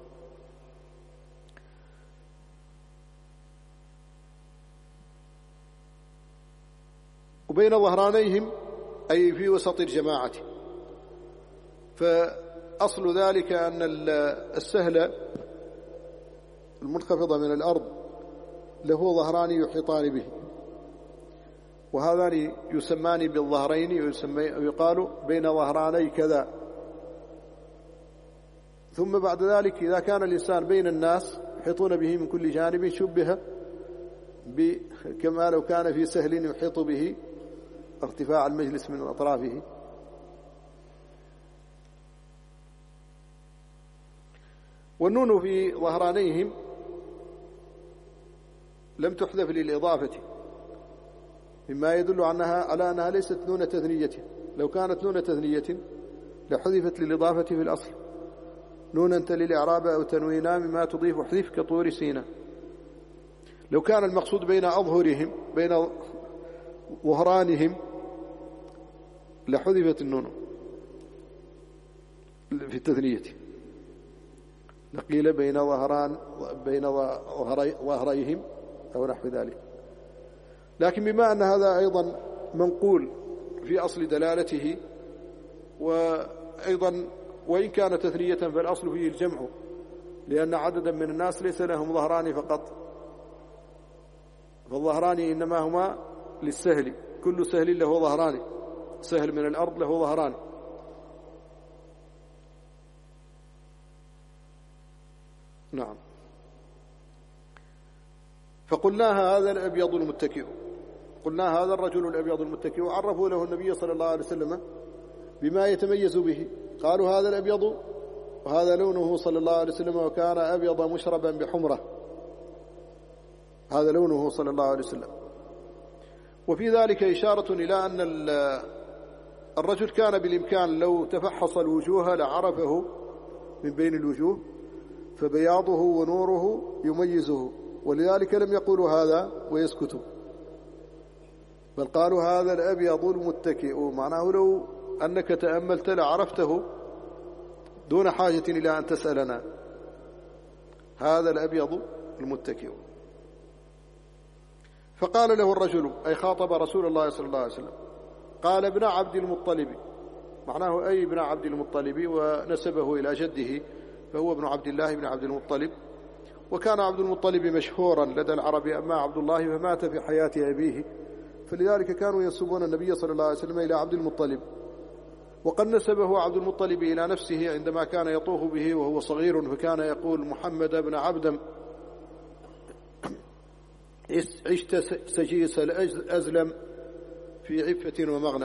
A: وبين ظهرانيهم أي في وسط الجماعة. فأصل ذلك أن السهل المنخفضة من الأرض له ظهران يحيطان به، وهذان يسمان بالظهرين، ويقال بين ظهراني كذا. ثم بعد ذلك إذا كان الإنسان بين الناس يحيطون به من كل جانب شبه كما لو كان في سهل يحيط به ارتفاع المجلس من أطرافه. والنون في ظهرانيهم لم تحذف للإضافة، مما يدل عنها على أنها ليست نون تثنية. لو كانت نون تثنية لحذفت للإضافة في الأصل. نون أنت للإعراب أو تنوينا مما تضيف حذف كطور سينا. لو كان المقصود بين أظهرهم بين ظهرانهم لحذفت النون في التثنية، لقيل بين ظهران بين ظهريهم أو نحو ذلك. لكن بما أن هذا أيضا منقول في أصل دلالته، وأيضا وإن كان تثنية فالأصل فيه الجمع، لأن عددا من الناس ليس لهم ظهران فقط، فالظهران إنما هما للسهل، كل سهل له ظهران، سهل من الأرض له ظهران. نعم. فقلنا هذا الأبيض المتكئ، قلنا هذا الرجل الأبيض المتكئ، عرفوا له النبي صلى الله عليه وسلم بما يتميز به. قالوا هذا الأبيض، وهذا لونه صلى الله عليه وسلم، وكان أبيض مشربا بحمرة، هذا لونه صلى الله عليه وسلم. وفي ذلك إشارة إلى أن الرجل كان بالإمكان لو تفحص الوجوه لعرفه من بين الوجوه، فبياضه ونوره يميزه، ولذلك لم يقولوا هذا ويسكتوا، بل قالوا هذا الأبيض المتكئ، معناه لو أنك تأملت لعرفته دون حاجة إلى أن تسألنا. هذا الأبيض المتكئ. فقال له الرجل، أي خاطب رسول الله صلى الله عليه وسلم، قال ابن عبد المطلب، معناه أي ابن عبد المطلب، ونسبه إلى جده، فهو ابن عبد الله بن عبد المطلب. وكان عبد المطلب مشهورا لدى العرب، أما عبد الله فمات في حياة أبيه، فلذلك كانوا ينسبون النبي صلى الله عليه وسلم إلى عبد المطلب. وقد نسبه عبد المطلب إلى نفسه عندما كان يطوف به وهو صغير، فكان يقول محمد بن عبدم عشت سجيس الأزلم في عفة ومغنم،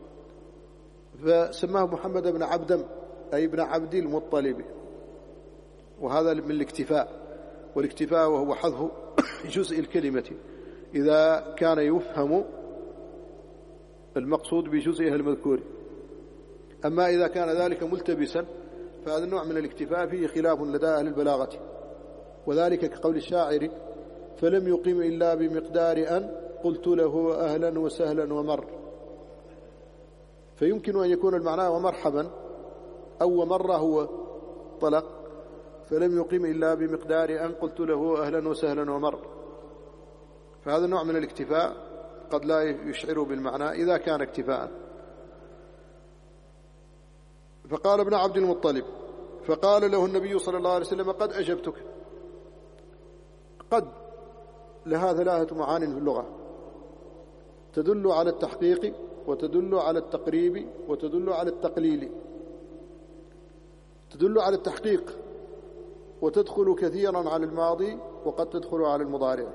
A: فسماه محمد بن عبدم أي ابن عبد المطلب. وهذا من الاكتفاء، والاكتفاء وهو حذف جزء الكلمة إذا كان يفهم المقصود بجزئها المذكور. أما إذا كان ذلك ملتبسا فهذا النوع من الاكتفاء فيه خلاف لدى أهل البلاغة، وذلك كقول الشاعر: فلم يقم إلا بمقدار أن قلت له أهلا وسهلا ومر. فيمكن أن يكون المعنى ومرحبا أو ومر هو طلق، فلم يقم إلا بمقدار أن قلت له أهلا وسهلا ومر، فهذا نوع من الاكتفاء قد لا يشعر بالمعنى إذا كان اكتفاء. فقال ابن عبد المطلب فقال له النبي صلى الله عليه وسلم قد أجبتك. قد لها ثلاثة معان في اللغة، تدل على التحقيق وتدل على التقريب وتدل على التقليل. تدل على التحقيق وتدخل كثيرا على الماضي وقد تدخل على المضارع،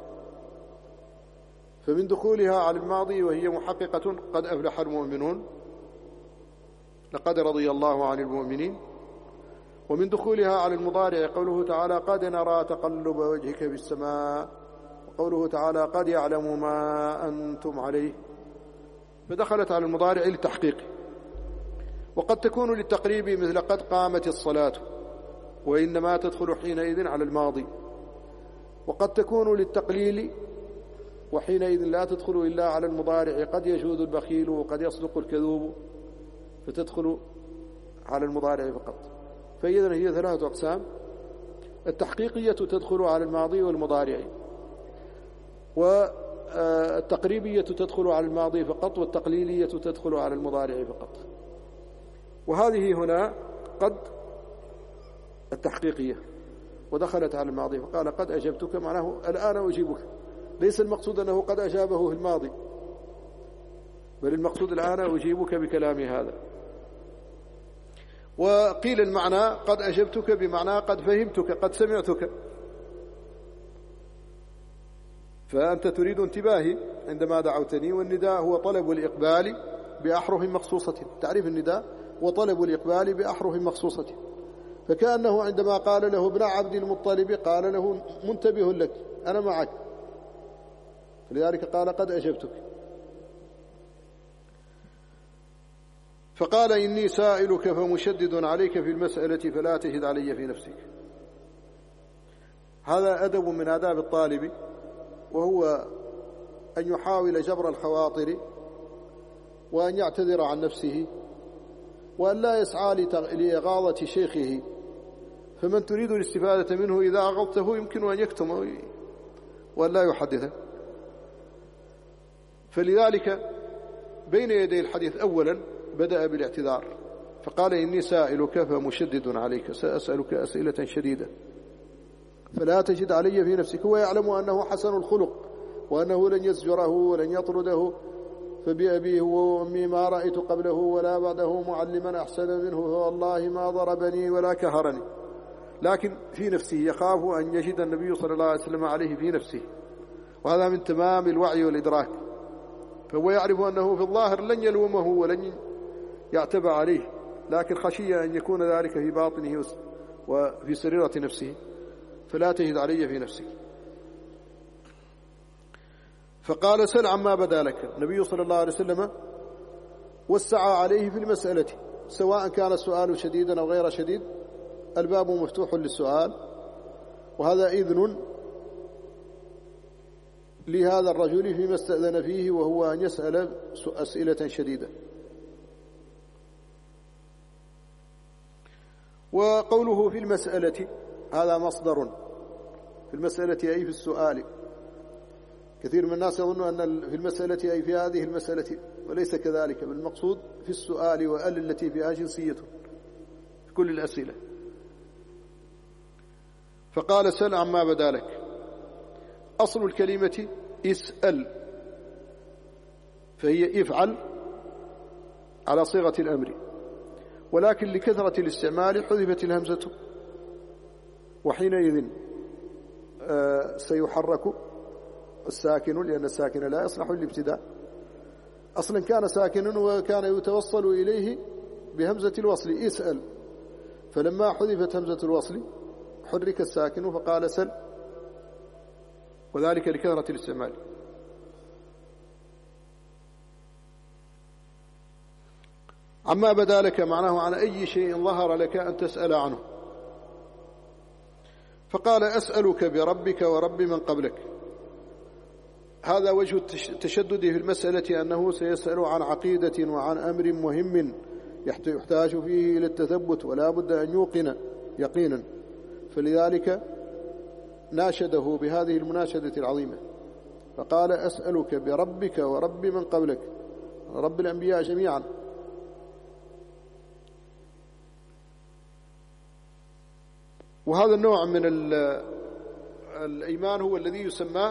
A: فمن دخولها على الماضي وهي محققة قد أفلح المؤمنون لقد رضي الله عن المؤمنين، ومن دخولها على المضارع قوله تعالى قد نرى تقلب وجهك في السماء، وقوله تعالى قد يعلم ما أنتم عليه، فدخلت على المضارع للتحقيق. وقد تكون للتقريب مثل قد قامت الصلاة، وإنما تدخل حينئذ على الماضي. وقد تكون للتقليل، وحينئذ لا تدخل إلا على المضارع، قد يجود البخيل وقد يصدق الكذوب، فتدخل على المضارع فقط. فإذن هي ثلاثة أقسام: التحقيقية تدخل على الماضي والمضارع، والتقريبية تدخل على الماضي فقط، والتقليلية تدخل على المضارع فقط. وهذه هنا قد التحقيقية ودخلت على الماضي، فقال قد أجبتك معناه الآن أجيبك، ليس المقصود أنه قد أجابه في الماضي، بل المقصود الآن أجيبك بكلامي هذا. وقيل المعنى قد أجبتك بمعنى قد فهمتك قد سمعتك، فأنت تريد انتباهي عندما دعوتني، والنداء هو طلب الإقبال بأحرف مخصوصة. تعريف النداء وطلب الإقبال بأحرف مخصوصة، فكأنه عندما قال له ابن عبد المطلب قال له منتبه لك، أنا معك، فلذلك قال قد أجبتك. فقال إني سائلك فمشدد عليك في المسألة فلا تجد علي في نفسك. هذا أدب من آداب الطالب، وهو أن يحاول جبر الخواطر، وأن يعتذر عن نفسه، وأن لا يسعى لإغاظة شيخه. فمن تريد الاستفادة منه إذا أغضته يمكن أن يكتم وأن لا يحدثه. فلذلك بين يدي الحديث أولا بدأ بالاعتذار، فقال إني سائلك فمشدد عليك، سأسألك أسئلة شديدة فلا تجد علي في نفسك. هو يعلم أنه حسن الخلق وأنه لن يزجره ولن يطرده، فبأبيه وأمي ما رأيت قبله ولا بعده معلما أحسن منه، فوالله ما ضربني ولا كهرني. لكن في نفسه يخاف أن يجد النبي صلى الله عليه وسلم عليه في نفسه، وهذا من تمام الوعي والإدراك. فهو يعرف أنه في الظاهر لن يلومه ولن يعتبى عليه، لكن خشي أن يكون ذلك في باطنه وفي سريرة نفسه، فلا تجد علي في نفسك. فقال سل عما بدا لك. النبي صلى الله عليه وسلم وسع عليه في المسألة، سواء كان السؤال شديدا أو غير شديد، الباب مفتوح للسؤال، وهذا إذن لهذا الرجل فيما استأذن فيه، وهو أن يسأل أسئلة شديدة. وقوله في المسألة هذا مصدر، في المسألة أي في السؤال. كثير من الناس يظن أن في المسألة أي في هذه المسألة، وليس كذلك، بل المقصود في السؤال وأل التي فيها جنسية في كل الأسئلة. فقال سل عما بدا لك. أصل الكلمة اسأل، فهي افعل على صيغة الأمر، ولكن لكثرة الاستعمال حذفت الهمزة، وحينئذ سيحرك الساكن، لأن الساكن لا يصلح للابتداء. أصلا كان ساكنا وكان يتوصل إليه بهمزة الوصل اسأل، فلما حذفت همزة الوصل حرك الساكن فقال سل، وذلك لكثرة الاستعمال. عما بدا لك معناه عن أي شيء ظهر لك أن تسأل عنه. فقال أسألك بربك ورب من قبلك. هذا وجه التشدد في المسألة، أنه سيسأل عن عقيدة وعن أمر مهم يحتاج فيه إلى التثبت، ولا بد أن يوقن يقينا، فلذلك ناشده بهذه المناشدة العظيمة. فقال أسألك بربك ورب من قبلك، رب الأنبياء جميعا. وهذا النوع من الإيمان هو الذي يسمى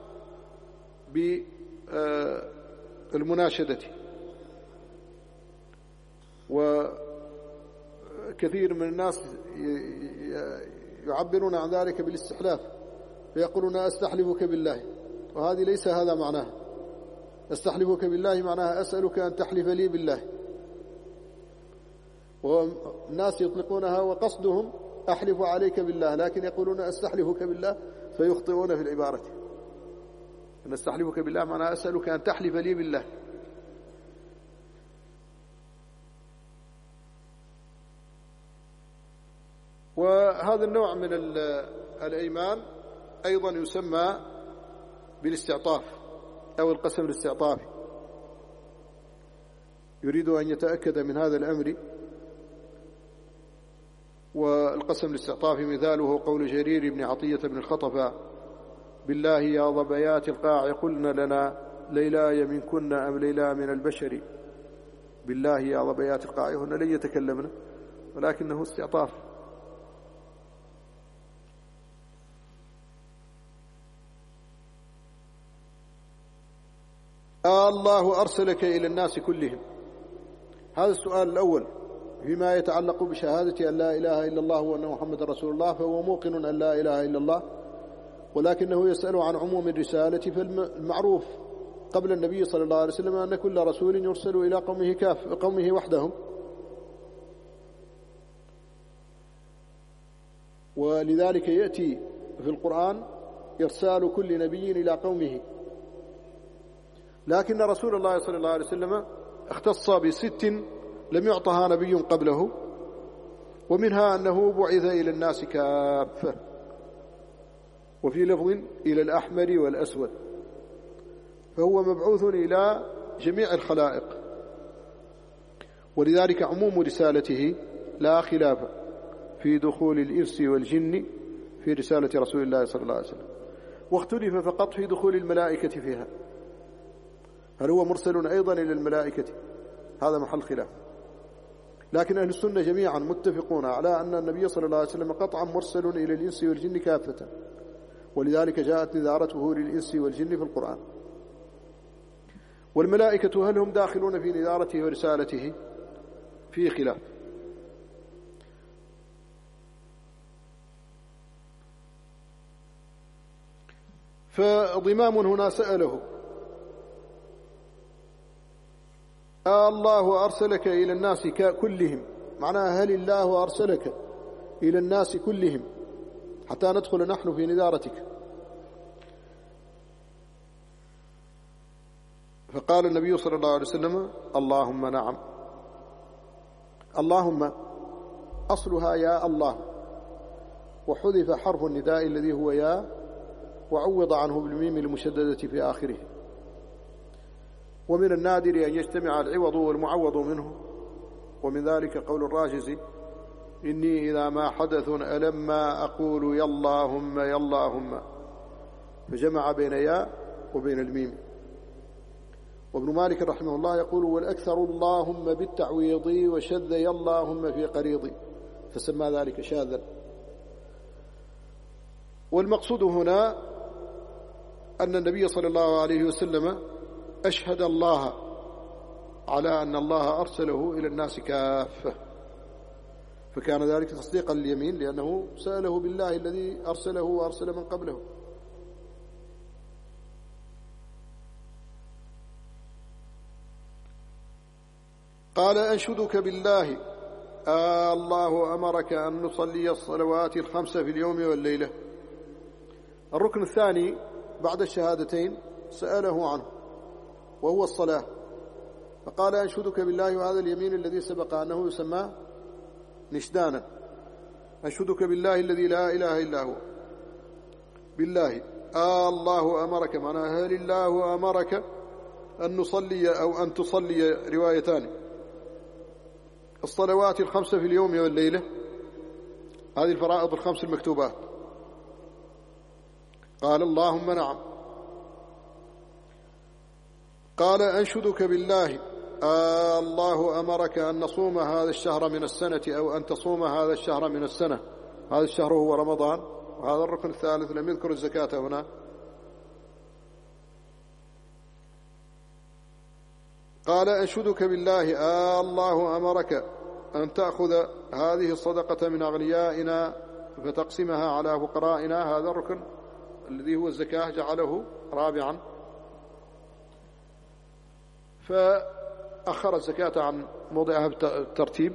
A: بالمناشدة، وكثير من الناس يعبرون عن ذلك بالاستحلاف، فيقولون أستحلفك بالله، وهذه ليس هذا معناها. أستحلفك بالله معناها أسألك أن تحلف لي بالله، والناس يطلقونها وقصدهم أحلف عليك بالله، لكن يقولون أستحلفك بالله فيخطئون في العبارة. أن أستحلفك بالله معناها أسألك أن تحلف لي بالله. وهذا النوع من الأيمان أيضا يسمى بالاستعطاف أو القسم الاستعطافي. يريد أن يتأكد من هذا الأمر. والقسم الاستعطافي مثاله قول جرير بن عطية بن الخطفاء: بالله يا ظبيات القاع قلنا لنا ليلاي منكن أم ليلا من البشر. بالله يا ظبيات القاع، هنا لن يتكلمنا ولكنه استعطاف. آه الله أرسلك إلى الناس كلهم. هذا السؤال الأول فيما يتعلق بشهادة أن لا إله إلا الله وأن محمد رسول الله، فهو موقن أن لا إله إلا الله، ولكنه يسأل عن عموم الرسالة. فالمعروف قبل النبي صلى الله عليه وسلم أن كل رسول يرسل إلى قومه كاف قومه وحدهم، ولذلك يأتي في القرآن إرسال كل نبي إلى قومه. لكن رسول الله صلى الله عليه وسلم اختص بست لم يعطها نبي قبله، ومنها أنه بعث إلى الناس كافة، وفي لفظ إلى الأحمر والأسود، فهو مبعوث إلى جميع الخلائق. ولذلك عموم رسالته لا خلاف في دخول الإنس والجن في رسالة رسول الله صلى الله عليه وسلم، واختلف فقط في دخول الملائكة فيها، هل هو مرسل أيضا إلى الملائكة؟ هذا محل خلاف. لكن أهل السنة جميعا متفقون على أن النبي صلى الله عليه وسلم قطعا مرسل إلى الإنس والجن كافة، ولذلك جاءت نذارته للإنس والجن في القرآن. والملائكة هل هم داخلون في نذارته ورسالته؟ فيه خلاف. فضمام هنا سأله: آه الله أرسلك إلى الناس كلهم، معناها هل الله أرسلك إلى الناس كلهم حتى ندخل نحن في نذارتك؟ فقال النبي صلى الله عليه وسلم: اللهم نعم. اللهم أصلها يا الله، وحذف حرف النداء الذي هو يا، وعوض عنه بالميم المشددة في آخره. ومن النادر أن يجتمع العوض والمعوض منه، ومن ذلك قول الراجزي: إني إذا ما حدث ألما أقول يا اللهم يا اللهم، فجمع بين يا وبين الميم. وابن مالك رحمه الله يقول: والأكثر اللهم بالتعويض، وشذ يا اللهم في قريض، فسمى ذلك شاذا. والمقصود هنا أن النبي صلى الله عليه وسلم أشهد الله على أن الله أرسله إلى الناس كافة، فكان ذلك تصديقا لليمين، لأنه سأله بالله الذي أرسله وأرسل من قبله. قال: أنشدك بالله، آه الله أمرك أن نصلي الصلوات الخمس في اليوم والليلة. الركن الثاني بعد الشهادتين سأله عنه، وهو الصلاة، فقال: أنشدك بالله، وهذا اليمين الذي سبق أنه يسمى نشدانا. أنشدك بالله الذي لا إله إلا هو. بالله آه الله أمرك، معناها هل الله أمرك أن نصلي أو أن تصلي، روايتان، الصلوات الخمس في اليوم والليلة، هذه الفرائض الخمس المكتوبات. قال: اللهم نعم. قال أنشدك بالله آه الله أمرك أن نصوم هذا الشهر من السنة أو أن تصوم هذا الشهر من السنة. هذا الشهر هو رمضان، وهذا الركن الثالث لم يذكر الزكاة هنا. قال أنشدك بالله آه الله أمرك أن تأخذ هذه الصدقة من أغنيائنا فتقسمها على فقرائنا. هذا الركن الذي هو الزكاة جعله رابعا، فأخر الزكاة عن موضعها بالترتيب.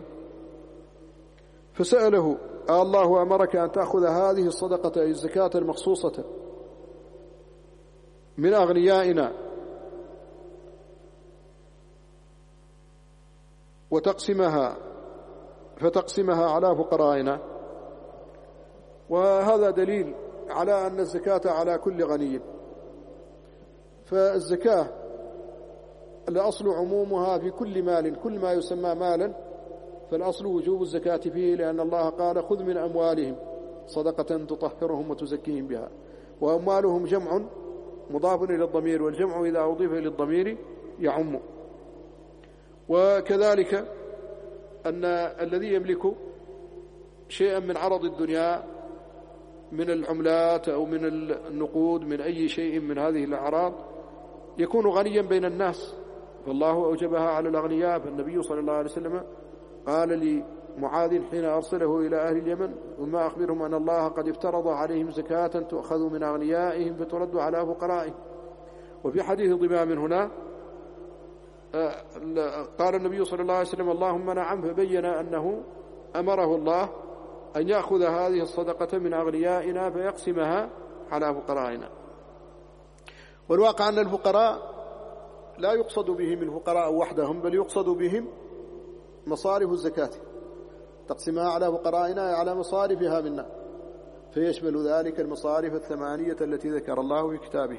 A: فسأله آه الله أمرك أن تأخذ هذه الصدقة أي الزكاة المخصوصة من أغنيائنا وتقسمها فتقسمها على فقرائنا. وهذا دليل على أن الزكاة على كل غني. فالزكاة الأصل عمومها في كل مال، كل ما يسمى مالا فالأصل وجوب الزكاة فيه، لأن الله قال خذ من أموالهم صدقة تطهرهم وتزكيهم بها. وأموالهم جمع مضاف إلى الضمير، والجمع إذا أضيف إلى الضمير يعم. وكذلك أن الذي يملك شيئا من عرض الدنيا من العملات أو من النقود من أي شيء من هذه الأعراض يكون غنيا بين الناس، فالله أوجبها على الأغنياء. فالنبي صلى الله عليه وسلم قال لمعاذ حين أرسله إلى أهل اليمن ثم أخبرهم أن الله قد افترض عليهم زكاة تؤخذ من أغنيائهم فترد على فقرائهم. وفي حديث ضمام هنا قال النبي صلى الله عليه وسلم اللهم نعم، فبين أنه أمره الله أن يأخذ هذه الصدقة من أغنيائنا فيقسمها على فقرائنا. والواقع أن الفقراء لا يقصد بهم الفقراء وحدهم، بل يقصد بهم مصارف الزكاة، تقسمها على فقرائنا على مصارفها منا، فيشمل ذلك المصارف الثمانية التي ذكر الله في كتابه: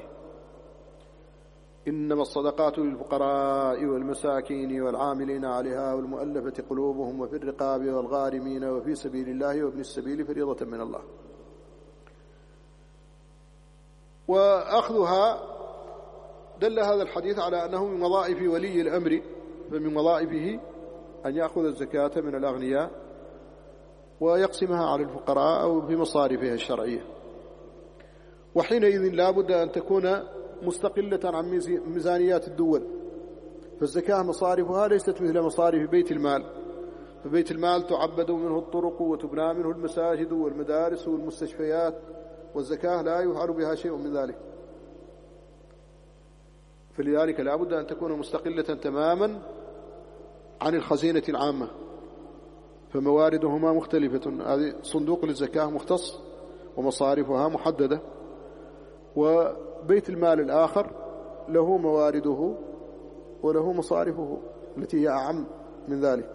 A: إنما الصدقات للفقراء والمساكين والعاملين عليها والمؤلفة قلوبهم وفي الرقاب والغارمين وفي سبيل الله وابن السبيل فريضة من الله. وأخذها دل هذا الحديث على أنه من وظائف ولي الأمر، فمن وظائفه أن يأخذ الزكاة من الأغنياء ويقسمها على الفقراء أو في مصارفها الشرعية. وحينئذ لا بد أن تكون مستقلة عن ميزانيات الدول، فالزكاة مصارفها ليست مثل مصارف بيت المال، فبيت المال تعبد منه الطرق وتبنى منه المساجد والمدارس والمستشفيات، والزكاة لا يفعل بها شيء من ذلك. فلذلك لا بد أن تكون مستقلة تماما عن الخزينة العامة، فمواردهما مختلفة. هذه صندوق للزكاة مختص ومصارفها محددة، وبيت المال الآخر له موارده وله مصارفه التي هي أعم من ذلك.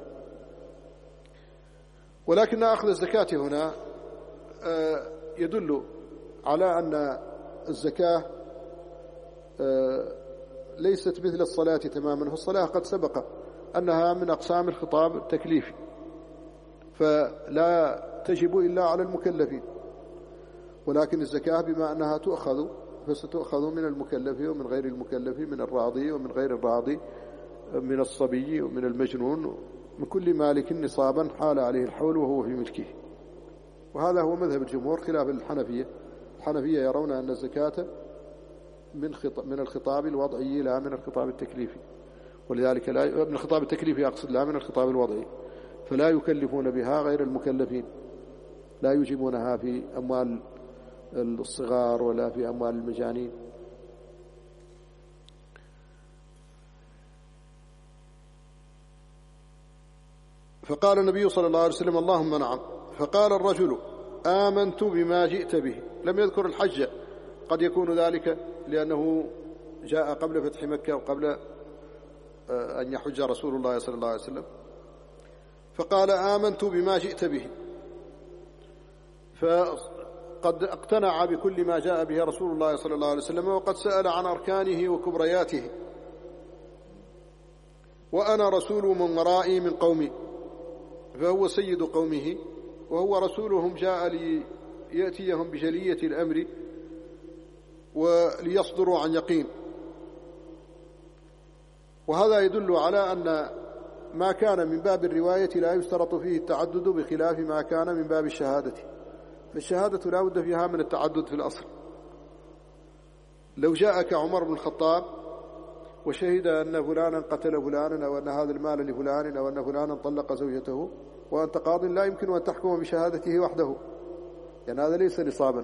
A: ولكن أخذ الزكاة هنا يدل على أن الزكاة ليست مثل الصلاة تماما، فالصلاة قد سبق أنها من أقسام الخطاب التكليفي، فلا تجب إلا على المكلفين. ولكن الزكاة بما أنها تؤخذ فستؤخذ من المكلف ومن غير المكلف، من الراضي ومن غير الراضي، من الصبي ومن المجنون، من كل مالك نصابا حال عليه الحول وهو في ملكه. وهذا هو مذهب الجمهور خلاف الحنفية. الحنفية يرون أن الزكاة من من الخطاب الوضعي لا من الخطاب التكليفي، ولذلك لا من الخطاب التكليفي أقصد لا من الخطاب الوضعي، فلا يكلفون بها غير المكلفين، لا يجيبونها في أموال الصغار ولا في أموال المجانين. فقال النبي صلى الله عليه وسلم اللهم نعم. فقال الرجل آمنت بما جئت به. لم يذكر الحج، قد يكون ذلك لأنه جاء قبل فتح مكة وقبل أن يحج رسول الله صلى الله عليه وسلم. فقال آمنت بما جئت به، فقد اقتنع بكل ما جاء به رسول الله صلى الله عليه وسلم، وقد سأل عن أركانه وكبرياته. وأنا رسول من ورائي من قومي، فهو سيد قومه وهو رسولهم، جاء ليأتيهم بجلية الأمر وليصدروا عن يقين. وهذا يدل على أن ما كان من باب الرواية لا يشترط فيه التعدد بخلاف ما كان من باب الشهادة، فالشهادة لا بد فيها من التعدد في الأصل. لو جاءك عمر بن الخطاب وشهد أن فلانا قتل فلانا أو أن هذا المال لفلان أو أن فلانا طلق زوجته وأنت قاض، لا يمكن أن تحكم بشهادته وحده، يعني هذا ليس نصابا.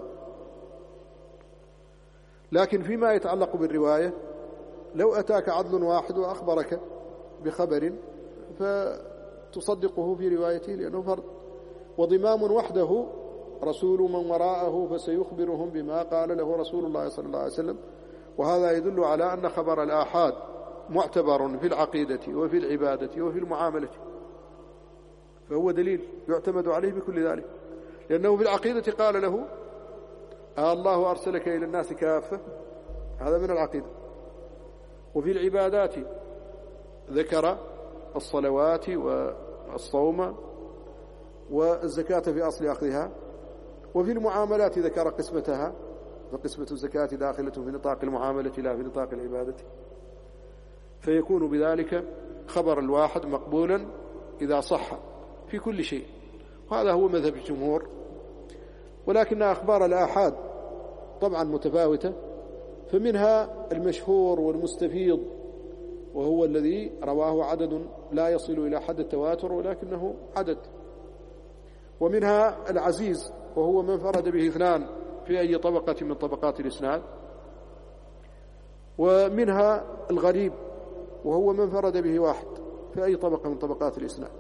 A: لكن فيما يتعلق بالرواية، لو أتاك عدل واحد وأخبرك بخبر فتصدقه في روايته لأنه فرد، وضمام وحده رسول من وراءه فسيخبرهم بما قال له رسول الله صلى الله عليه وسلم. وهذا يدل على أن خبر الآحاد معتبر في العقيدة وفي العبادة وفي المعاملة، فهو دليل يعتمد عليه بكل ذلك، لأنه في العقيدة قال له آه الله أرسلك إلى الناس كافة، هذا من العقيدة. وفي العبادات ذكر الصلوات والصوم والزكاة في أصل أخذها. وفي المعاملات ذكر قسمتها، فقسمة الزكاة داخلة في نطاق المعاملة لا في نطاق العبادة، فيكون بذلك خبر الواحد مقبولا إذا صح في كل شيء، وهذا هو مذهب الجمهور. ولكن أخبار الآحاد طبعا متفاوتة، فمنها المشهور والمستفيض وهو الذي رواه عدد لا يصل إلى حد التواتر ولكنه عدد، ومنها العزيز وهو من فرد به اثنان في أي طبقة من طبقات الإسناد، ومنها الغريب وهو من فرد به واحد في أي طبقة من طبقات الإسناد.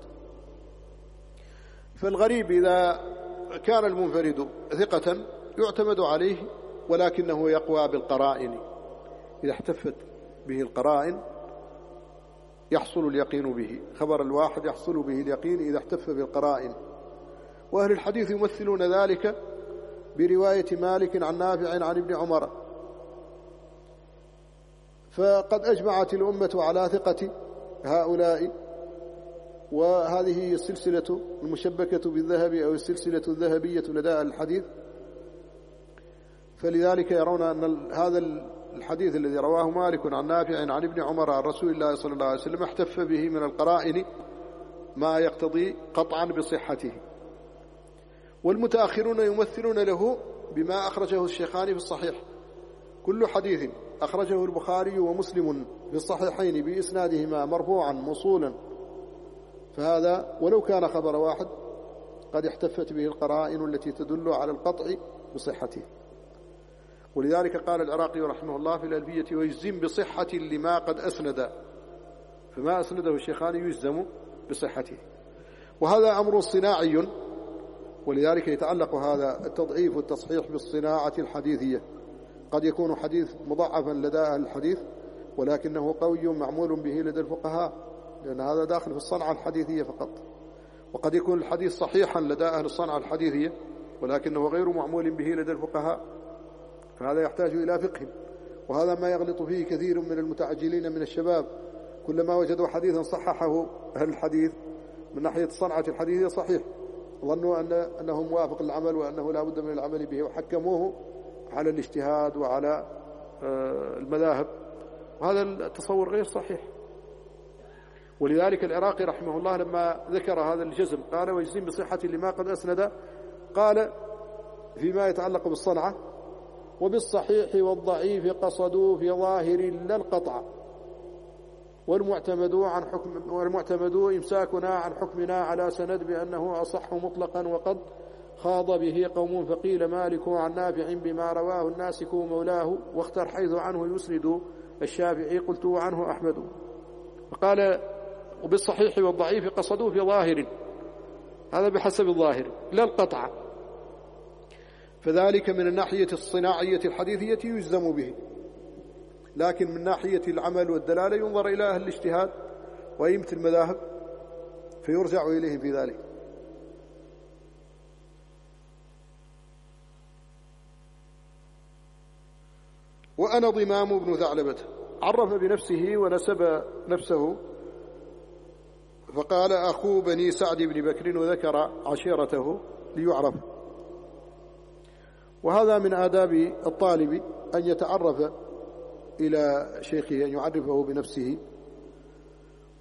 A: فالغريب إذا كان المنفرد ثقة يعتمد عليه، ولكنه يقوى بالقرائن، إذا احتفت به القرائن يحصل اليقين به. خبر الواحد يحصل به اليقين إذا احتف بالقرائن. وأهل الحديث يمثلون ذلك برواية مالك عن نافع عن ابن عمر، فقد أجمعت الأمة على ثقة هؤلاء، وهذه السلسلة المشبكة بالذهب أو السلسلة الذهبية لدى الحديث. فلذلك يرون أن هذا الحديث الذي رواه مالك عن نافع عن ابن عمر عن رسول الله صلى الله عليه وسلم احتف به من القرائن ما يقتضي قطعا بصحته. والمتأخرون يمثلون له بما أخرجه الشيخان في الصحيح. كل حديث أخرجه البخاري ومسلم في الصحيحين بإسنادهما مرفوعا موصولا، فهذا ولو كان خبر واحد قد احتفت به القرائن التي تدل على القطع بصحته. ولذلك قال العراقي رحمه الله في الألفية: ويجزم بصحة لما قد أسند، فما أسنده الشيخان يجزم بصحته. وهذا أمر صناعي، ولذلك يتعلق هذا التضعيف والتصحيح بالصناعة الحديثية. قد يكون حديث مضعفا لدى أهل الحديث ولكنه قوي معمول به لدى الفقهاء، لأن هذا داخل في الصنعة الحديثية فقط. وقد يكون الحديث صحيحا لدى أهل الصنعة الحديثية ولكنه غير معمول به لدى الفقهاء، فهذا يحتاج إلى فقه. وهذا ما يغلط فيه كثير من المتعجلين من الشباب، كلما وجدوا حديثا صححه أهل الحديث من ناحية الصنعة الحديثية صحيح، ظنوا أن أنه موافق للعمل وأنه لا بد من العمل به، وحكموه على الاجتهاد وعلى المذاهب، وهذا التصور غير صحيح. ولذلك العراقي رحمه الله لما ذكر هذا الجزم قال: ويجزم بصحة لما قد أسند، قال فيما يتعلق بالصنعة: وبالصحيح والضعيف قصدوا في ظاهر لا القطع، والمعتمد عن حكم والمعتمد إمساكنا عن حكمنا على سند بأنه أصح مطلقا، وقد خاض به قوم فقيل مالك عن نافع بما رواه الناسك مولاه، واختر حيث عنه يسند الشافعي قلت عنه أحمد. فقال: وبالصحيح والضعيف قصدوا في ظاهر، هذا بحسب الظاهر لا القطع، فذلك من الناحية الصناعية الحديثية يجزم به، لكن من ناحية العمل والدلالة ينظر إلى أهل الاجتهاد وأئمة المذاهب فيرجع إليهم في ذلك. وأنا ضمام بن ثعلبة، عرف بنفسه ونسب نفسه فقال: أخو بني سعد بن بكر، وذكر عشيرته ليعرف. وهذا من آداب الطالب أن يتعرف إلى شيخه، أن يعرفه بنفسه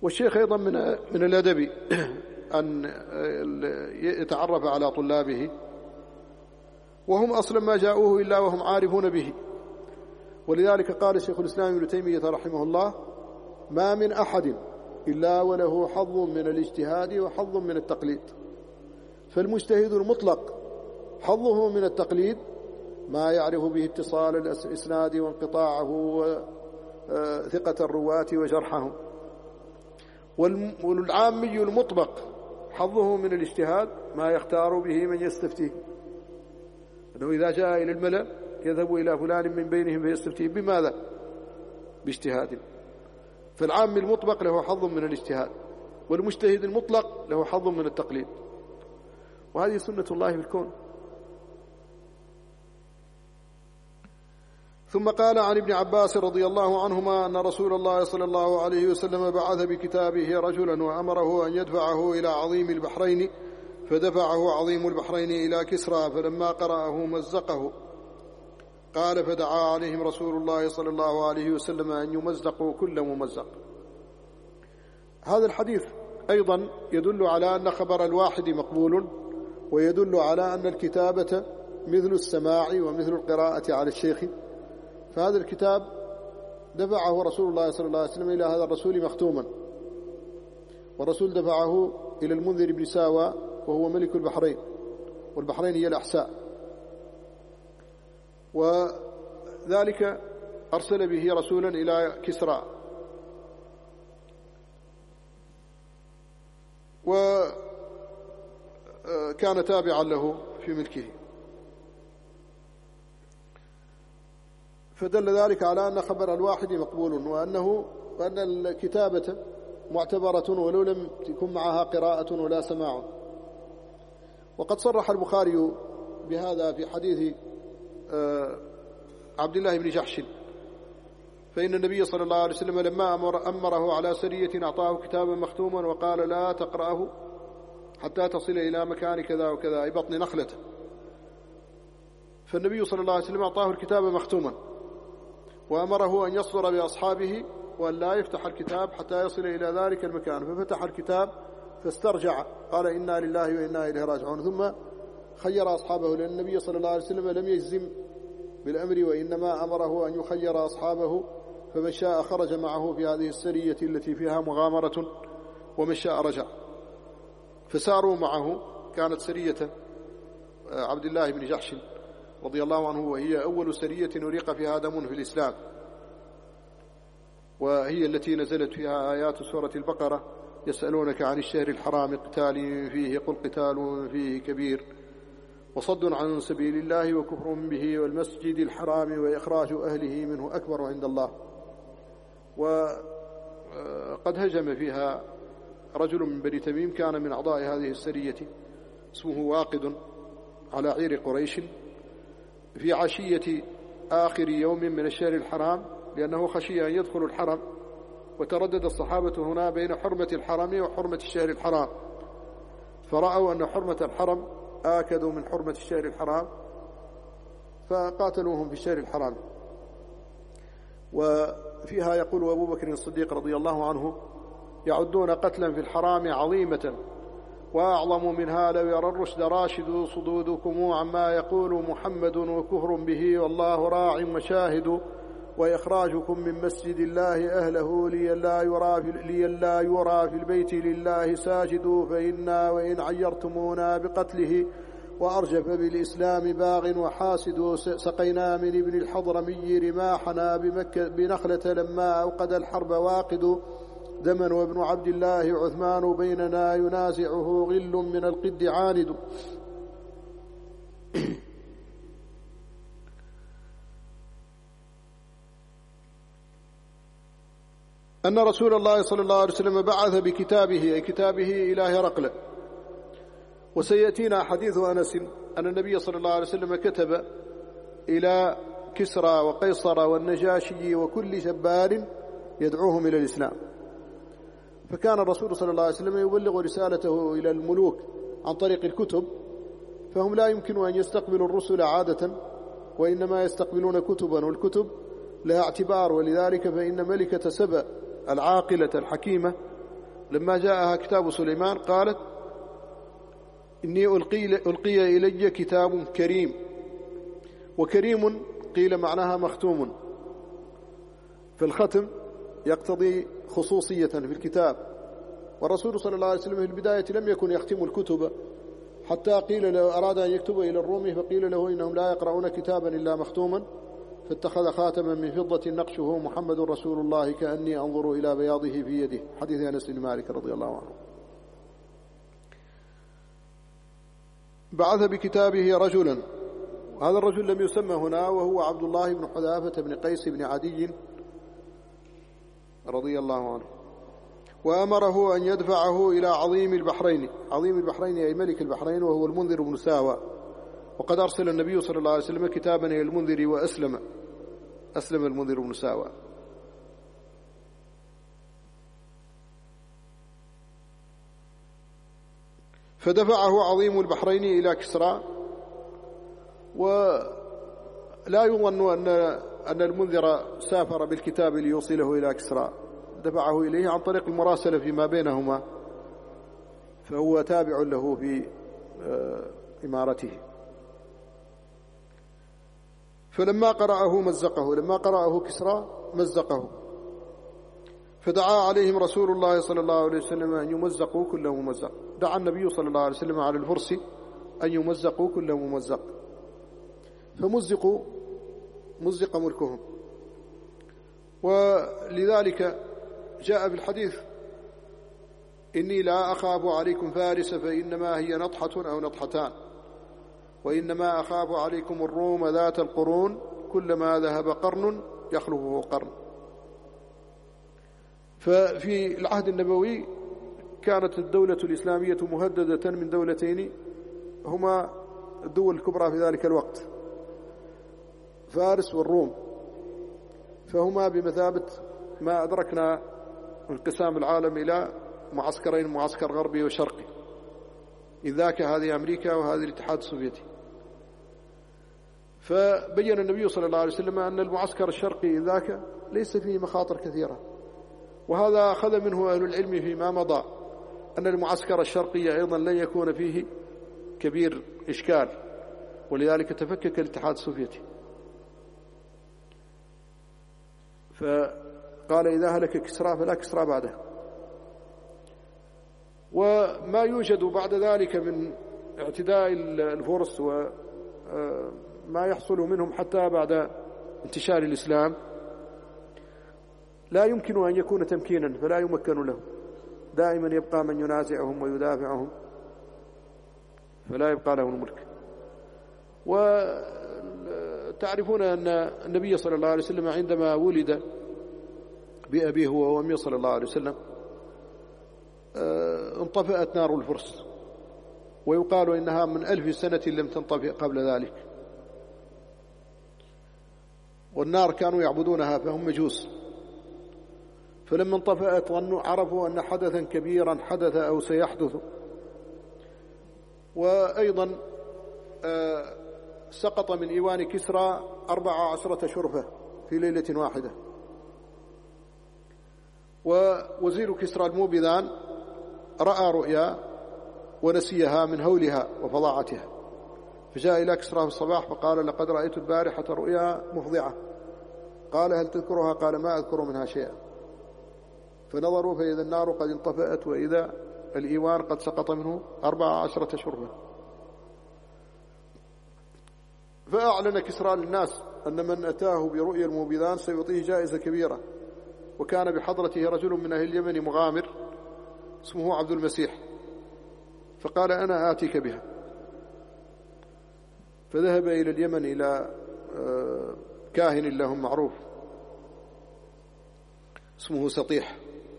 A: والشيخ أيضا من من الأدب أن يتعرف على طلابه وهم أصلا ما جاءوه إلا وهم عارفون به. ولذلك قال شيخ الإسلام ابن تيمية رحمه الله: ما من أحد إلا وله حظ من الاجتهاد وحظ من التقليد. فالمجتهد المطلق حظه من التقليد ما يعرف به اتصال الإسناد وانقطاعه وثقة الرواة وجرحهم. والعامي المطبق حظه من الاجتهاد ما يختار به من يستفتيه، أنه إذا جاء إلى الملأ يذهب إلى فلان من بينهم فيستفتيه بماذا؟ باجتهاد. فالعامي المطبق له حظ من الاجتهاد، والمجتهد المطلق له حظ من التقليد، وهذه سنة الله في الكون. ثم قال عن ابن عباس رضي الله عنهما أن رسول الله صلى الله عليه وسلم بعث بكتابه رجلا وأمره أن يدفعه إلى عظيم البحرين، فدفعه عظيم البحرين إلى كسرى، فلما قرأه مزقه. قال: فدعا عليهم رسول الله صلى الله عليه وسلم أن يمزقوا كل ممزق. هذا الحديث أيضا يدل على أن خبر الواحد مقبول، ويدل على أن الكتابة مثل السماع ومثل القراءة على الشيخ. فهذا الكتاب دفعه رسول الله صلى الله عليه وسلم إلى هذا الرسول مختوما، والرسول دفعه إلى المنذر بن ساوى وهو ملك البحرين، والبحرين هي الأحساء، وذلك أرسل به رسولا إلى كسرى، وكان تابعا له في ملكه. فدل ذلك على أن خبر الواحد مقبول، وأنه وأن الكتابة معتبرة ولو لم تكن معها قراءة ولا سماع. وقد صرح البخاري بهذا في حديث عبد الله بن جحش، فإن النبي صلى الله عليه وسلم لما أمر أمره على سرية أعطاه كتابا مختوما وقال: لا تقرأه حتى تصل إلى مكان كذا وكذا، أي بطن نخلته. فالنبي صلى الله عليه وسلم أعطاه الكتاب مختوما، وأمره أن يصبر بأصحابه وأن لا يفتح الكتاب حتى يصل إلى ذلك المكان. ففتح الكتاب فاسترجع، قال: إنا لله وإنا إليه راجعون. ثم خير أصحابه، لأن النبي صلى الله عليه وسلم لم يجزم بالأمر، وإنما أمره أن يخير أصحابه، فمن شاء خرج معه في هذه السرية التي فيها مغامرة، ومن شاء رجع. فساروا معه. كانت سرية عبد الله بن جحش رضي الله عنه، وهي أول سرية أريق فيها دم في الإسلام، وهي التي نزلت فيها آيات سورة البقرة: يسألونك عن الشهر الحرام قتال فيه، قل قتال فيه كبير وصد عن سبيل الله وكفر به والمسجد الحرام وإخراج أهله منه أكبر عند الله. وقد هجم فيها رجل من بني تميم كان من أعضاء هذه السرية اسمه واقد على عير قريش في عشية آخر يوم من الشهر الحرام، لأنه خشي أن يدخل الحرم، وتردد الصحابة هنا بين حرمة الحرم وحرمة الشهر الحرام، فرأوا أن حرمة الحرم آكد من حرمة الشهر الحرام، فقاتلوهم في الشهر الحرام. وفيها يقول أبو بكر الصديق رضي الله عنه: يعدون قتلا في الحرام عظيمة، وأعظم منها لو يرى الرشد راشد صدودكم عما يقول محمد وكفر به والله راع وشاهد، وإخراجكم من مسجد الله أهله ليلا يرى في, ليلا يرى في البيت لله ساجد، فإنا وإن عيرتمونا بقتله وأرجف بالإسلام باغ وحاسد، سقينا من ابن الحضرمي رماحنا بمكة بنخلة لما أوقد الحرب واقد، دما وابن عبد الله عثمان بيننا ينازعه غل من القد عاند. أن رسول الله صلى الله عليه وسلم بعث بكتابه، أي كتابه، إلى هرقل. وسيأتينا حديث أنس أن النبي صلى الله عليه وسلم كتب إلى كسرى وقيصر والنجاشي وكل جبار يدعوهم إلى الإسلام. فكان الرسول صلى الله عليه وسلم يبلغ رسالته إلى الملوك عن طريق الكتب، فهم لا يمكن أن يستقبلوا الرسل عادة، وإنما يستقبلون كتبا، والكتب لها اعتبار. ولذلك فإن ملكة سبأ العاقلة الحكيمة لما جاءها كتاب سليمان قالت إني ألقي, ألقي إلي كتاب كريم. وكريم قيل معناها مختوم، فالختم يقتضي خصوصية في الكتاب، والرسول صلى الله عليه وسلم في البداية لم يكن يختم الكتب، حتى قيل له أراد أن يكتب إلى الروم فقيل له إنهم لا يقرؤون كتابا إلا مختوما، فاتخذ خاتما من فضة نقشه محمد رسول الله كأني أنظر إلى بياضه في يده. حديث أنس بن مالك رضي الله عنه. بعث بكتابه رجلا، هذا الرجل لم يسمى هنا، وهو عبد الله بن حذافة بن قيس بن عدي رضي الله عنه، وأمره أن يدفعه إلى عظيم البحرين. عظيم البحرين أي ملك البحرين، وهو المنذر بن ساوى. وقد أرسل النبي صلى الله عليه وسلم كتابا إلى المنذر وأسلم أسلم المنذر بن ساوى. فدفعه عظيم البحرين إلى كسرى، ولا يظن أن أن المنذر سافر بالكتاب ليوصله إلى كسرى، دفعه إليه عن طريق المراسلة فيما بينهما، فهو تابع له في إمارته. فلما قرأه مزقه، لما قرأه كسرى مزقه، فدعا عليهم رسول الله صلى الله عليه وسلم أن يمزقوا كل ممزق. دعا النبي صلى الله عليه وسلم على الفرس أن يمزقوا كل ممزق، فمزقوا مزق ملكهم. ولذلك جاء في الحديث إني لا أخاف عليكم فارس فإنما هي نطحة أو نطحتان، وإنما أخاف عليكم الروم ذات القرون كلما ذهب قرن يخلفه قرن. ففي العهد النبوي كانت الدولة الإسلامية مهددة من دولتين هما الدول الكبرى في ذلك الوقت، فارس والروم، فهما بمثابة ما أدركنا انقسام العالم إلى معسكرين، معسكر غربي وشرقي. إذ ذاك هذه أمريكا وهذه الاتحاد السوفيتي. فبين النبي صلى الله عليه وسلم أن المعسكر الشرقي إذ ذاك ليس فيه مخاطر كثيرة، وهذا أخذ منه أهل العلم فيما مضى أن المعسكر الشرقي أيضا لن يكون فيه كبير إشكال، ولذلك تفكك الاتحاد السوفيتي. فقال إذا هلك كسرى فلا كسرى بعده. وما يوجد بعد ذلك من اعتداء الفرس وما يحصل منهم حتى بعد انتشار الإسلام لا يمكن أن يكون تمكينا، فلا يمكن له، دائما يبقى من ينازعهم ويدافعهم، فلا يبقى له الملك. وتعرفون أن النبي صلى الله عليه وسلم عندما ولد بأبيه هو وأمه صلى الله عليه وسلم انطفأت نار الفرس، ويقال إنها من ألف سنة لم تنطفئ قبل ذلك، والنار كانوا يعبدونها فهم مجوس. فلما انطفأت ظنوا عرفوا أن حدثا كبيرا حدث أو سيحدث. وأيضا سقط من إيوان كسرى أربع عشرة شرفة في ليلة واحدة. ووزير كسرى الموبذان رأى رؤيا ونسيها من هولها وفظاعتها، فجاء إلى كسرى في الصباح فقال لقد رأيت البارحة رؤيا مفضعة. قال هل تذكرها؟ قال ما أذكر منها شيئا. فنظروا فإذا النار قد انطفأت وإذا الإيوان قد سقط منه أربع عشرة شرفة. فأعلن كسرى للناس أن من أتاه برؤيا الموبذان سيعطيه جائزة كبيرة. وكان بحضرته رجل من أهل اليمن مغامر اسمه عبد المسيح، فقال أنا آتيك بها. فذهب إلى اليمن إلى كاهن لهم معروف اسمه سطيح،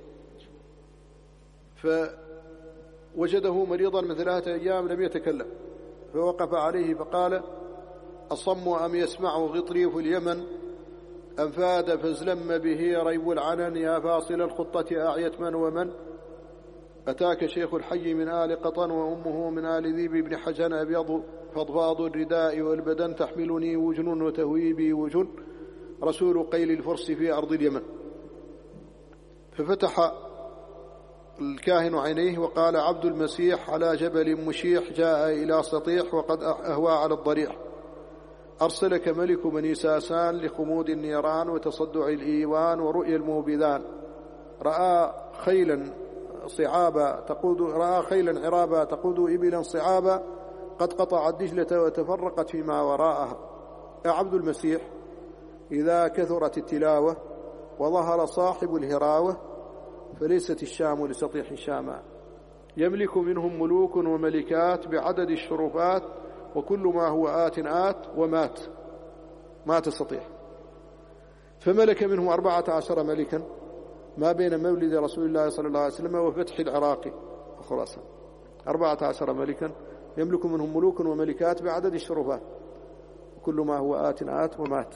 A: فوجده مريضا من ثلاثة أيام لم يتكلم، فوقف عليه فقال أصم أم يسمع غطريف اليمن أم فاد فازلم به ريب العنن يا فاصل الخطة أعيت من ومن أتاك شيخ الحي من آل قطن وأمه من آل ذيب بن حجن أبيض فضفاض الرداء والبدن تحملني وجن وتهوي بي وجن رسول قيل الفرس في أرض اليمن. ففتح الكاهن عينيه وقال عبد المسيح على جبل مشيح جاء إلى سطيح وقد أهوى على الضريح أرسلك ملك بني ساسان لخمود النيران وتصدع الإيوان ورؤيا الموبذان رأى خيلا صعابا تقود رأى خيلا عرابا تقود إبلا صعابا قد قطعت دجلة وتفرقت فيما وراءها. يا عبد المسيح إذا كثرت التلاوة وظهر صاحب الهراوة فليست الشام لسطيح شاما يملك منهم ملوك وملكات بعدد الشرفات وكل ما هو آت آت ومات مات سطيح. فملك منهم أربعة عشر ملكا ما بين مولد رسول الله صلى الله عليه وسلم وفتح العراق وخراسان أربعة عشر ملكا يملك منهم ملوك وملكات بعدد الشرفات وكل ما هو آت آت ومات.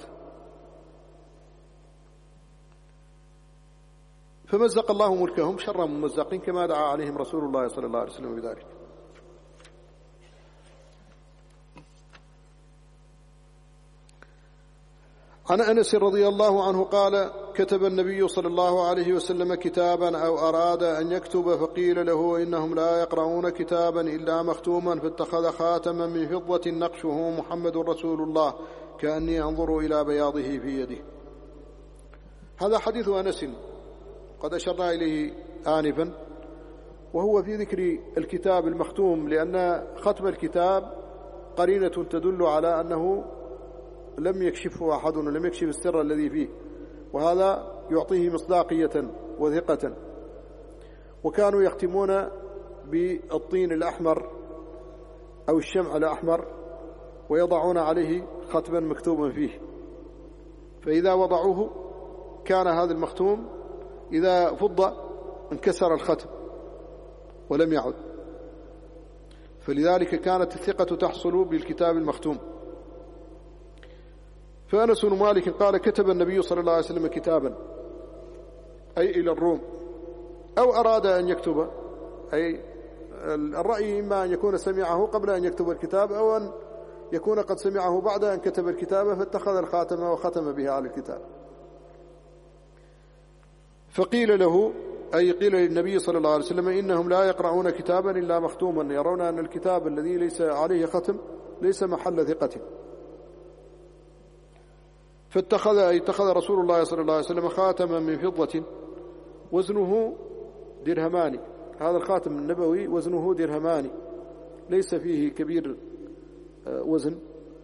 A: فمزق الله ملكهم شر ممزقين كما دعا عليهم رسول الله صلى الله عليه وسلم بذلك. عن أنس رضي الله عنه قال كتب النبي صلى الله عليه وسلم كتابا أو أراد أن يكتب فقيل له إنهم لا يقرؤون كتابا إلا مختوما فاتخذ خاتما من فضة نقشه محمد رسول الله كأني أنظر إلى بياضه في يده. هذا حديث أنس قد أشرنا إليه آنفا وهو في ذكر الكتاب المختوم لأن ختم الكتاب قرينة تدل على أنه لم يكشفه أحد ولم يكشف السر الذي فيه وهذا يعطيه مصداقية وثقة. وكانوا يختمون بالطين الأحمر أو الشمع الأحمر ويضعون عليه ختما مكتوبا فيه فإذا وضعوه كان هذا المختوم إذا فض انكسر الختم ولم يعد فلذلك كانت الثقة تحصل بالكتاب المختوم. فأنس بن مالك قال كتب النبي صلى الله عليه وسلم كتابا أي إلى الروم أو أراد أن يكتب أي الرأي إما أن يكون سمعه قبل أن يكتب الكتاب أو أن يكون قد سمعه بعد أن كتب الكتاب فاتخذ الخاتم وختم به على الكتاب. فقيل له أي قيل للنبي صلى الله عليه وسلم إنهم لا يقرؤون كتابا إلا مختوما يرون أن الكتاب الذي ليس عليه ختم ليس محل ثقة. فاتخذ أي اتخذ رسول الله صلى الله عليه وسلم خاتما من فضة وزنه درهمان. هذا الخاتم النبوي وزنه درهمان ليس فيه كبير وزن.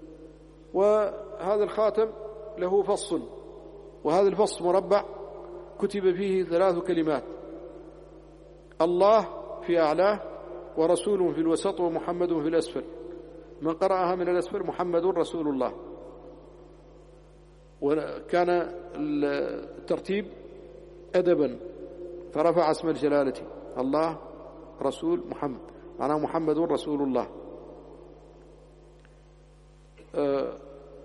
A: وهذا الخاتم له فص وهذا الفص مربع كتب فيه ثلاث كلمات الله في أعلاه ورسول في الوسط ومحمد في الأسفل من قرأها من الأسفل محمد رسول الله. وكان الترتيب أدبا فرفع اسم الجلالة الله رسول محمد معناه محمد رسول الله. أه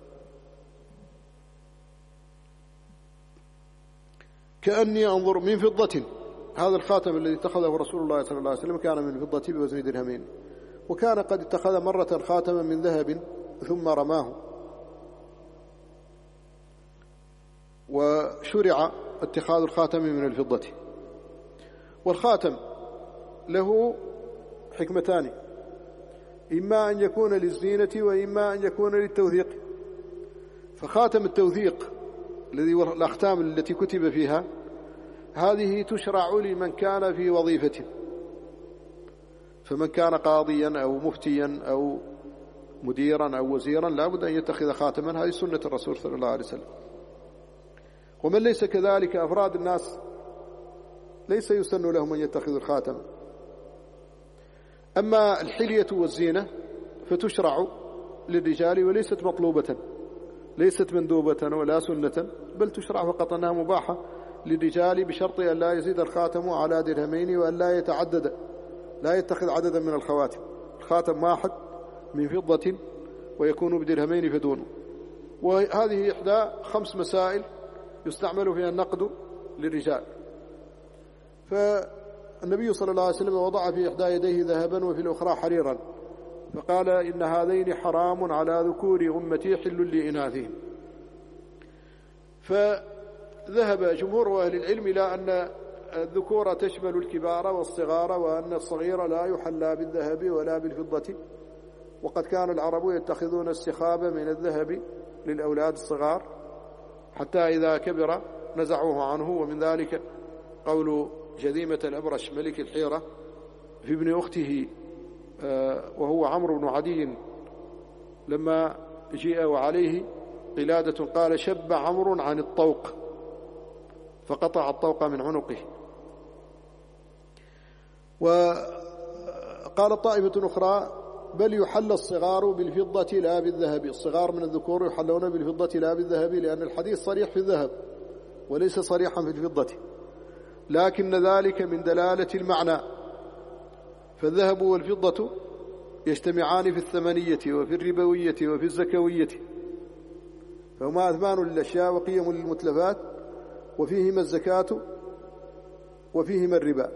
A: كأني أنظر من فضة. هذا الخاتم الذي اتخذه رسول الله صلى الله عليه وسلم كان من فضة بوزن درهمين وكان قد اتخذ مرة خاتما من ذهب ثم رماه وشرع اتخاذ الخاتم من الفضة. والخاتم له حكمتان إما أن يكون للزينة وإما أن يكون للتوثيق. فخاتم التوثيق الذي الأختام التي كتب فيها هذه تشرع لمن كان في وظيفة فمن كان قاضيا أو مفتيا أو مديرا أو وزيرا لا بد أن يتخذ خاتما. هذه سنة الرسول صلى الله عليه وسلم. ومن ليس كذلك أفراد الناس ليس يسن لهم أن يتخذوا الخاتم. أما الحلية والزينة فتشرع للرجال وليست مطلوبة ليست مندوبة ولا سنة بل تشرع فقط أنها مباحة للرجال بشرط أن لا يزيد الخاتم على درهمين وأن لا يتعدد لا يتخذ عددا من الخواتم. الخاتم واحد من فضة ويكون بدرهمين فدونه. وهذه إحدى خمس مسائل يستعمل فيها النقد للرجال. فالنبي صلى الله عليه وسلم وضع في إحدى يديه ذهبا وفي الأخرى حريرا فقال إن هذين حرام على ذكور أمتي حل لإناثهم. فذهب جمهور أهل العلم إلى أن الذكور تشمل الكبار والصغار، وأن الصغير لا يحلى بالذهب ولا بالفضة. وقد كان العرب يتخذون السخاب من الذهب للأولاد الصغار حتى إذا كبر نزعوه عنه. ومن ذلك قول جذيمة الأبرش ملك الحيرة في ابن أخته وهو عمرو بن عدي لما جيء وعليه قلادة قال: شب عمرو عن الطوق، فقطع الطوق من عنقه. وقال طائفة أخرى: بل يحل الصغار بالفضة لا بالذهب. الصغار من الذكور يحلون بالفضة لا بالذهب، لأن الحديث صريح في الذهب وليس صريحا في الفضة، لكن ذلك من دلالة المعنى. فالذهب والفضة يجتمعان في الثمنية وفي الربوية وفي الزكوية، فهما أثمان للأشياء وقيم للمتلفات، وفيهما الزكاة وفيهما الربا.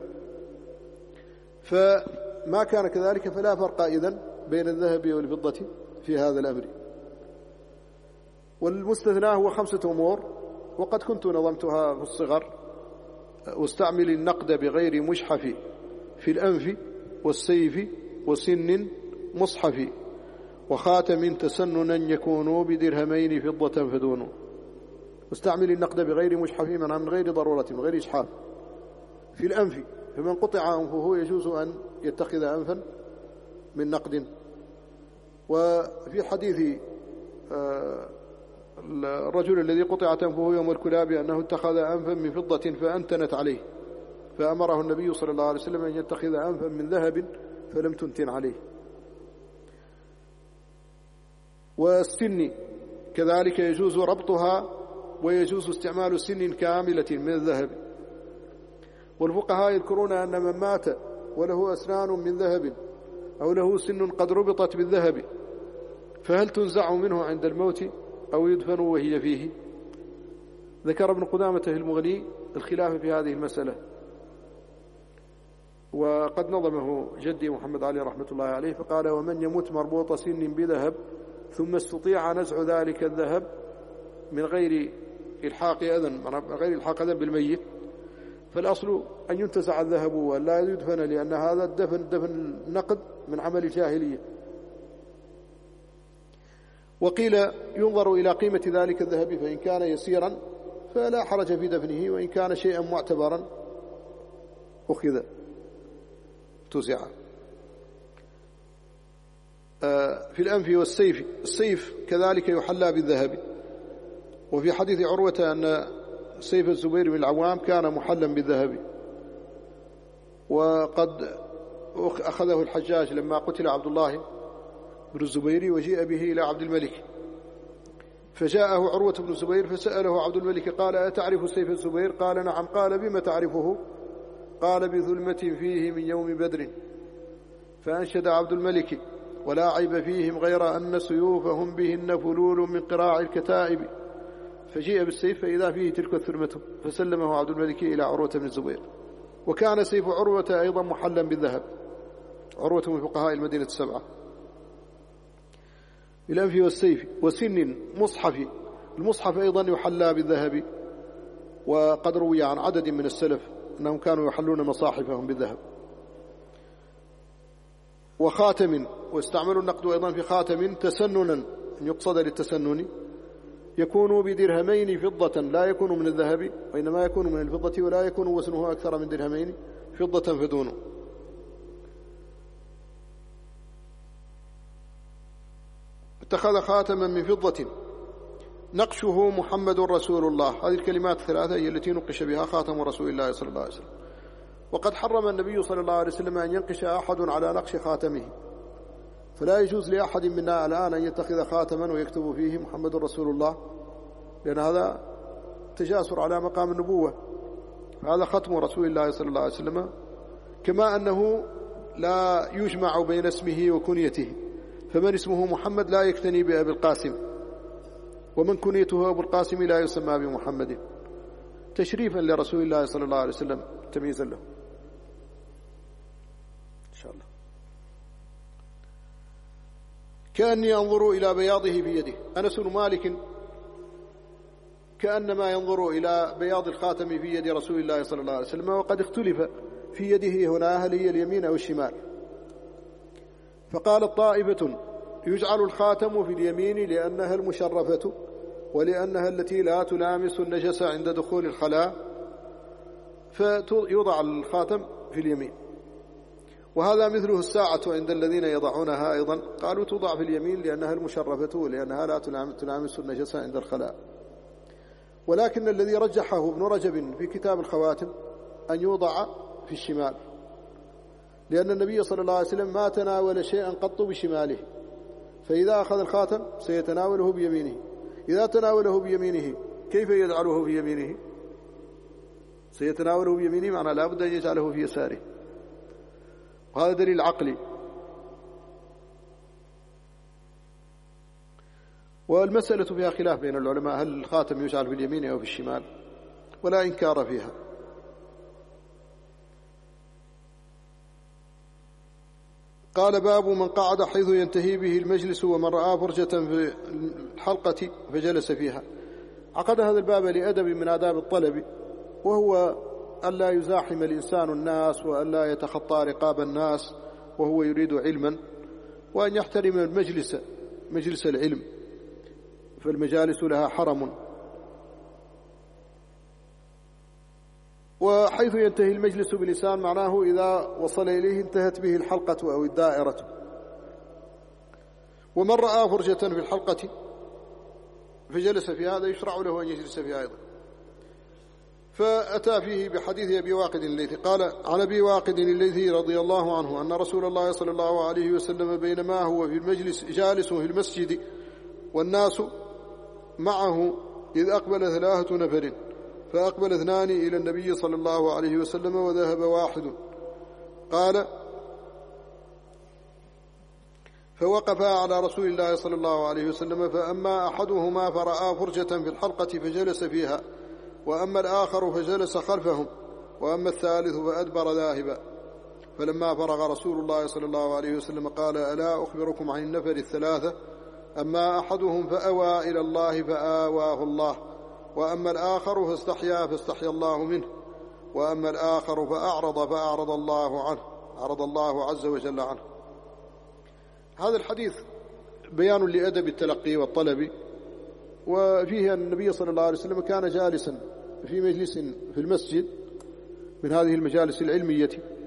A: فما كان كذلك فلا فرق إذن بين الذهب والفضة في هذا الأمر. والمستثنى هو خمسة أمور، وقد كنت نظمتها في الصغر: واستعمل النقد بغير مشحف في الأنف والسيف وسن مصحف، وخاتم تسننا يكون بدرهمين فضة فدون. واستعمل النقد بغير مشحف من غير ضرورة من غير إشحاف. في الأنف، فمن قطع أنفه يجوز أن يتخذ أنفا من نقد. وفي حديث الرجل الذي قطعت أنفه يوم الكلاب أنه اتخذ أنفا من فضة فأنتنت عليه، فأمره النبي صلى الله عليه وسلم أن يتخذ أنفا من ذهب فلم تنتن عليه. والسن كذلك يجوز ربطها، ويجوز استعمال سن كاملة من الذهب. والفقهاء يذكرون أن من مات وله أسنان من ذهب أو له سن قد ربطت بالذهب فهل تنزع منه عند الموت أو يدفن وهي فيه؟ ذكر ابن قدامة في المغني الخلاف في هذه المسألة، وقد نظمه جدي محمد علي رحمة الله عليه، فقال: ومن يموت مربوط سن بذهب ثم استطيع نزع ذلك الذهب من غير إلحاق أذى من غير إلحاق أذى بالميت، فالأصل أن ينتزع الذهب ولا يدفن، لأن هذا الدفن دفن نقد من عمل الجاهلية. وقيل ينظر إلى قيمة ذلك الذهب، فإن كان يسيرا فلا حرج في دفنه، وإن كان شيئا معتبرا أخذ توزع. في الأنف والسيف، السيف كذلك يحلى بالذهب. وفي حديث عروة أن سيف الزبير بن العوام كان محلا بالذهب، وقد أخذه الحجاج لما قتل عبد الله بن الزبير وجيء به إلى عبد الملك، فجاءه عروة بن الزبير فسأله عبد الملك قال: أتعرف سيف الزبير؟ قال: نعم. قال: بما تعرفه؟ قال: بظلمة فيه من يوم بدر. فأنشد عبد الملك: ولا عيب فيهم غير أن سيوفهم بهن فلول من قراع الكتائب. فجيء بالسيف فإذا فيه تلك الثلمة، فسلمه عبد الملك إلى عروة بن الزبير. وكان سيف عروة أيضا محلا بالذهب، عروة من فقهاء المدينة السبعة. الأنف والسيف وسن مصحف، المصحف أيضا يحلى بالذهب، وقد روي عن عدد من السلف أنهم كانوا يحلون مصاحفهم بالذهب. وخاتم، واستعملوا النقد أيضا في خاتم تسننا، أن يقصد للتسنن، يكون بدرهمين فضة، لا يكون من الذهب وإنما يكون من الفضة، ولا يكون وزنه أكثر من درهمين فضة فدونه. اتخذ خاتما من فضة نقشه محمد رسول الله. هذه الكلمات الثلاثة هي التي نقش بها خاتم رسول الله صلى الله عليه وسلم. وقد حرم النبي صلى الله عليه وسلم أن ينقش أحد على نقش خاتمه، فلا يجوز لأحد منا الآن أن يتخذ خاتما ويكتب فيه محمد رسول الله، لأن هذا تجاسر على مقام النبوة. هذا ختم رسول الله صلى الله عليه وسلم، كما أنه لا يجمع بين اسمه وكنيته، فمن اسمه محمد لا يكتني بأبي القاسم، ومن كنيته أبو القاسم لا يسمى بمحمد، تشريفا لرسول الله صلى الله عليه وسلم، تمييزا له إن شاء الله. كأني أنظر إلى بياضه في يده. أنس بن مالك كأنما ينظر إلى بياض الخاتم في يد رسول الله صلى الله عليه وسلم، وقد اختلف في يده هنا هل هي اليمين أو الشمال. فقالت طائفة يجعل الخاتم في اليمين لأنها المشرفة ولأنها التي لا تلامس النجس عند دخول الخلاء، فيوضع الخاتم في اليمين. وهذا مثله الساعة عند الذين يضعونها أيضا، قالوا توضع في اليمين لأنها المشرفة ولأنها لا تلامس النجس عند الخلاء. ولكن الذي رجحه ابن رجب في كتاب الخواتم أن يوضع في الشمال، لأن النبي صلى الله عليه وسلم ما تناول شيئا قط بشماله، فإذا أخذ الخاتم سيتناوله بيمينه. إذا تناوله بيمينه كيف يجعله في يمينه؟ سيتناوله بيمينه، معنى لا بد أن يجعله في يساره، وهذا دليل عقلي. والمسألة فيها خلاف بين العلماء، هل الخاتم يجعل في اليمين أو في الشمال، ولا إنكار فيها. قال: باب من قعد حيث ينتهي به المجلس ومن رأى فرجة في الحلقة فجلس فيها. عقد هذا الباب لأدب من آداب الطلب، وهو ألا يزاحم الإنسان الناس وألا يتخطى رقاب الناس وهو يريد علما، وأن يحترم المجلس مجلس العلم، فالمجالس لها حرم. وحيث ينتهي المجلس باللسان معناه إذا وصل إليه انتهت به الحلقة أو الدائرة. ومن رأى فرجة في الحلقة فجلس في هذا يشرع له أن يجلس فيها أيضا. فأتى فيه بحديث أبي واقد الليثي قال: عن أبي واقد الليثي رضي الله عنه أن رسول الله صلى الله عليه وسلم بينما هو في المجلس جالس في المسجد والناس معه إذ أقبل ثلاثة نفر، فأقبل اثنان إلى النبي صلى الله عليه وسلم وذهب واحد. قال: فوقفا على رسول الله صلى الله عليه وسلم، فأما أحدهما فرأى فرجة في الحلقة فجلس فيها، وأما الآخر فجلس خلفهم، وأما الثالث فأدبر ذاهبا. فلما فرغ رسول الله صلى الله عليه وسلم قال: ألا أخبركم عن النفر الثلاثة؟ أما أحدهم فأوى إلى الله فآواه الله، وأما الآخر فاستحيا فاستحيا الله منه، وأما الآخر فأعرض فأعرض الله عنه أعرض الله عز وجل عنه. هذا الحديث بيان لأدب التلقي والطلب، وفيه أن النبي صلى الله عليه وسلم كان جالسا في مجلس في المسجد من هذه المجالس العلمية،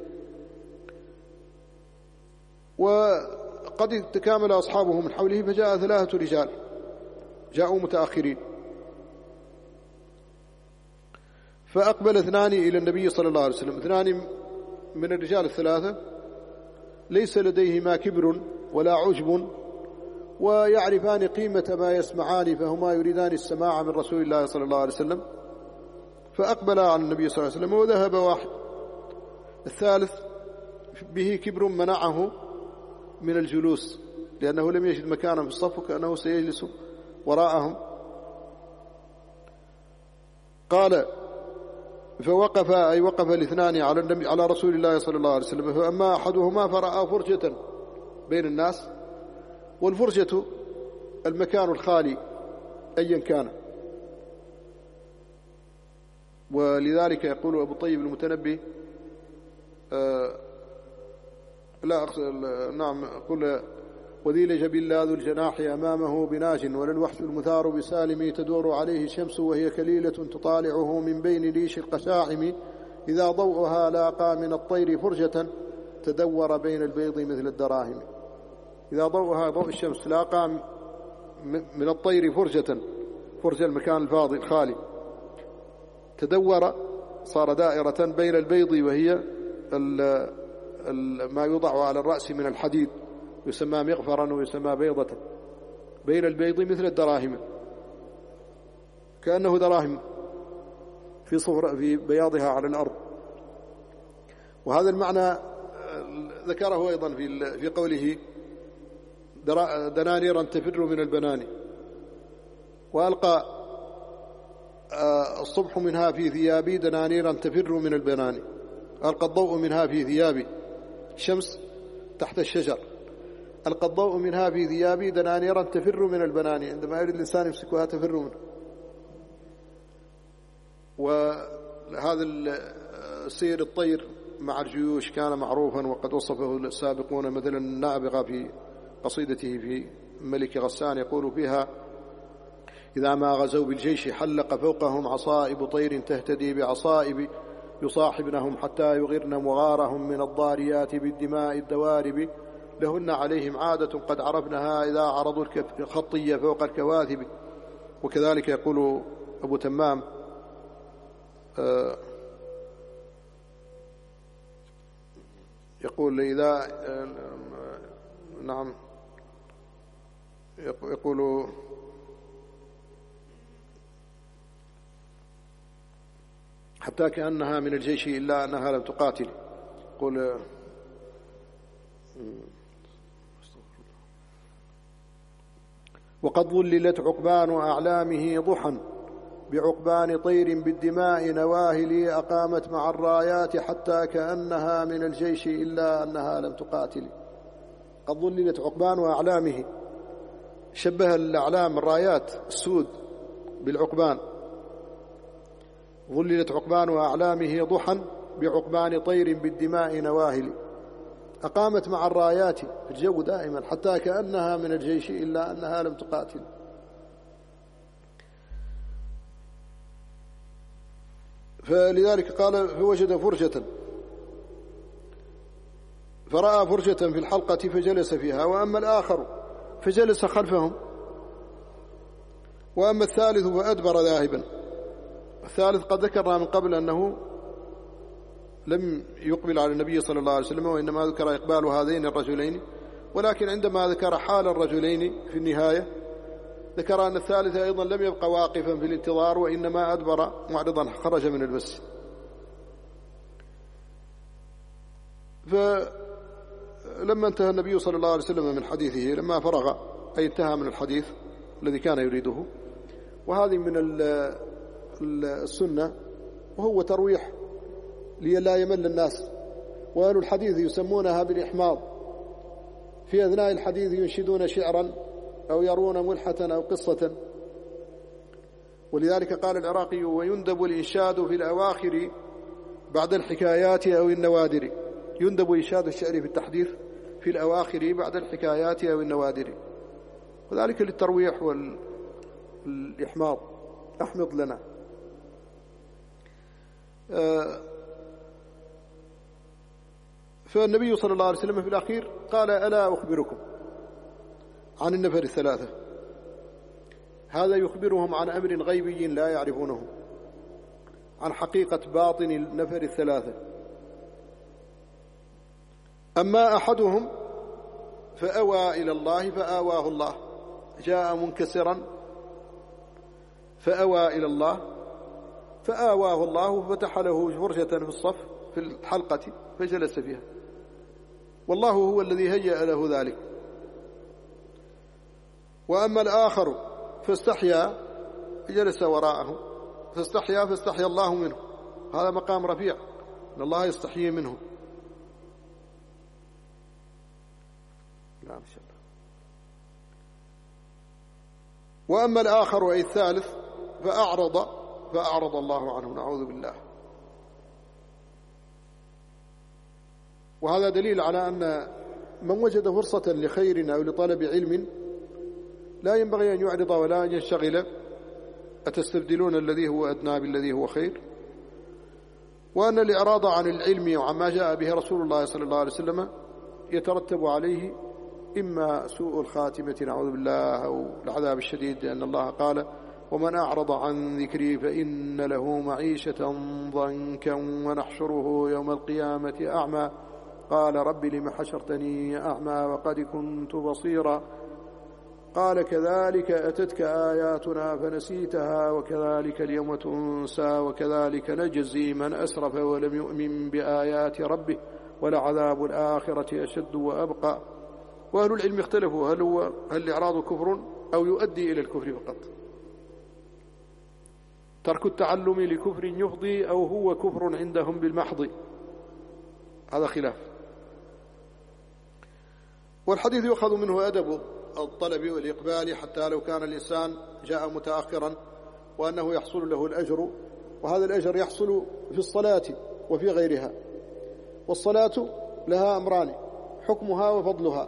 A: وقد تكامل أصحابه من حوله، فجاء ثلاثة رجال جاءوا متأخرين، فأقبل اثنان إلى النبي صلى الله عليه وسلم. اثنان من الرجال الثلاثة ليس لديهما كبر ولا عجب، ويعرفان قيمة ما يسمعان، فهما يريدان السماع من رسول الله صلى الله عليه وسلم. فأقبل على النبي صلى الله عليه وسلم وذهب واحد. الثالث به كبر منعه من الجلوس، لأنه لم يجد مكانا في الصف وكأنه سيجلس وراءهم. قال: فوقف أي وقف الاثنان على النبي على رسول الله صلى الله عليه وسلم، فأما أحدهما فرأى فرجة بين الناس، والفرجة المكان الخالي أيا كان، ولذلك يقول أبو طيب المتنبي آه لا أقصد نعم قل: وذي لجبل ذو الجناح أمامه بناج، ولا الوحش المثار بسالم تدور عليه الشمس وهي كليلة تطالعه من بين ريش القشاعم، إذا ضوءها لاقى من الطير فرجة تدور بين البيض مثل الدراهم. إذا ضوءها ضوء الشمس لاقى من الطير فرجة، فرجة المكان الفاضي الخالي، تدور صار دائرة بين البيض، وهي ما يوضع على الرأس من الحديد يسمى مغفرا ويسمى بيضة، بين البيض مثل الدراهم، كأنه دراهم في صفر في بياضها على الأرض. وهذا المعنى ذكره أيضا في في قوله: دنانيرا تفر من البنان، وألقى الصبح منها في ثيابي دنانيرا تفر من البنان، ألقى الضوء منها في ثيابي، الشمس تحت الشجر، ألقى الضوء منها في ثيابي دنانيرا تفر من البنان، عندما يريد الإنسان يمسكها تفر منه. وهذا السير الطير مع الجيوش كان معروفا، وقد وصفه السابقون، مثلا النابغة في قصيدته في ملك غسان يقول فيها: إذا ما غزوا بالجيش حلق فوقهم عصائب طير تهتدي بعصائب، يصاحبنهم حتى يغرن مغارهم من الضاريات بالدماء الدوارب، لهن عليهم عادة قد عرفنها إذا عرضوا الخطية فوق الكواثب. وكذلك يقول أبو تمام آه يقول إذا آه نعم يقول حتى كأنها من الجيش إلا أنها لم تقاتل. يقول وقد ظللت عقبان أعلامه ضحى بعقبان طير بالدماء نواهل، أقامت مع الرايات حتى كأنها من الجيش إلا أنها لم تقاتل. قد ظللت عقبان أعلامه، شبه الأعلام الرايات السود بالعقبان. ظللت عقبان أعلامه ضحى بعقبان طير بالدماء نواهل، أقامت مع الرايات في الجو دائما حتى كأنها من الجيش إلا أنها لم تقاتل. فلذلك قال: فوجد فرجة، فرأى فرجة في الحلقة فجلس فيها. وأما الآخر فجلس خلفهم، وأما الثالث فأدبر ذاهبا. الثالث قد ذكرنا من قبل أنه لم يقبل على النبي صلى الله عليه وسلم، وإنما ذكر إقبال هذين الرجلين، ولكن عندما ذكر حال الرجلين في النهاية ذكر أن الثالث أيضا لم يبقى واقفا في الانتظار، وإنما أدبر معرضا، خرج من المسجد. فلما انتهى النبي صلى الله عليه وسلم من حديثه، لما فرغ أي انتهى من الحديث الذي كان يريده، وهذه من السنة، وهو ترويح لئلا يمل الناس. وأهل الحديث يسمونها بالإحماض، في أثناء الحديث ينشدون شعرا أو يرون ملحة أو قصة. ولذلك قال العراقي: ويندب الإنشاد في الأواخر بعد الحكايات أو النوادر. يندب إنشاد الشعر في التحديث في الأواخر بعد الحكايات أو النوادر، وذلك للترويح والإحماض. أحمض لنا. آه فالنبي صلى الله عليه وسلم في الأخير قال: ألا أخبركم عن النفر الثلاثة. هذا يخبرهم عن أمر غيبي لا يعرفونه، عن حقيقة باطن النفر الثلاثة. أما أحدهم فأوى إلى الله فآواه الله، جاء منكسرا فأوى إلى الله فآواه الله، ففتح له فرجة في الصف في الحلقة فجلس فيها، والله هو الذي هيأ له ذلك. وأما الآخر فاستحيا جلس وراءه فاستحيا فاستحيا الله منه، هذا مقام رفيع، إن الله يستحيي منه. لا إن شاء الله. وأما الآخر أي الثالث فأعرض فأعرض الله عنه، نعوذ بالله. وهذا دليل على أن من وجد فرصة لخير أو لطلب علم لا ينبغي أن يعرض ولا أن ينشغل. أتستبدلون الذي هو أدنى بالذي هو خير؟ وأن الإعراض عن العلم وعما جاء به رسول الله صلى الله عليه وسلم يترتب عليه إما سوء الخاتمة نعوذ بالله أو العذاب الشديد، لأن الله قال: ومن أعرض عن ذكري فإن له معيشة ضنكا ونحشره يوم القيامة أعمى قال رب لم حشرتني أعمى وقد كنت بصيرا قال كذلك أتتك آياتنا فنسيتها وكذلك اليوم تنسى وكذلك نجزي من أسرف ولم يؤمن بآيات ربه ولعذاب الآخرة أشد وأبقى. وأهل العلم اختلفوا هل هو هل الإعراض كفر أو يؤدي إلى الكفر فقط؟ ترك التعلم لكفر يفضي أو هو كفر عندهم بالمحض؟ هذا خلاف. والحديث يؤخذ منه أدب الطلب والإقبال حتى لو كان الإنسان جاء متأخرا، وأنه يحصل له الأجر وهذا الأجر يحصل في الصلاة وفي غيرها. والصلاة لها أمران: حكمها وفضلها،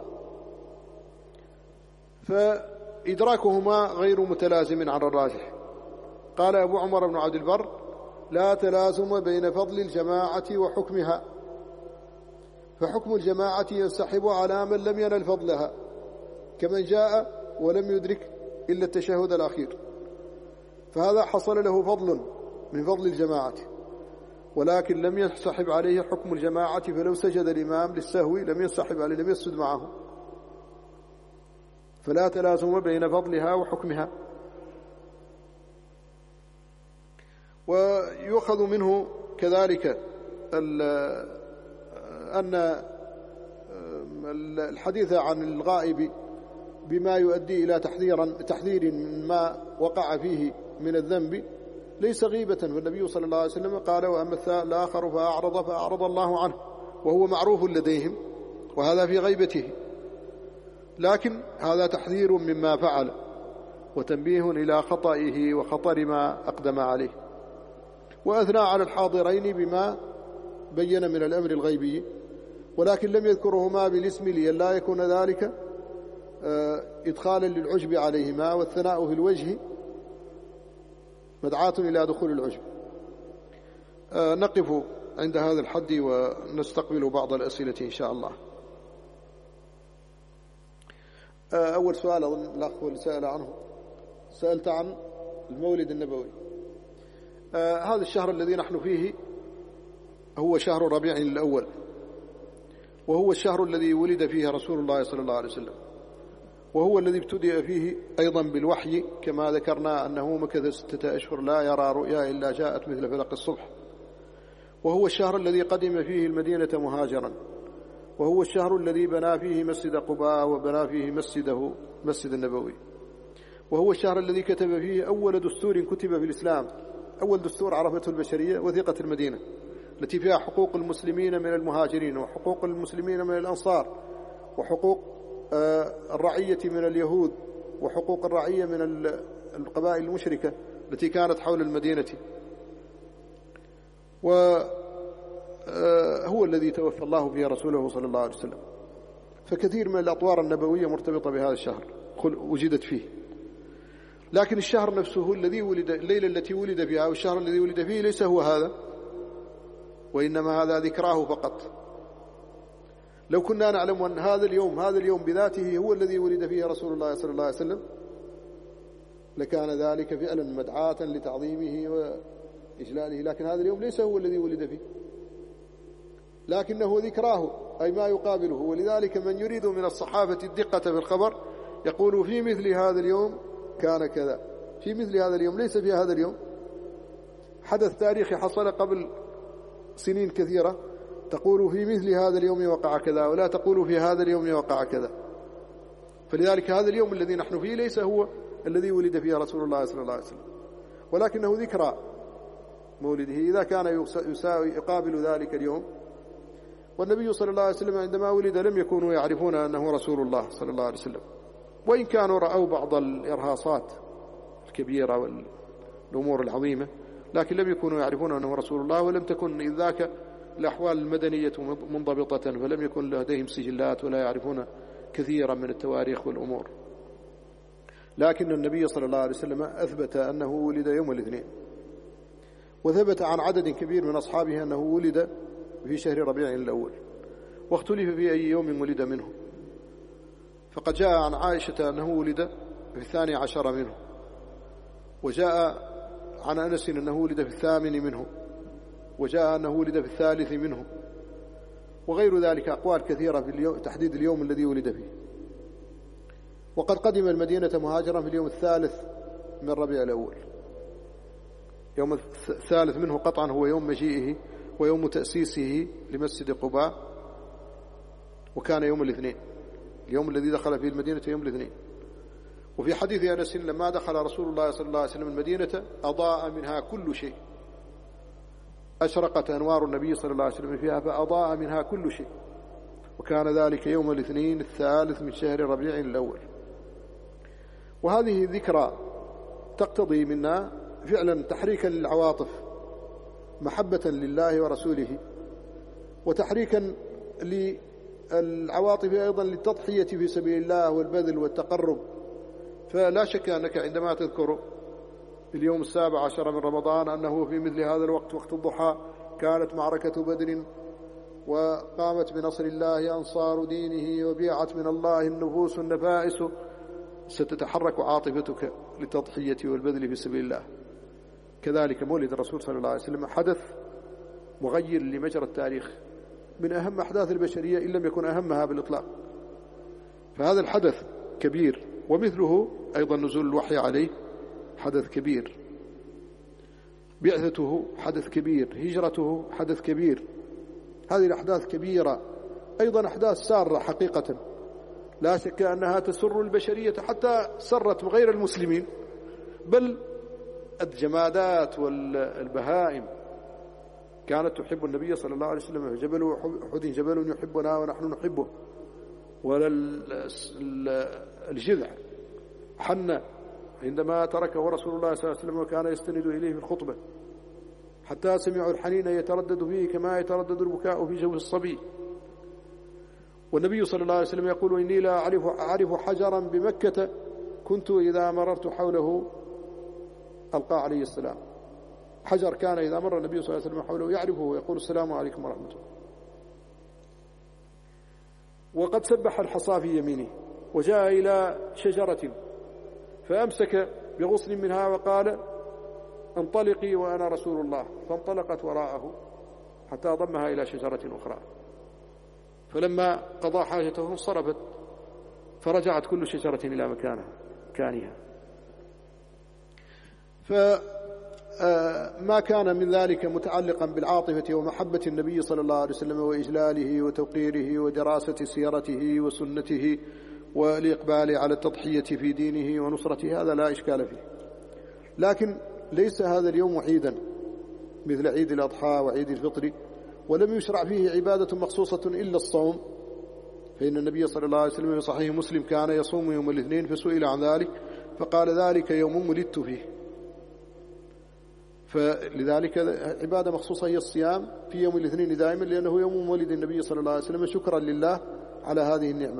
A: فإدراكهما غير متلازم على الراجح. قال أبو عمر بن عبد البر: لا تلازم بين فضل الجماعة وحكمها، فحكم الجماعة ينسحب على من لم ينل فضلها، كمن جاء ولم يدرك إلا التشهد الأخير، فهذا حصل له فضل من فضل الجماعة، ولكن لم ينسحب عليه حكم الجماعة، فلو سجد الإمام للسهو لم ينسحب عليه، لم يسجد معه. فلا تلازم بين فضلها وحكمها. ويؤخذ منه كذلك أن الحديث عن الغائب بما يؤدي إلى تحذير من ما وقع فيه من الذنب ليس غيبة، والنبي صلى الله عليه وسلم قال: وأما الآخر فأعرض فأعرض الله عنه، وهو معروف لديهم، وهذا في غيبته، لكن هذا تحذير مما فعل وتنبيه إلى خطئه وخطر ما أقدم عليه. وأثنى على الحاضرين بما بين من الأمر الغيبي، ولكن لم يذكرهما بالاسم لئلا يكون ذلك إدخالا للعجب عليهما، والثناء في الوجه مدعاة إلى دخول العجب. نقف عند هذا الحد ونستقبل بعض الأسئلة إن شاء الله. أول سؤال أظن الأخ اللي سأل عنه، سألت عن المولد النبوي. هذا الشهر الذي نحن فيه هو شهر ربيع الأول، وهو الشهر الذي ولد فيه رسول الله صلى الله عليه وسلم، وهو الذي ابتدأ فيه أيضا بالوحي، كما ذكرنا أنه مكث ستة أشهر لا يرى رؤيا إلا جاءت مثل فلق الصبح. وهو الشهر الذي قدم فيه المدينة مهاجرا، وهو الشهر الذي بنى فيه مسجد قباء وبنى فيه مسجده مسجد النبوي. وهو الشهر الذي كتب فيه أول دستور كتب في الإسلام، أول دستور عرفته البشرية، وثيقة المدينة، التي فيها حقوق المسلمين من المهاجرين، وحقوق المسلمين من الأنصار، وحقوق الرعية من اليهود، وحقوق الرعية من القبائل المشركة التي كانت حول المدينة. وهو الذي توفى الله فيه رسوله صلى الله عليه وسلم. فكثير من الأطوار النبوية مرتبطة بهذا الشهر وجدت فيه. لكن الشهر نفسه الذي ولد، الليلة التي ولد فيها أو الشهر الذي ولد فيه ليس هو هذا، وإنما هذا ذكراه فقط. لو كنا نعلم أن هذا اليوم هذا اليوم بذاته هو الذي ولد فيه رسول الله صلى الله عليه وسلم لكان ذلك فعلا مدعاة لتعظيمه وإجلاله، لكن هذا اليوم ليس هو الذي ولد فيه، لكنه ذكراه أي ما يقابله. ولذلك من يريد من الصحابة الدقة في الخبر يقول: في مثل هذا اليوم كان كذا، في مثل هذا اليوم، ليس في هذا اليوم. حدث تاريخي حصل قبل سنين كثيرة تقول في مثل هذا اليوم وقع كذا، ولا تقول في هذا اليوم وقع كذا. فلذلك هذا اليوم الذي نحن فيه ليس هو الذي ولد فيه رسول الله صلى الله عليه وسلم، ولكنه ذكرى مولده إذا كان يساوي يقابل ذلك اليوم. والنبي صلى الله عليه وسلم عندما ولد لم يكونوا يعرفون أنه رسول الله صلى الله عليه وسلم، وإن كانوا رأوا بعض الإرهاصات الكبيرة والأمور العظيمة، لكن لم يكونوا يعرفون أنه رسول الله. ولم تكن إذ ذاك الأحوال المدنية منضبطة، فلم يكن لديهم سجلات ولا يعرفون كثيرا من التواريخ والأمور. لكن النبي صلى الله عليه وسلم أثبت أنه ولد يوم الاثنين، وثبت عن عدد كبير من أصحابه أنه ولد في شهر ربيع الأول، واختلف في أي يوم ولد منه. فقد جاء عن عائشة أنه ولد في الثاني عشر منه، وجاء عن أنس أنه ولد في الثامن منه، وجاء أنه ولد في الثالث منه، وغير ذلك أقوال كثيرة في اليوم تحديد اليوم الذي ولد فيه. وقد قدم المدينة مهاجرا في اليوم الثالث من ربيع الأول. يوم الثالث منه قطعا هو يوم مجيئه ويوم تأسيسه لمسجد قباء، وكان يوم الاثنين، اليوم الذي دخل فيه المدينة يوم الاثنين. وفي حديث أنس لما دخل رسول الله صلى الله عليه وسلم المدينة أضاء منها كل شيء، أشرقت أنوار النبي صلى الله عليه وسلم فيها فأضاء منها كل شيء، وكان ذلك يوم الاثنين الثالث من شهر ربيع الأول. وهذه ذكرى تقتضي منا فعلا تحريكا للعواطف محبة لله ورسوله وتحريكا للعواطف أيضا للتضحية في سبيل الله والبذل والتقرب. فلا شك أنك عندما تذكر اليوم السابع عشر من رمضان أنه في مثل هذا الوقت وقت الضحى كانت معركة بدر وقامت بنصر الله أنصار دينه وبيعت من الله النفوس النفائس، ستتحرك عاطفتك للتضحية والبذل في سبيل الله. كذلك مولد الرسول صلى الله عليه وسلم حدث مغير لمجرى التاريخ، من أهم أحداث البشرية إن لم يكن أهمها بالإطلاق. فهذا الحدث كبير، ومثله أيضا نزول الوحي عليه حدث كبير، بعثته حدث كبير، هجرته حدث كبير. هذه الأحداث كبيرة، أيضا أحداث سارة حقيقة، لا شك أنها تسر البشرية حتى سرت غير المسلمين، بل الجمادات والبهائم كانت تحب النبي صلى الله عليه وسلم. جبل أحد جبل يحبنا ونحن نحبه، ولا الجذع حن عندما تركه رسول الله صلى الله عليه وسلم وكان يستند إليه في الخطبة، حتى سمعوا الحنين يتردد فيه كما يتردد البكاء في جوف الصبي. والنبي صلى الله عليه وسلم يقول: إني لا أعرف, أعرف حجرا بمكة كنت إذا مررت حوله ألقى عليه السلام. حجر كان إذا مر النبي صلى الله عليه وسلم حوله يعرفه ويقول: السلام عليكم ورحمة الله. وقد سبح الحصى في يمينه وجاء إلى شجرة فأمسك بغصن منها وقال: انطلقي وأنا رسول الله، فانطلقت وراءه حتى ضمها إلى شجرة أخرى، فلما قضى حاجته انصرفت فرجعت كل شجرة إلى مكانها كانها. فما كان من ذلك متعلقا بالعاطفة ومحبة النبي صلى الله عليه وسلم وإجلاله وتوقيره ودراسة سيرته وسنته والإقبال على التضحية في دينه ونصرته، هذا لا إشكال فيه. لكن ليس هذا اليوم عيدا مثل عيد الأضحى وعيد الفطر، ولم يشرع فيه عبادة مخصوصة إلا الصوم، فإن النبي صلى الله عليه وسلم في صحيح مسلم كان يصوم يوم الاثنين، فسئل عن ذلك فقال: ذلك يوم ولدت فيه. فلذلك عبادة مخصوصة هي الصيام في يوم الاثنين دائما، لأنه يوم مولد النبي صلى الله عليه وسلم، شكرا لله على هذه النعمة.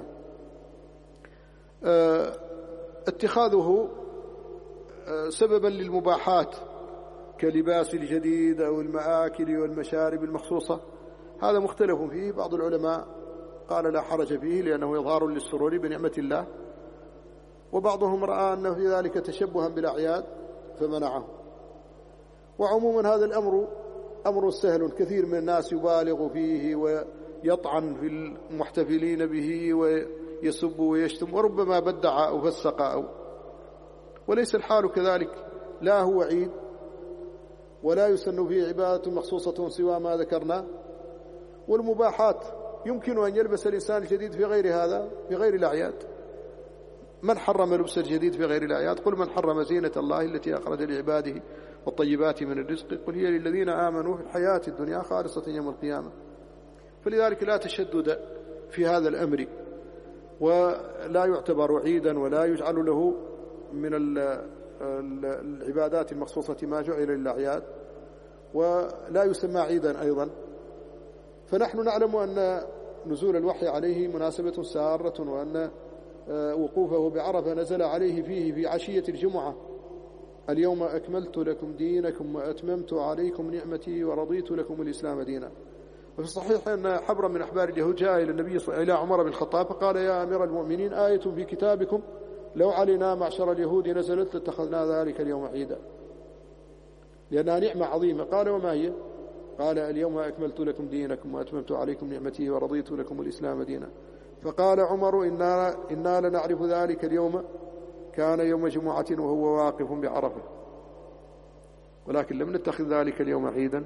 A: اتخاذه سببا للمباحات كلباس الجديد أو المآكل والمشارب المخصوصة، هذا مختلف فيه. بعض العلماء قال لا حرج فيه لأنه إظهار للسرور بنعمة الله، وبعضهم رأى أنه في ذلك تشبها بالأعياد فمنعه. وعموما هذا الأمر أمر سهل، كثير من الناس يبالغ فيه ويطعن في المحتفلين به ويسب ويشتم وربما بدع أو فسق أو وليس الحال كذلك. لا هو عيد ولا يسن فيه عبادة مخصوصة سوى ما ذكرنا. والمباحات يمكن أن يلبس الإنسان الجديد في غير هذا، في غير الأعياد. من حرم لبس الجديد في غير الأعياد؟ قل من حرم زينة الله التي أخرج لعباده والطيبات من الرزق قل هي للذين آمنوا في الحياة الدنيا خالصة يوم القيامة. فلذلك لا تشدد في هذا الأمر، ولا يعتبر عيدا ولا يجعل له من العبادات المخصوصة ما جعل للأعياد، ولا يسمى عيدا أيضا. فنحن نعلم أن نزول الوحي عليه مناسبة سارة، وأن وقوفه بعرفة نزل عليه فيه في عشية الجمعة: اليوم أكملت لكم دينكم وأتممت عليكم نعمتي ورضيت لكم الإسلام دينا. وفي الصحيح أن حبرا من أحبار اليهود جاء إلى النبي إلى عمر بن الخطاب فقال: يا أمير المؤمنين، آية في كتابكم لو علينا معشر اليهود نزلت لاتخذنا ذلك اليوم عيدا، لأنها نعمة عظيمة. قال: وما هي؟ قال: اليوم أكملت لكم دينكم وأتممت عليكم نعمتي ورضيت لكم الإسلام دينا. فقال عمر: إنا, إنا لنعرف ذلك اليوم كان يوم جمعة وهو واقف بعرفة، ولكن لم نتخذ ذلك اليوم عيدا،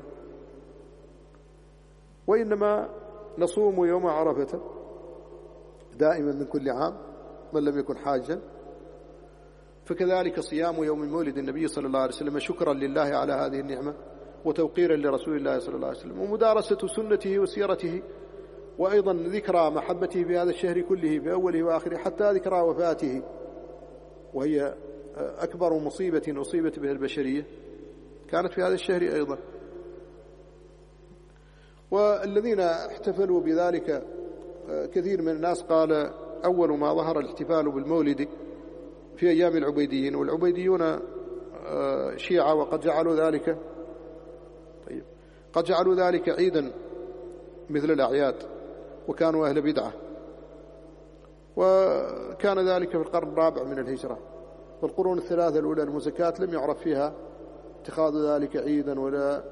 A: وإنما نصوم يوم عرفة دائما من كل عام من لم يكن حاجا. فكذلك صيام يوم مولد النبي صلى الله عليه وسلم شكرا لله على هذه النعمة وتوقيرا لرسول الله صلى الله عليه وسلم، ومدارسة سنته وسيرته، وأيضا ذكرى محبته في هذا الشهر كله في أوله وآخره حتى ذكرى وفاته، وهي أكبر مصيبة أصيبت بها البشرية كانت في هذا الشهر أيضا. والذين احتفلوا بذلك كثير من الناس قال أول ما ظهر الاحتفال بالمولد في أيام العبيديين، والعبيديون شيعة وقد جعلوا ذلك طيب قد جعلوا ذلك عيدا مثل الأعياد، وكانوا أهل بدعة، وكان ذلك في القرن الرابع من الهجرة. والقرون الثلاثة الأولى المزكاة لم يعرف فيها اتخاذ ذلك عيدا ولا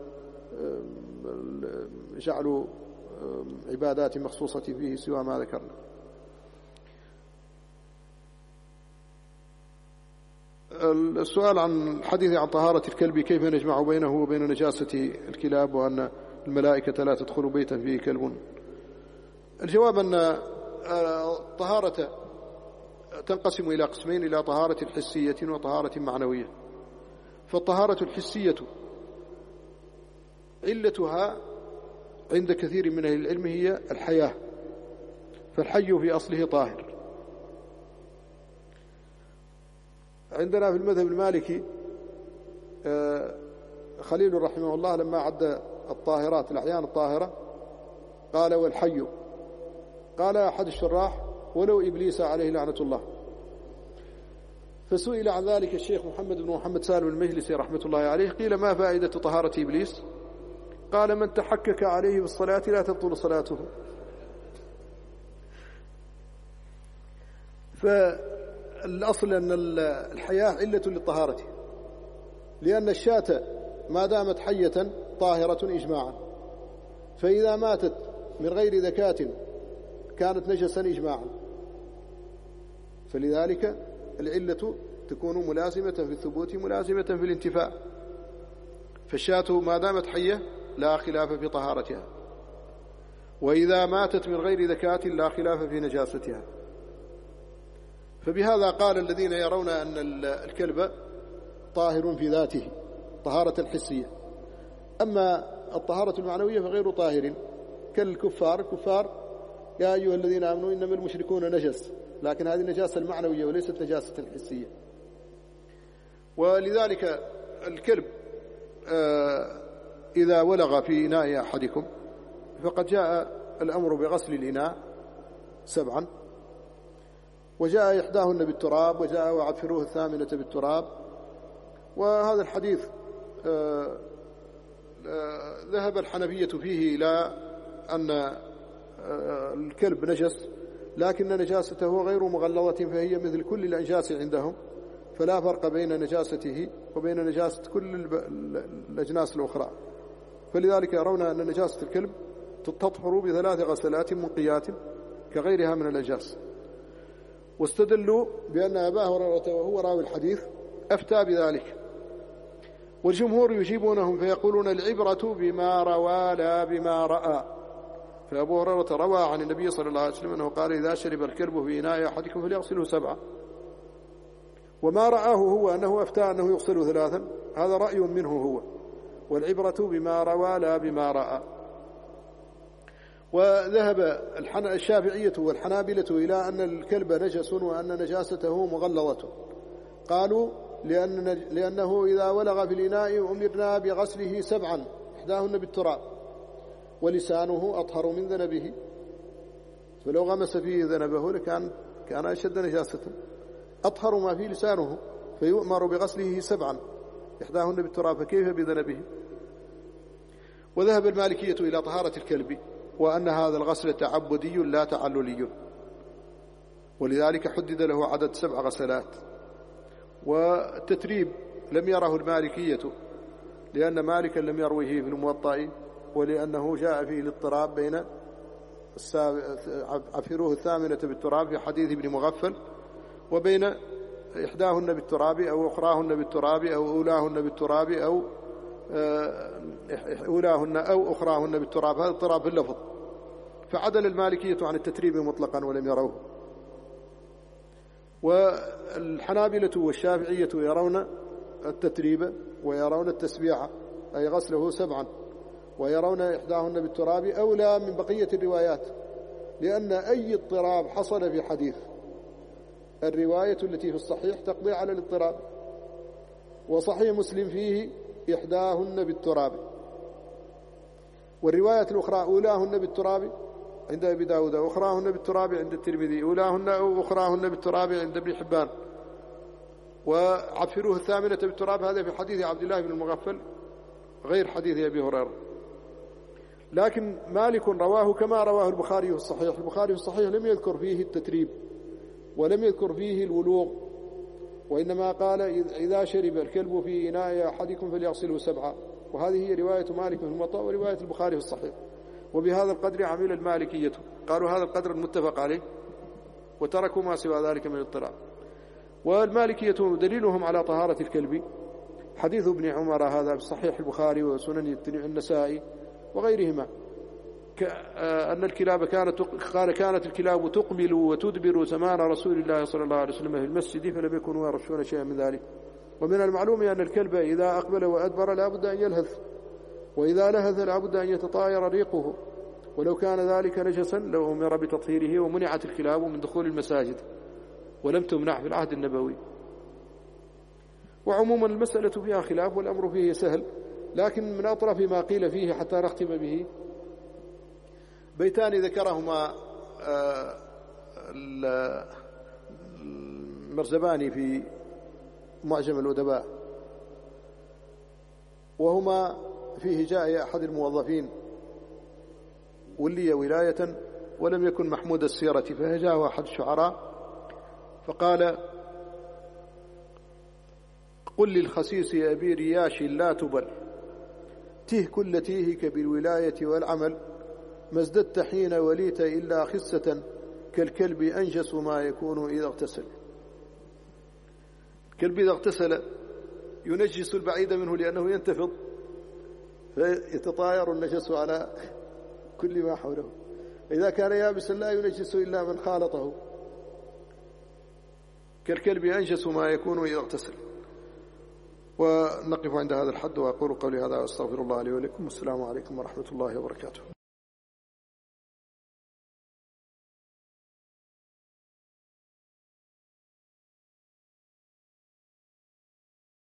A: جعلوا عبادات مخصوصة فيه سوى ما ذكرنا. السؤال عن الحديث عن طهارة الكلب، كيف نجمع بينه وبين نجاسة الكلاب وأن الملائكة لا تدخل بيتا فيه كلب؟ الجواب أن الطهارة تنقسم إلى قسمين، إلى طهارة حسية وطهارة معنوية. فالطهارة الحسية علتها عند كثير من أهل العلم هي الحياة، فالحي في أصله طاهر. عندنا في المذهب المالكي خليل رحمه الله لما عد الطاهرات الأعيان الطاهرة قال والحي، قال أحد الشراح ولو إبليس عليه لعنة الله. فسئل عن ذلك الشيخ محمد بن محمد سالم المجلسي رحمة الله عليه، قيل ما فائدة طهارة إبليس؟ قال من تحكك عليه بالصلاة لا تبطل صلاته. فالأصل أن الحياة علة للطهارة، لأن الشاة ما دامت حية طاهرة إجماعا، فإذا ماتت من غير ذكاة كانت نجسا إجماعا، فلذلك العلة تكون ملازمة في الثبوت ملازمة في الانتفاء. فالشاة ما دامت حية لا خلاف في طهارتها، وإذا ماتت من غير ذكاة لا خلاف في نجاستها. فبهذا قال الذين يرون أن الكلب طاهر في ذاته طهارة حسية، أما الطهارة المعنوية فغير طاهر كالكفار. الكفار يا أيها الذين آمنوا إنما المشركون نجس، لكن هذه النجاسة المعنوية وليست نجاسة الحسية. ولذلك الكلب إذا ولغ في إناء أحدكم فقد جاء الأمر بغسل الإناء سبعا، وجاء إحداهن بالتراب، وجاء وعفروه الثامنة بالتراب. وهذا الحديث ذهب الحنفية فيه إلى أن الكلب نجس، لكن نجاسته غير مغلظة، فهي مثل كل الأنجاس عندهم، فلا فرق بين نجاسته وبين نجاسة كل الأجناس الأخرى. فلذلك يرون أن نجاسة الكلب تطهر بثلاث غسلات منقيات كغيرها من الأنجاس. واستدلوا بأن أبا هريرة وهو راوي الحديث أفتى بذلك، والجمهور يجيبونهم فيقولون العبرة بما روى لا بما رأى. فأبو هريرة روى عن النبي صلى الله عليه وسلم أنه قال إذا شرب الكلب في إناء أحدكم فليغسله سبعة، وما رآه هو أنه أفتى أنه يغسل ثلاثا، هذا رأي منه هو، والعبرة بما روى لا بما رأى. وذهب الشافعية والحنابلة إلى أن الكلب نجس وأن نجاسته مغلظة، قالوا لأن لأنه إذا ولغ في الإناء أمرنا بغسله سبعا، إحداهن بالتراب، ولسانه أطهر من ذنبه، فلو غمس فيه ذنبه لكان كان أشد نجاسة، أطهر ما فيه لسانه، فيؤمر بغسله سبعا إحداهن بالتراب، فكيف بذنبه؟ وذهب المالكية إلى طهارة الكلب، وأن هذا الغسل تعبدي لا تعللي، ولذلك حدد له عدد سبع غسلات. والتتريب لم يره المالكية، لأن مالكا لم يروه في الموطأ، ولأنه جاء فيه الاضطراب بين عفروه الثامنة بالتراب في حديث ابن مغفل، وبين إحداهن بالتراب أو أخراهن بالتراب أو أولاهن بالتراب أو أولاهن أو أخراهن بالتراب، هذا اضطراب في اللفظ، فعدل المالكية عن التتريب مطلقا ولم يروه. والحنابلة والشافعية يرون التتريب ويرون التسبيع أي غسله سبعا، ويرون إحداهن بالتراب أولى من بقية الروايات، لأن أي اضطراب حصل في حديث، الرواية التي في الصحيح تقضي على الاضطراب، وصحيح مسلم فيه إحداهن بالتراب. والرواية الأخرى أولاهن بالتراب عند أبي داود وأخراهن بالتراب عند الترمذي، أولاهن وأخراهن بالتراب عند ابن حبان، وعفروه الثامنة بالتراب، هذا في حديث عبد الله بن المغفل غير حديث أبي هريرة. لكن مالك رواه كما رواه البخاري في الصحيح. البخاري في الصحيح لم يذكر فيه التتريب ولم يذكر فيه الولوغ، وإنما قال إذا شرب الكلب في إناء أحدكم فليغسله سبعا، وهذه هي رواية مالك في الموطأ ورواية البخاري في الصحيح. وبهذا القدر عمل المالكية، قالوا هذا القدر المتفق عليه وتركوا ما سوى ذلك من الاضطراب. والمالكية دليلهم على طهارة الكلب حديث ابن عمر هذا بصحيح البخاري وسنن النسائي وغيرهما، أن الكلاب كانت قال كانت الكلاب تقبل وتدبر زمان رسول الله صلى الله عليه وسلم في المسجد فلم يكونوا يرشون شيئا من ذلك. ومن المعلوم أن الكلب إذا أقبل وأدبر لا بد أن يلهث، وإذا لهث لا بد أن يتطاير ريقه، ولو كان ذلك نجسا لو أمر بتطهيره. ومنعت الكلاب من دخول المساجد ولم تمنع في العهد النبوي. وعموما المسألة فيها خلاف والأمر فيه سهل، لكن من أطرف ما قيل فيه حتى نختم به بيتان ذكرهما المرزباني في معجم الأدباء، وهما فيه جاء أحد الموظفين ولي ولاية ولم يكن محمود السيرة، فجاءه أحد الشعراء فقال: قل للخسيس أبي رياش لا تبل، ته كل تيهك بالولاية والعمل، ما ازددت حين وليت إلا خسة، كالكلب أنجس ما يكون إذا اغتسل. الكلب إذا اغتسل ينجس البعيد منه لأنه ينتفض فيتطاير النجس على كل ما حوله، إذا كان يابسا لا ينجس إلا من خالطه، كالكلب أنجس ما يكون إذا اغتسل. ونقف عند هذا الحد، وأقول قولي هذا وأستغفر الله لي ولكم، والسلام عليكم ورحمة الله وبركاته.